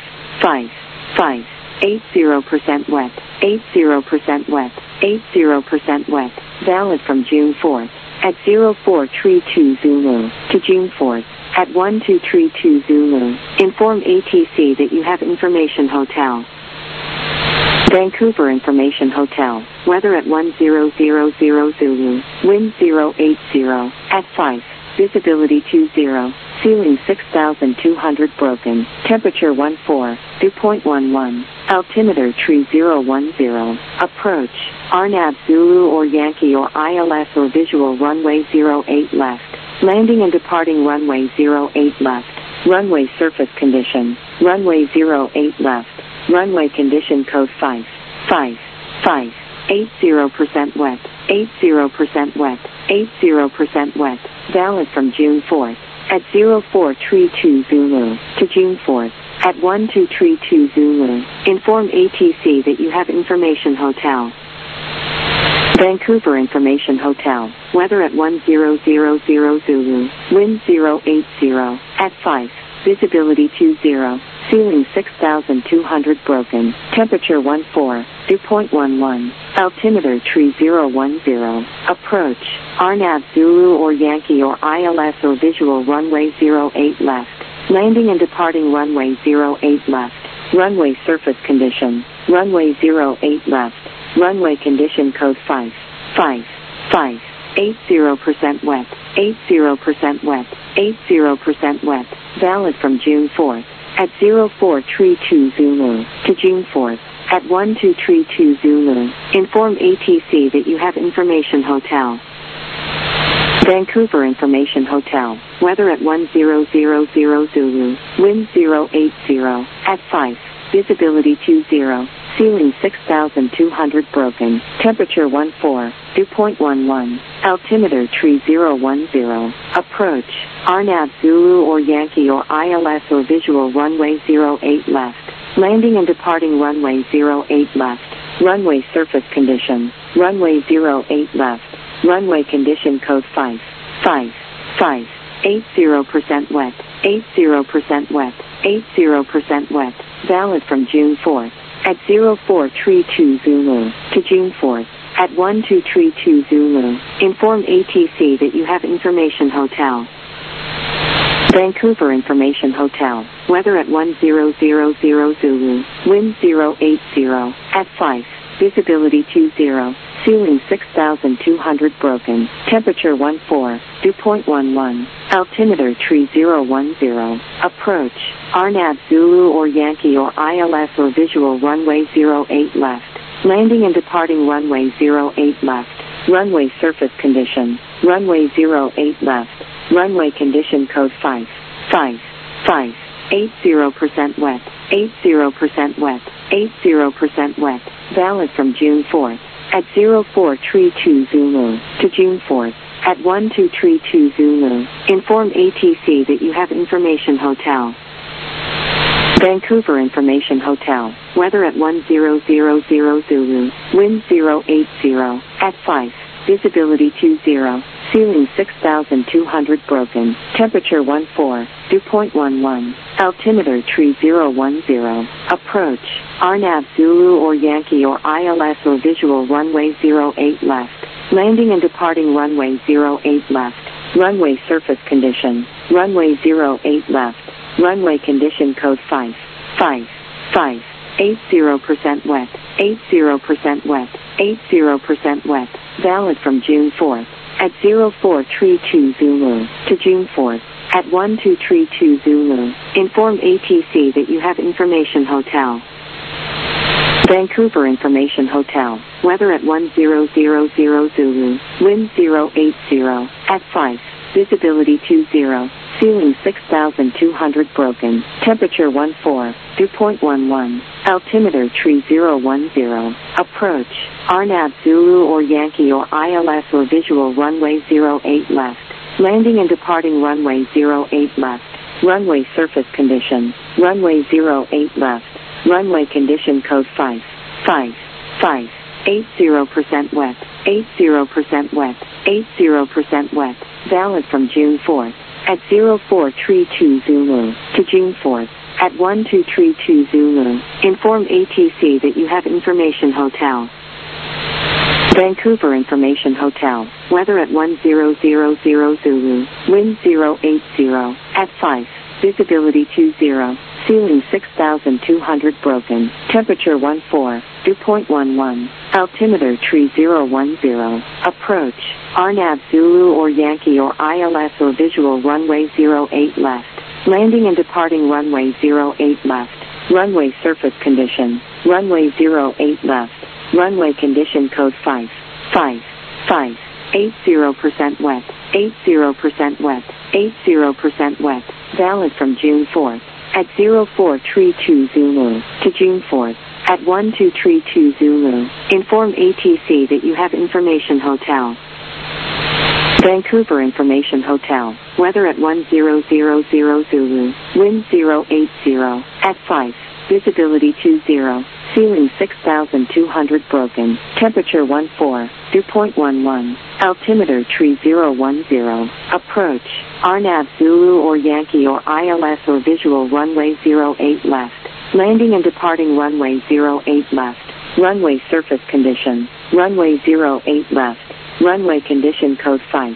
80% wet. 80% wet. 80% wet. Valid from June 4th. At 0432 Zulu to June 4th. At 1232 Zulu. Inform ATC that you have Information Hotel. Vancouver Information Hotel. Weather at 1000 Zulu. Wind 080. At 5. visibility 20, ceiling 6,200 broken, temperature 14, dew point 11, altimeter tree 010, approach, RNAV Zulu or Yankee or ILS or visual runway 08 left, landing and departing runway 08 left, runway surface condition, runway 08 left, runway condition code 5, 80% wet, 80% wet, 80% wet, valid from June 4th, at 0432 Zulu, to June 4th, at 1232 Zulu, inform ATC that you have Information Hotel. Vancouver Information Hotel, weather at 1000 Zulu, wind 080, at 5, visibility 20, ceiling 6,200 broken, temperature 14, dew point 11, altimeter tree 010, approach, RNAV Zulu or Yankee or ILS or visual runway 08 left, landing and departing runway 08 left, runway surface condition, runway 08 left, runway condition code 5, 80% wet, 80% wet, 80% wet, valid from June 4th, at 0432 Zulu, to June 4th, at 1232 Zulu, inform ATC that you have Information Hotel. Vancouver Information Hotel, weather at 1000 Zulu, wind 080, at 5, visibility 20, ceiling 6,200 broken, temperature 14, dew point 11, altimeter tree 010, approach, RNAV Zulu or Yankee or ILS or visual runway 08 left, landing and departing runway 08 left, runway surface condition, runway 08 left, runway condition code 5, 80% wet, 80% wet, 80% wet, valid from June 4th, at 0432 Zulu, to June 4th, at 1232 Zulu, inform ATC that you have Information Hotel. Vancouver Information Hotel, weather at 1000 Zulu, wind 080, at 5, visibility 20, ceiling 6,200 broken, temperature 14, dew point 11, altimeter tree 010, approach, RNAV Zulu or Yankee or ILS or visual runway 08 left, landing and departing runway 08 left, runway surface condition, runway 08 left, runway condition code 5, 80% wet, 80% wet, 80% wet, valid from June 4th, at 0432 Zulu, to June 4th, at 1232 Zulu, inform ATC that you have Information Hotel. Vancouver Information Hotel, weather at 1000 Zulu, wind 080, at 5, visibility 20, ceiling 6,200 broken, temperature 14, dew point 11, altimeter tree 010, approach, RNAV Zulu or Yankee or ILS or visual runway 08 left, landing and departing runway 08 left, runway surface condition, runway 08 left, runway condition code 5, 80% wet, 80% wet, 80% wet, valid from June 4th, at 0432 Zulu, to June 4th, at 1232 Zulu, inform ATC that you have Information Hotel. Vancouver Information Hotel, weather at 1000 Zulu, wind 080, at 5, visibility 20, ceiling 6,200 broken, temperature 14, dew point 11, altimeter tree 010, approach, RNAV Zulu or Yankee or ILS or visual runway 08 left, landing and departing runway 08 left, runway surface condition, runway 08 left, runway condition code 5, 80% wet, 80% wet, 80% wet, valid from June 4th, at 0432 Zulu, to June 4th, at 1232 Zulu, inform ATC that you have Information Hotel. Vancouver Information Hotel, weather at 1000 Zulu, wind 080, at 5, visibility 20, ceiling 6,200 broken, temperature 14, dew point 11, Altimeter tree 010. Approach. RNAV Zulu or Yankee or ILS or visual runway 08 left. Landing and departing runway 08 left. Runway surface condition. Runway 08 left. Runway condition code 5. 80% wet. 80% wet. 80% wet. Valid from June 4th. At 0432 Zulu to June 4th. At 1232 Zulu. Inform ATC that you have Information Hotel. Vancouver Information Hotel. Weather at 1000 Zulu. Wind 080. At 5. Visibility 20. Ceiling 6,200 broken. Temperature 14. Dew point 11. Altimeter tree 010. Approach. RNAV Zulu or Yankee or ILS or visual runway 08 left. Landing and departing runway 08 left. Runway surface condition. Runway 08 left. Runway condition code 5.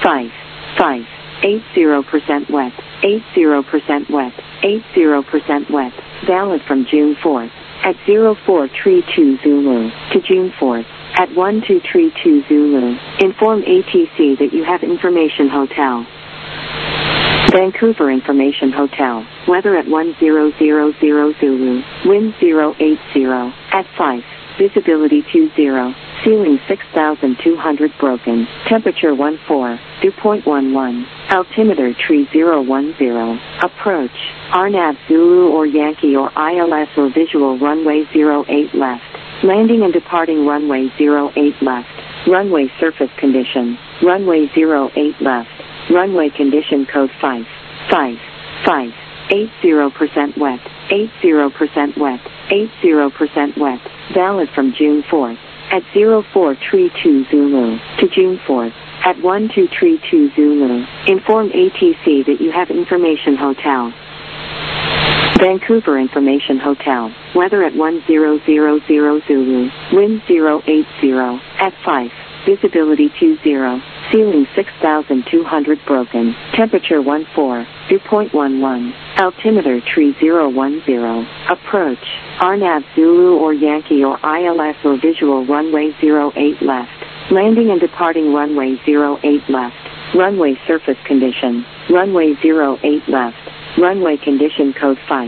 80% wet. 80% wet. 80% wet. Valid from June 4th. At 0432 Zulu to June 4th. At 1232 Zulu. Inform ATC that you have Information Hotel. Vancouver Information Hotel. Weather at 1000 Zulu. Wind 080. At 5. Visibility 20. Ceiling 6,200 broken. Temperature 14. Dew point 11. Altimeter tree 010. Approach. RNAV Zulu or Yankee or ILS or visual runway 08 left. Landing and departing runway 08 left. Runway surface condition. Runway 08 left. Runway condition code 5. 80% wet. 80% wet. 80% wet. Valid from June 4th. At 0432 Zulu to June 4th. At 1232 Zulu. Inform ATC that you have Information Hotel. Vancouver Information Hotel. Weather at 1000 Zulu. Wind 080. At 5. Visibility 20. Ceiling 6,200 broken. Temperature 14. Dew point 11. Altimeter tree 010. Approach. RNAV Zulu or Yankee or ILS or visual runway 08 left. Landing and departing runway 08 left. Runway surface condition. Runway 08 left. Runway condition code 5.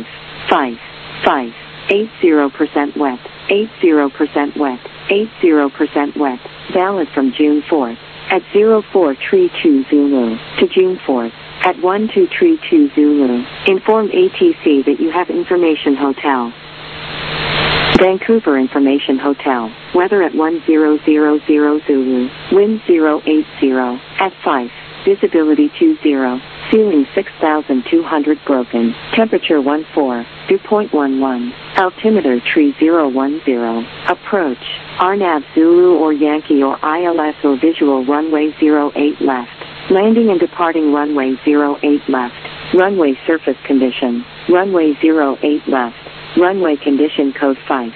80% wet. 80% wet. 80% wet. Valid from June 4th. At 0432 Zulu to June 4th. At 1232 Zulu. Inform ATC that you have Information Hotel. Vancouver Information Hotel. Weather at 1000 Zulu. Wind 080. At 5. Visibility 20. Ceiling 6,200 broken. Temperature 14. Dew point 11. Altimeter tree 010. Approach. RNAV Zulu or Yankee or ILS or visual runway 08 left. Landing and departing runway 08 left. Runway surface condition. Runway 08 left. Runway condition code 5.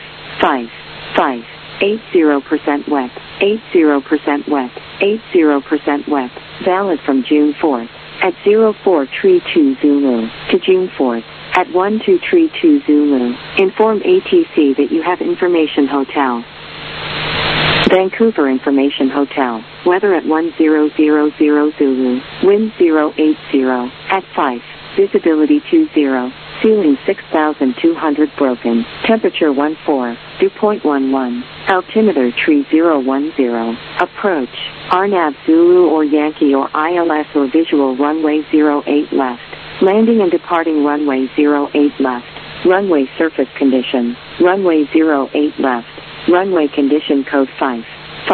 80% wet. 80% wet. 80% wet. Valid from June 4th. At 0432 Zulu to June 4th. At 1232 Zulu. Inform ATC that you have Information Hotel. Vancouver Information Hotel. Weather at 1000 Zulu. Wind 080. At 5. Visibility 20. Ceiling 6,200 broken. Temperature 14. Dew point 11. Altimeter tree 010. Approach. RNAV Zulu or Yankee or ILS or visual runway 08 left. Landing and departing runway 08 left. Runway surface condition. Runway 08 left. Runway condition code 5.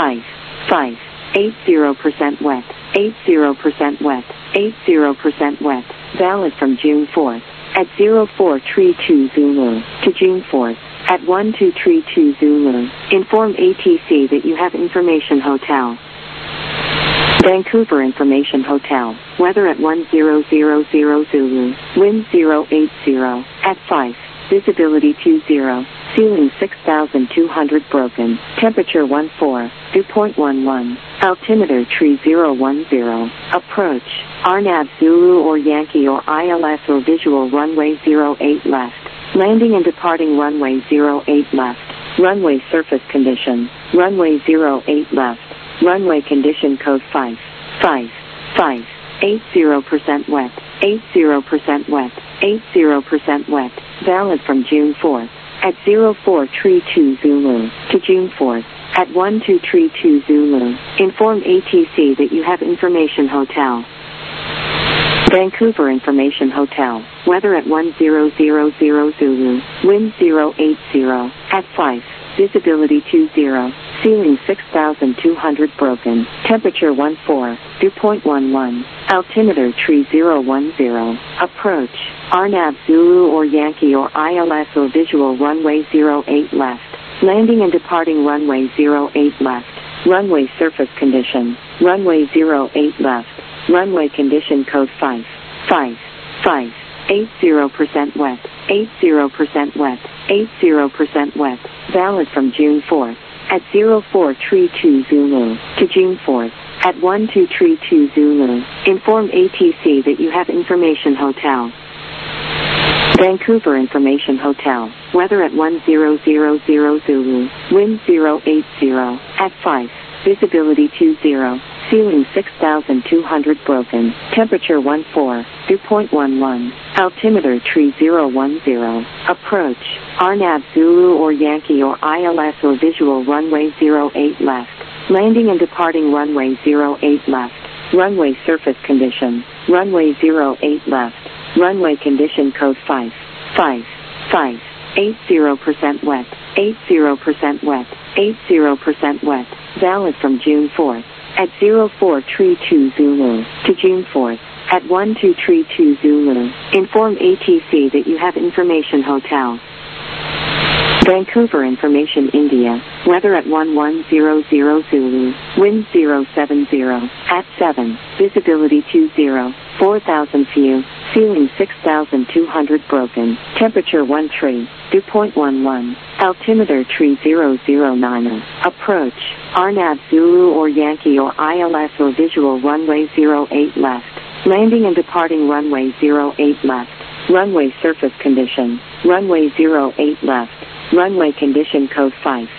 80% wet. 80% wet. 80% wet. Valid from June 4th. At 0432 Zulu to June 4th. At 1232 Zulu. Inform ATC that you have Information Hotel. Vancouver Information Hotel. Weather at 1000 Zulu. Wind 080. At 5. Visibility 20. Ceiling 6,200 broken. Temperature 14. Dew point 11. Altimeter tree 010. Approach. RNAV Zulu or Yankee or ILS or visual runway 08 left. Landing and departing runway 08 left. Runway surface condition. Runway 08 left. Runway condition code 5. 80% wet. 80% wet. 80% wet. Valid from June 4th at 0432 Zulu to June 4th at 1232 Zulu. Inform ATC that you have Information Hotel. Vancouver Information Hotel. Weather at 1000 Zulu. Wind 080 at 5. Visibility 20. Ceiling 6,200 broken. Temperature 14. Dew point 11. Altimeter 3010. Approach. RNAV Zulu or Yankee or ILS or visual runway 08 left. Landing and departing runway 08 left. Runway surface condition. Runway 08 left. Runway condition code 5. 80% wet. 80% wet. 80% wet. Valid from June 4th at 0432 Zulu to June 4th at 1232 Zulu. Inform ATC that you have Information Hotel. Vancouver Information Hotel. Weather at 1000 Zulu. Wind 080 at 5. Visibility 20. Ceiling 6,200 broken. Temperature 14. Dew point 11. Altimeter 3010. Approach. RNAV Zulu or Yankee or ILS or visual runway 08 left. Landing and departing runway 08 left. Runway surface condition. Runway 08 left. Runway condition code 5. 80% wet. 80% wet. 80% wet. Valid from June 4th at 0432 Zulu to June 4th at 1232 Zulu. Inform ATC that you have Information Hotel. Vancouver Information India. Weather at 1100 Zulu. Wind 070 at 7. Visibility 20. 4,000 few. Ceiling 6,200 broken. Temperature 13. Dew point 11. Altimeter 3009. Approach. RNAV Zulu or Yankee or ILS or visual runway 08 left. Landing and departing runway 08 left. Runway surface condition. Runway 08 left. Runway condition code 5.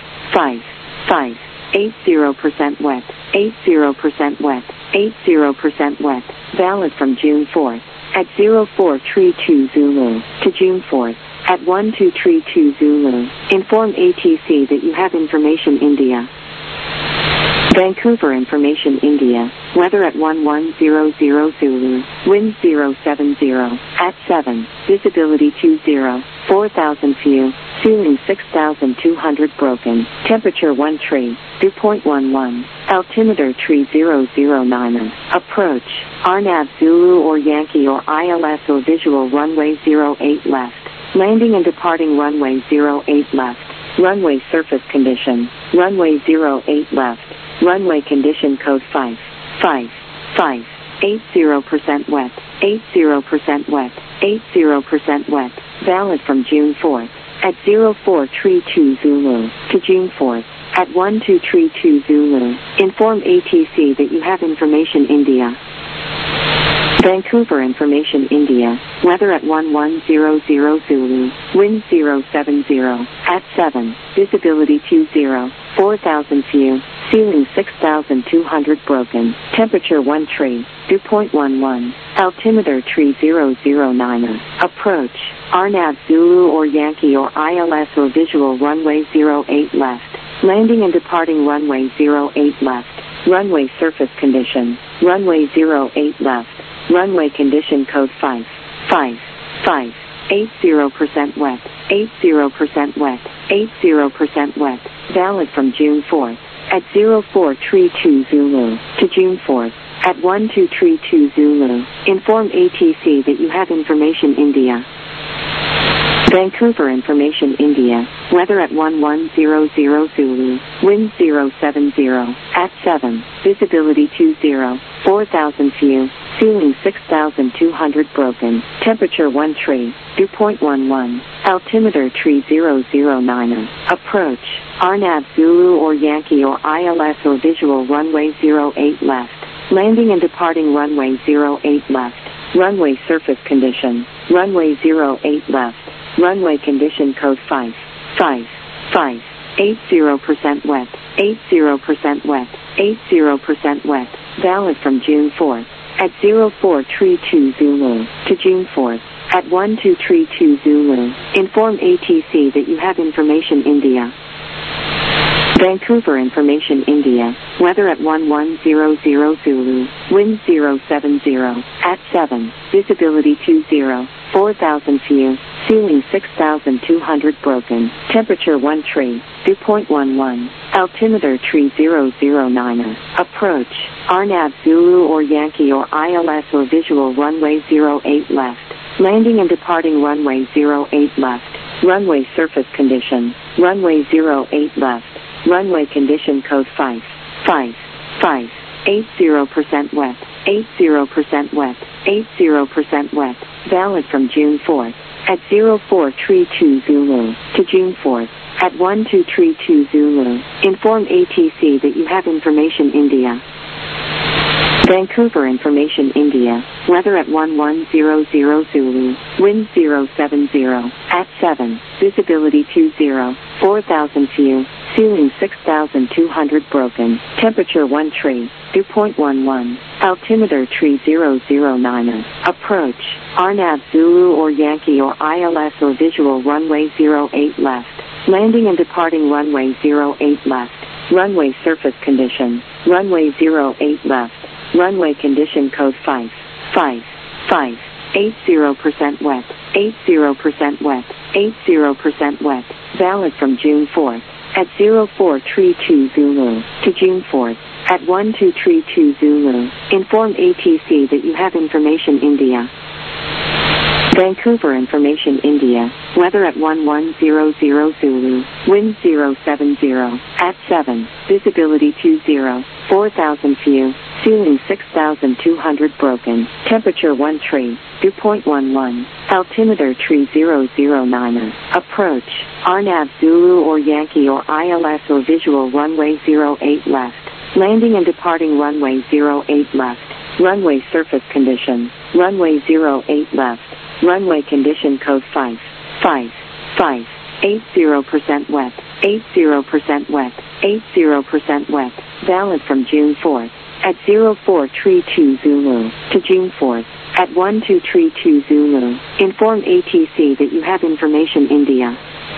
80% wet. 80% wet. 80% wet. Valid from June 4th at 0432 Zulu to June 4th at 1232 Zulu. Inform ATC that you have Information India. Vancouver Information India. Weather at 1100 Zulu. Wind 070 at 7. Visibility 20. 4,000 few. Ceiling 6,200 broken. Temperature 13. Dew point 11. Altimeter 3009. Approach. RNAV Zulu or Yankee or ILS or visual runway 08 left. Landing and departing runway 08 left. Runway surface condition. Runway 08 left. Runway condition code 5. 80% wet. 80% wet. 80% wet. Valid from June 4th at 0432 Zulu to June 4th at 1232 Zulu. Inform ATC that you have Information India. Vancouver Information India. Weather at 1100 Zulu. Wind 070 at 7. Visibility 20. 4,000 few. Ceiling 6,200 broken. Temperature 13. Dew point 11. Altimeter 3009. Approach. RNAV Zulu or Yankee or ILS or visual runway 08 left. Landing and departing runway 08 left. Runway surface condition. Runway 08 left. Runway condition code 5. 80% wet. 80% wet. 80% wet. Valid from June 4th at 0432 Zulu to June 4th at 1232 Zulu. Inform ATC that you have Information India. Vancouver Information India. Weather at 1100 Zulu. Wind 070 at 7. Visibility 20. 4,000 few. Ceiling 6,200 broken. Temperature 13. Dew point 11. Altimeter 3009. Approach. RNAV Zulu or Yankee or ILS or visual runway 08 left. Landing and departing runway 08 left. Runway surface condition. Runway 08 left. Runway condition code 5. 80% 80% wet, 80% wet, 80% wet, valid from June 4th, at 0432 Zulu, to June 4th, at 1232 Zulu, inform ATC that you have information India. Vancouver Information India, weather at 1100 Zulu, wind 070, at 7, visibility 20, 4,000 few, ceiling 6,200 broken, temperature 1 tree, dew point 11, altimeter tree 009, approach, RNAV Zulu or Yankee or ILS or visual runway 08 left, landing and departing runway 08 left, runway surface condition, runway 08 left, runway condition code 5, 5, 5, 80% wet, 80% wet, 80% wet, valid from June 4th, at 0432 Zulu, to June 4th, at 1232 Zulu, inform ATC that you have information India. Vancouver Information India, weather at 1100 Zulu, wind 070, at 7, visibility 20, 4,000 few, ceiling 6,200 broken, temperature 1 tree, dew point 11, altimeter tree 009, approach, RNAV Zulu or Yankee or ILS or visual runway 08 left, landing and departing runway 08 left, runway surface condition, runway 08 left, runway condition code 5, 5, 5, 80% wet, 80% wet, 80% wet, valid from June 4th, at 0432 Zulu, to June 4th, at 1232 Zulu, inform ATC that you have information India. Vancouver Information India, weather at 1100 Zulu, wind 070, at 7, visibility 20, 4,000 few, ceiling 6,200 broken, temperature 1 tree, dew point 11, altimeter tree 009, approach, RNAV Zulu or Yankee or ILS or visual runway 08 left, landing and departing runway 08 left, runway surface condition, runway 08 left, runway condition code 5, 5, 5, 80% wet, 80% wet, 80% wet, valid from June 4th, at 0432 Zulu, to June 4th, at 1232 Zulu, inform ATC that you have information India.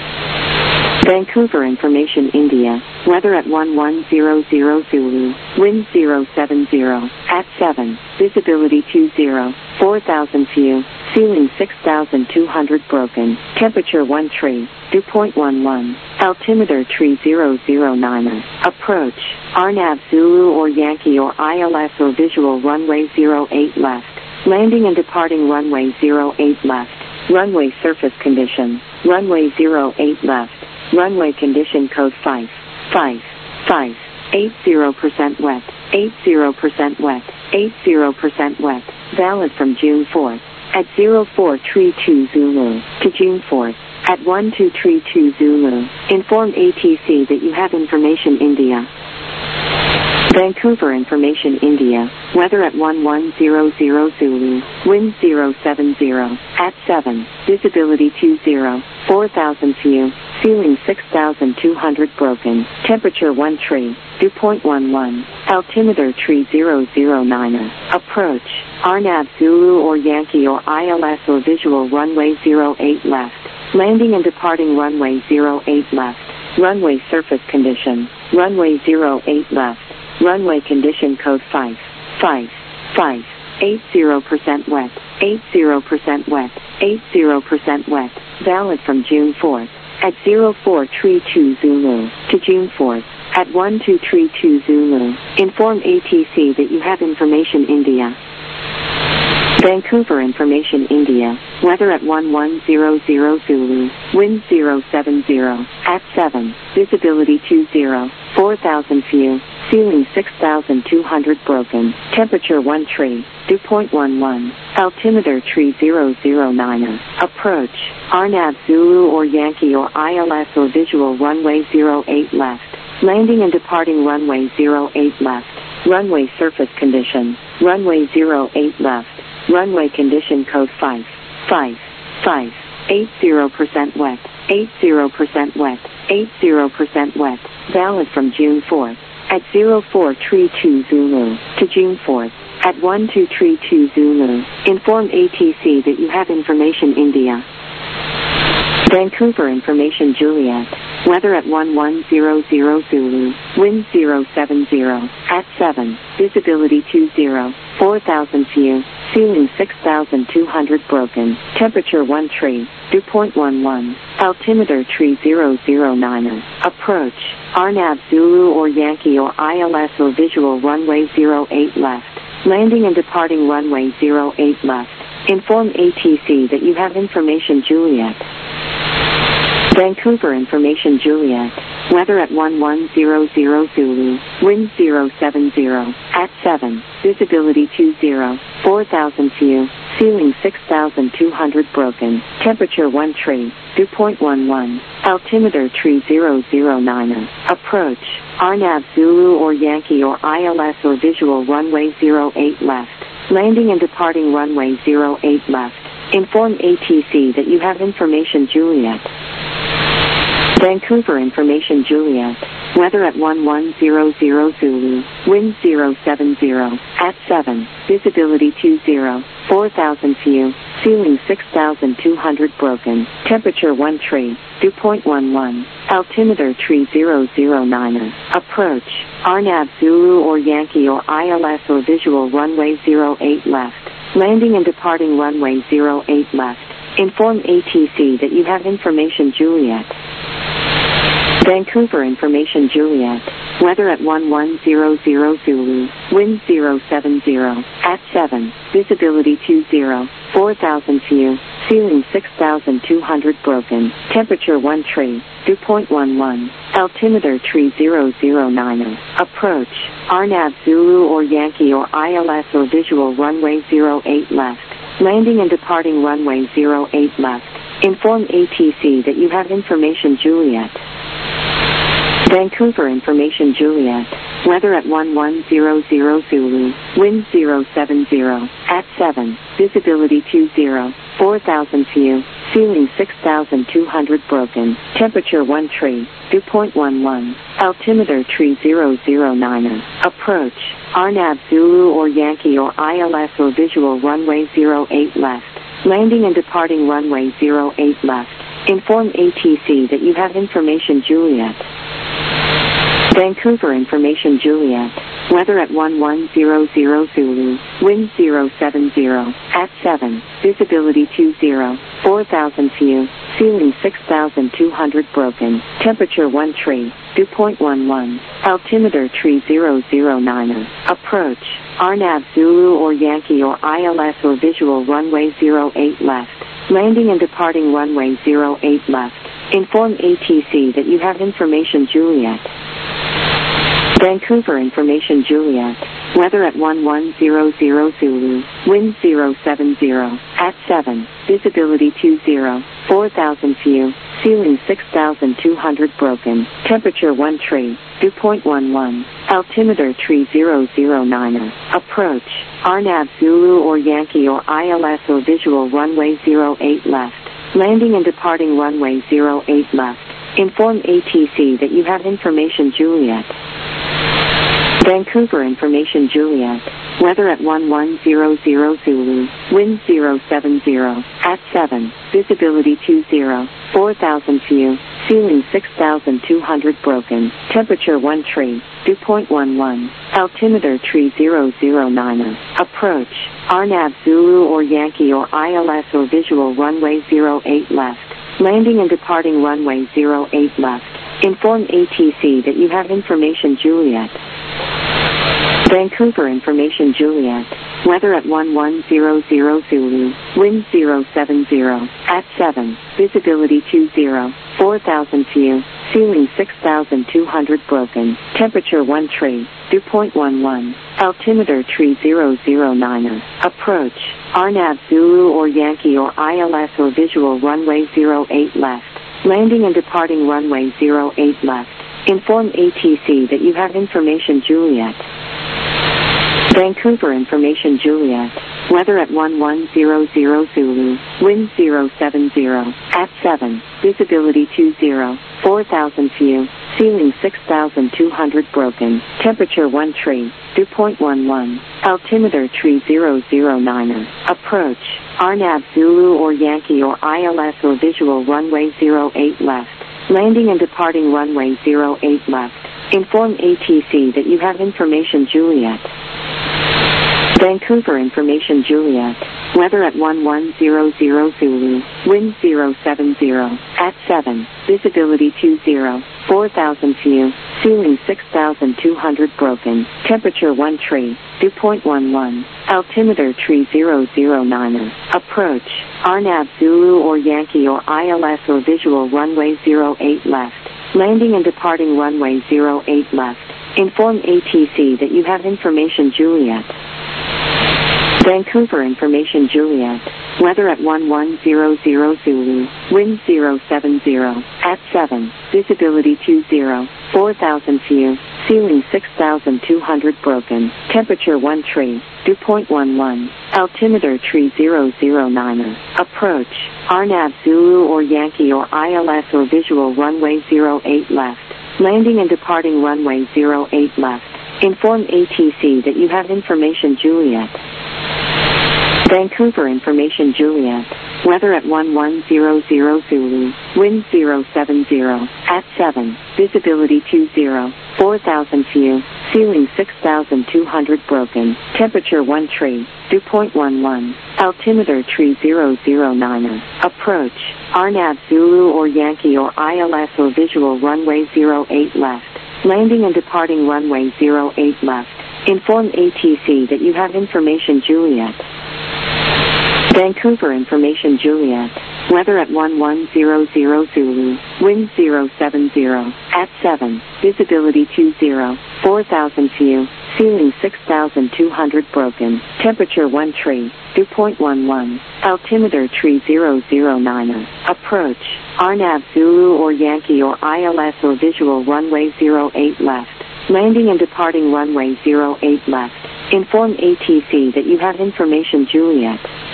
Vancouver Information India, weather at 1100 Zulu, wind 070, at 7, visibility 20, 4,000 few, ceiling 6,200 broken, temperature 1 tree, dew point 11, altimeter tree 009, approach, RNAV Zulu or Yankee or ILS or visual runway 08 left, landing and departing runway 08 left, runway surface condition, runway 08 left, runway condition code 5, 5, 5, 80% wet, 80% wet, 80% wet, valid from June 4th, at 0432 Zulu, to June 4th, at 1232 Zulu, inform ATC that you have information India. Vancouver Information India, weather at 1100 Zulu, wind 070, at 7, visibility 20, 4,000 few, ceiling 6,200 broken, temperature 1 tree, dew point 11, altimeter tree 009, approach, RNAV Zulu or Yankee or ILS or visual runway 08 left, landing and departing runway 08 left, runway surface condition, runway 08 left, runway condition code 5, 5, 5, 80% wet, 80% wet, 80% wet, valid from June 4th, at 0432 Zulu, to June 4th, at 1232 Zulu, inform ATC that you have information India. Vancouver Information India, weather at 1100 Zulu, wind 070, at 7, visibility 20, 4,000 few, ceiling 6,200 broken, temperature 1 tree, dew point 11, altimeter tree 009, approach, RNAV Zulu or Yankee or ILS or visual runway 08 left, landing and departing runway 08 left, runway surface condition, runway 08 left, runway condition code 5, 5, 5, 80% wet, 80% wet, 80% wet, valid from June 4th at 0432 Zulu to June 4th at 1232 Zulu. Inform ATC that you have information India. Vancouver information Juliet. Weather at 1100 Zulu. Wind 070 at 7. Visibility 20. 4,000 view. Ceiling 6,200 broken. Temperature 1 tree. Dew point 11. Altimeter tree 009. Approach. Arnab Zulu or Yankee or ILS or visual runway 08 left. Landing and departing runway 08 left. Inform ATC that you have information Juliet. Vancouver information Juliet. Weather at 1100 Zulu. Wind 070 at 7. Visibility 20. 4,000 view. Ceiling 6,200 broken. Temperature 1 tree. Dew point 11. Altimeter tree 009. Approach. Arnab Zulu or Yankee or ILS or visual runway 08 left. Landing and departing runway 08 left. Inform ATC that you have information Juliet. Vancouver information Juliet. Weather at 1100 Zulu. Wind 070 at 7. Visibility 20. 4,000 view. Ceiling 6,200 broken. Temperature 1 tree. Dew point 11. Altimeter tree 009. Approach. Arnab Zulu or Yankee or ILS or visual runway 08 left. Landing and departing runway 08 left. Inform ATC that you have information Juliet. Vancouver information Juliet. Weather at 1100 Zulu. Wind 070 at 7. Visibility 20. 4,000 view. Ceiling 6,200 broken. Temperature 1 tree. Dew point 11. Altimeter tree 009. Approach. Arnab Zulu or Yankee or ILS or visual runway 08 left. Landing and departing runway 08 left. Inform ATC that you have information Juliet. Vancouver information Juliet. Weather at 1100 Zulu. Wind 070 at 7. Visibility 20. 4,000 view. Ceiling 6,200 broken. Temperature 1 tree. Dew point 11. Altimeter tree 009. Approach. Arnab Zulu or Yankee or ILS or visual runway 08 left. Landing and departing runway 08 left. Inform ATC that you have information Juliet. Vancouver information Juliet. Weather at 1100 Zulu. Wind 070 at 7. Visibility 20. 4,000 view. Ceiling 6,200 broken. Temperature 1 tree. Dew point 11. Altimeter tree 009. Approach. Arnab Zulu or Yankee or ILS or visual runway 08 left. Landing and departing runway 08 left. Inform ATC that you have information Juliet. Vancouver information Juliet. Weather at 1100 Zulu. Wind 070 at 7. Visibility 20. 4,000 view. Ceiling 6,200 broken. Temperature 1 tree. Dew point 11. Altimeter tree 009. Approach. Arnab Zulu or Yankee or ILS or visual runway 08 left. Landing and departing runway 08 left. Inform ATC that you have information Juliet. Vancouver information Juliet. Weather at 1100 Zulu. Wind 070 at 7. Visibility 20. 4,000 view. Ceiling 6,200 broken. Temperature 1 tree. Dew point 11. Altimeter tree 009. Approach. Arnab Zulu or Yankee or ILS or visual runway 08 left. Landing and departing runway 08 left. Inform ATC that you have information Juliet. Vancouver information Juliet. Weather at 1100 Zulu. Wind 070 at 7. Visibility 20. 4,000 view. Ceiling 6,200 broken. Temperature 1 tree. Dew point 11. Altimeter tree 009. Approach. Arnab Zulu or Yankee or ILS or visual runway 08 left. Landing and departing runway 08 left. Inform ATC that you have information Juliet. Vancouver information Juliet. Weather at 1100 Zulu. Wind 1070, at 7, visibility 20, 4000 view, ceiling 6200 broken, temperature 1 tree, dew point 11, altimeter tree 009er, approach, RNAV Zulu or Yankee or ILS or visual runway 08 left, landing and departing runway 08 left, inform ATC that you have information Juliet. Vancouver information Juliet, weather at 1100 Zulu, wind 070, at 7, visibility 20, 4000 view, ceiling 6200 broken, temperature 1 tree, dew point 11, altimeter tree 009er, approach, RNAV Zulu or Yankee or ILS or visual runway 08 left, landing and departing runway 08 left, inform ATC that you have information Juliet. Vancouver information Juliet, weather at 1100 Zulu, wind 070, at 7, visibility 20, 4000 view, ceiling 6200 broken, temperature 1 tree, dew point 11, altimeter tree 009er, approach, RNAV Zulu or Yankee or ILS or visual runway 08 left, landing and departing runway 08 left, inform ATC that you have information Juliet. Vancouver information Juliet, weather at 1100 Zulu, wind 070, at 7, visibility 20, 4000 view, ceiling 6200 broken, temperature 1 tree, dew point 11, altimeter tree 009er, approach, RNAV Zulu or Yankee or ILS or visual runway 08 left, landing and departing runway 08 left, inform ATC that you have information Juliet. Vancouver information Juliet, weather at 1100 Zulu, wind 070, at 7, visibility 20, 4000 view, ceiling 6200 broken, temperature 1 tree, dew point 11, altimeter tree 009er, approach, RNAV Zulu or Yankee or ILS or visual runway 08 left, landing and departing runway 08 left, inform ATC that you have information Juliet.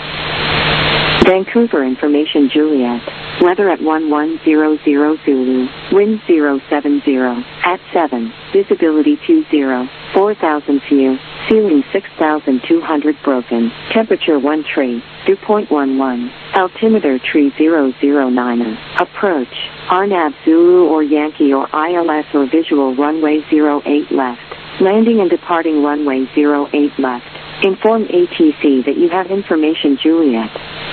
Vancouver information Juliet, weather at 1100 Zulu, wind 070, at 7, visibility 20, 4000 view, ceiling 6200 broken, temperature 1 tree, dew point 11, altimeter tree 009er, approach, RNAV Zulu or Yankee or ILS or visual runway 08 left, landing and departing runway 08 left, inform ATC that you have information Juliet.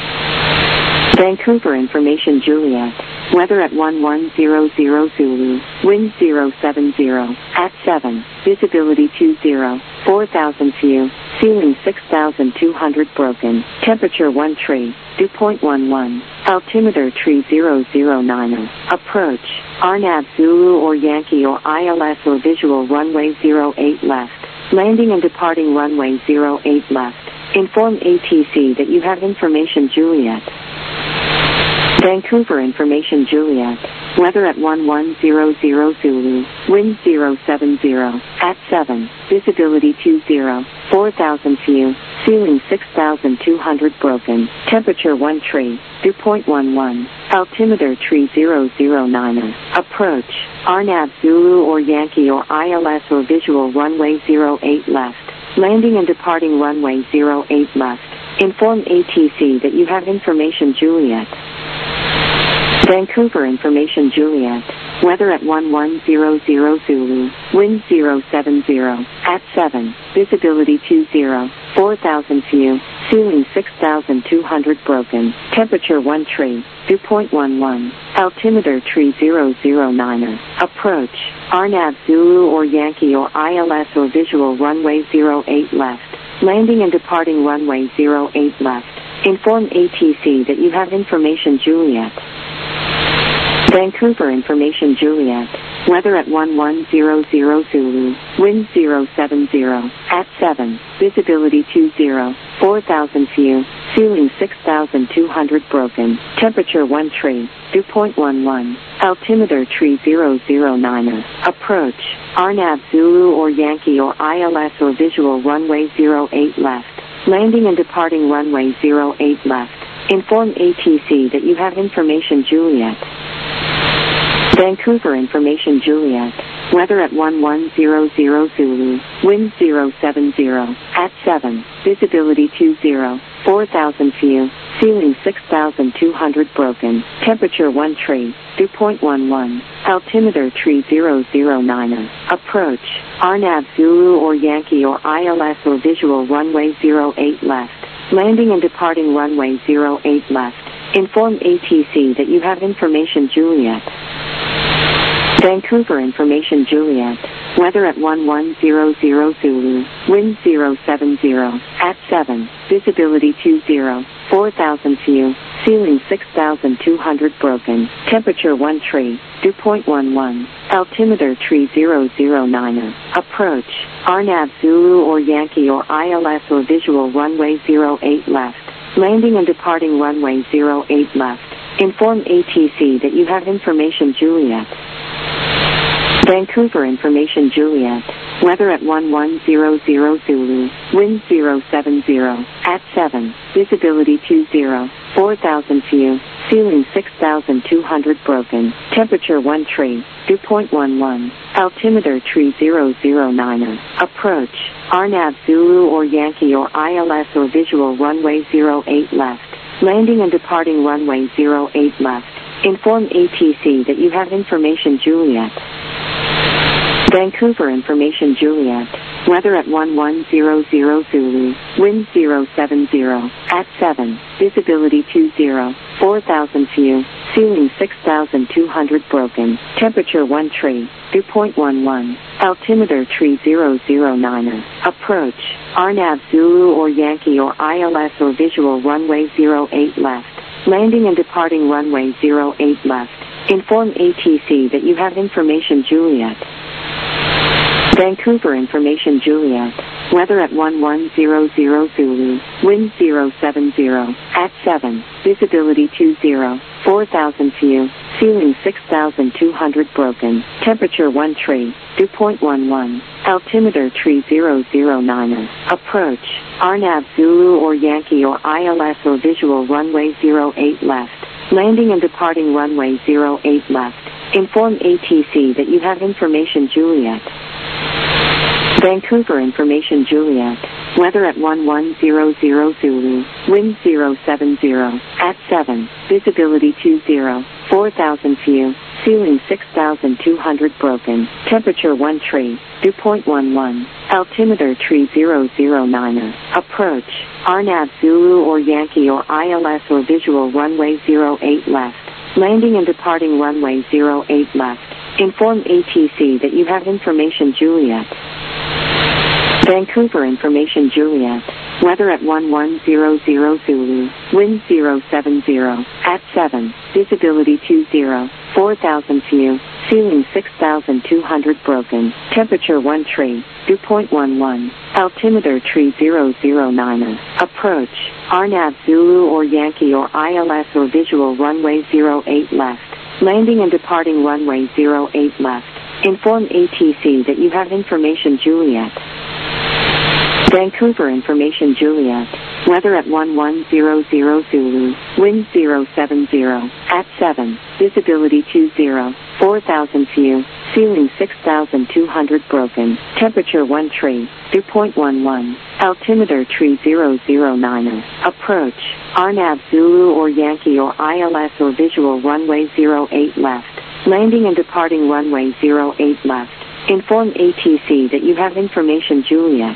Vancouver information Juliet, weather at 1100 Zulu, wind 070, at 7, visibility 20, 4000 view, ceiling 6200 broken, temperature 1 tree, dew point 11, altimeter tree 009er, approach, RNAV Zulu or Yankee or ILS or visual runway 08 left, landing and departing runway 08 left, inform ATC that you have information Juliet. Vancouver information Juliet, weather at 1100 Zulu, wind 070, at 7, visibility 20, 4000 view, ceiling 6200 broken, temperature 1 tree, dew point 11, altimeter tree 009er, approach, RNAV Zulu or Yankee or ILS or visual runway 08 left, landing and departing runway 08 left, inform ATC that you have information Juliet. Vancouver information Juliet, weather at 1100 Zulu, wind 070, at 7, visibility 20, 4000 view, ceiling 6200 broken, temperature 1 tree, dew point 11, altimeter tree 009er, approach, RNAV Zulu or Yankee or ILS or visual runway 08 left, landing and departing runway 08 left, inform ATC that you have information Juliet. Vancouver information Juliet, weather at 1100 Zulu, wind 070, at 7, visibility 20, 4000 view, ceiling 6200 broken, temperature 1 tree, dew point 11, altimeter tree 009er, approach, RNAV Zulu or Yankee or ILS or visual runway 08 left, landing and departing runway 08 left, Inform ATC that you have information Juliet. Vancouver information Juliet. Weather at 1100 Zulu. Wind 070. At 7. Visibility 20. 4,000 view. Ceiling 6,200 broken. Temperature 1 tree. Dew point 11. Altimeter 3009. Approach. RNAV Zulu or Yankee or ILS or visual runway 08 left. Landing and departing runway 08 left. Inform ATC that you have information Juliet. Vancouver information Juliet. Weather at 1100 Zulu. Wind 070. At 7. Visibility 20. 4,000 view. Ceiling 6,200 broken. Temperature 1 tree. Dew point 11. Altimeter 3009. Approach. RNAV Zulu or Yankee or ILS or visual runway 08 left. Landing and departing runway 08 left. Inform ATC that you have information Juliet. Vancouver information Juliet. Weather at 1100 Zulu. Wind 070. At 7. Visibility 20. 4,000 view. Ceiling 6,200 broken. Temperature 1 tree. Dew point 11. Altimeter 3009. Approach. RNAV Zulu or Yankee or ILS or visual runway 08 left. Landing and departing runway 08 left. Inform ATC that you have information Juliet. Vancouver information Juliet. Weather at 1100 Zulu. Wind 070. At 7. Visibility 20. 4,000 view. Ceiling 6,200 broken. Temperature 1 tree. Dew point 11. Altimeter 3009. Approach. RNAV Zulu or Yankee or ILS or visual runway 08 left. Landing and departing runway 08 left. Inform ATC that you have information Juliet. Vancouver information Juliet. Weather at 1100 Zulu. Wind 070. At 7. Visibility 20. 4,000 view. Ceiling 6,200 broken. Temperature 1 tree. Dew point 11. Altimeter 3009. Approach. RNAV Zulu or Yankee or ILS or visual runway 08 left. Landing and departing runway 08 left. Inform ATC that you have information Juliet. Vancouver information Juliet. Weather at 1100 Zulu. Wind 070. At 7. Visibility 20. 4,000 view. Ceiling 6,200 broken. Temperature 1 tree. Dew point 11. Altimeter 3009. Approach. RNAV Zulu or Yankee or ILS or visual runway 08 left. Landing and departing runway 08 left. Inform ATC that you have information Juliet. Vancouver information Juliet. Weather at 1100 Zulu. Wind 070. At 7. Visibility 20. 4,000 view. Ceiling 6,200 broken. Temperature 1 tree. Dew point 11. Altimeter 3009. Approach. RNAV Zulu or Yankee or ILS or visual runway 08 left. Landing and departing runway 08 left. Inform ATC that you have information Juliet. Vancouver information Juliet. Weather at 1100 Zulu. Wind 070. At 7. Visibility 20. 4,000 view. Ceiling 6,200 broken. Temperature 1 tree. Dew point 11. Altimeter 3009. Approach. RNAV Zulu or Yankee or ILS or visual runway 08 left. Landing and departing runway 08 left. Inform ATC that you have information Juliet.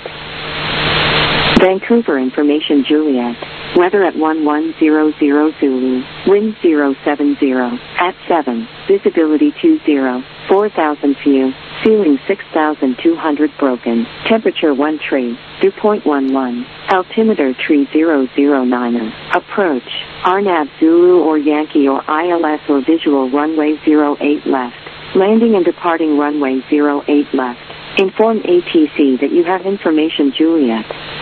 Vancouver information Juliet. Weather at 1100 Zulu. Wind 070. At 7. Visibility 20. 4,000 view. Ceiling 6,200 broken. Temperature 1 tree. Dew point 11. Altimeter 3009. Approach. RNAV Zulu or Yankee or ILS or visual runway 08 left. Landing and departing runway 08 left. Inform ATC that you have information Juliet.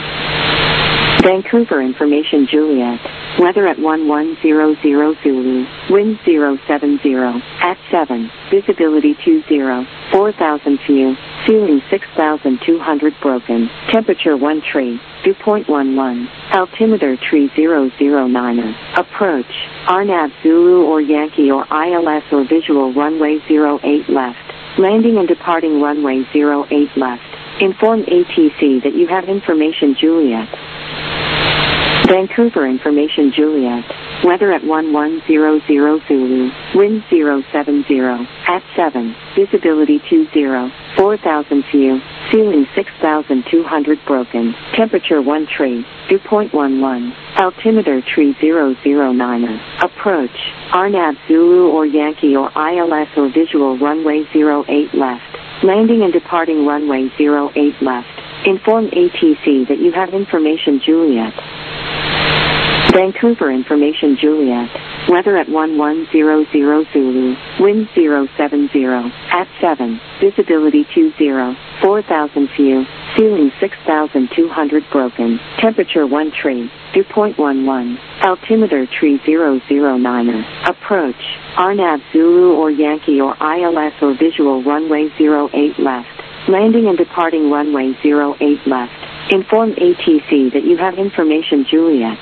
Vancouver information Juliet. Weather at 1100 Zulu. Wind 070. At 7. Visibility 20. 4,000 view. Ceiling 6,200 broken. Temperature 1 tree. Dew point 11. Altimeter tree 009er. Approach. RNAV Zulu or Yankee or ILS or visual runway 08 left. Landing and departing runway 08 left. Inform ATC that you have information Juliet. Vancouver information Juliet. Weather at 1100 Zulu. Wind 070. At 7. Visibility 20. 4,000 view. Ceiling 6,200 broken. Temperature 1 tree. Dew point 11. Altimeter tree 009er. Approach. RNAV Zulu or Yankee or ILS or visual runway 08 left. Landing and departing runway 08 left. Inform ATC that you have information Juliet. Vancouver information Juliet. Weather at 1100 Zulu. Wind 070. At 7. Visibility 20. 4,000 view. Ceiling 6,200 broken. Temperature 1 tree. Dew point 11. Altimeter tree 009er. Approach. RNAV Zulu or Yankee or ILS or visual runway 08 left. Landing and departing runway 08 left. Inform ATC that you have information Juliet.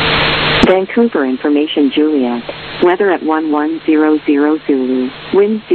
Vancouver information Juliet. Weather at 1100 Zulu. Wind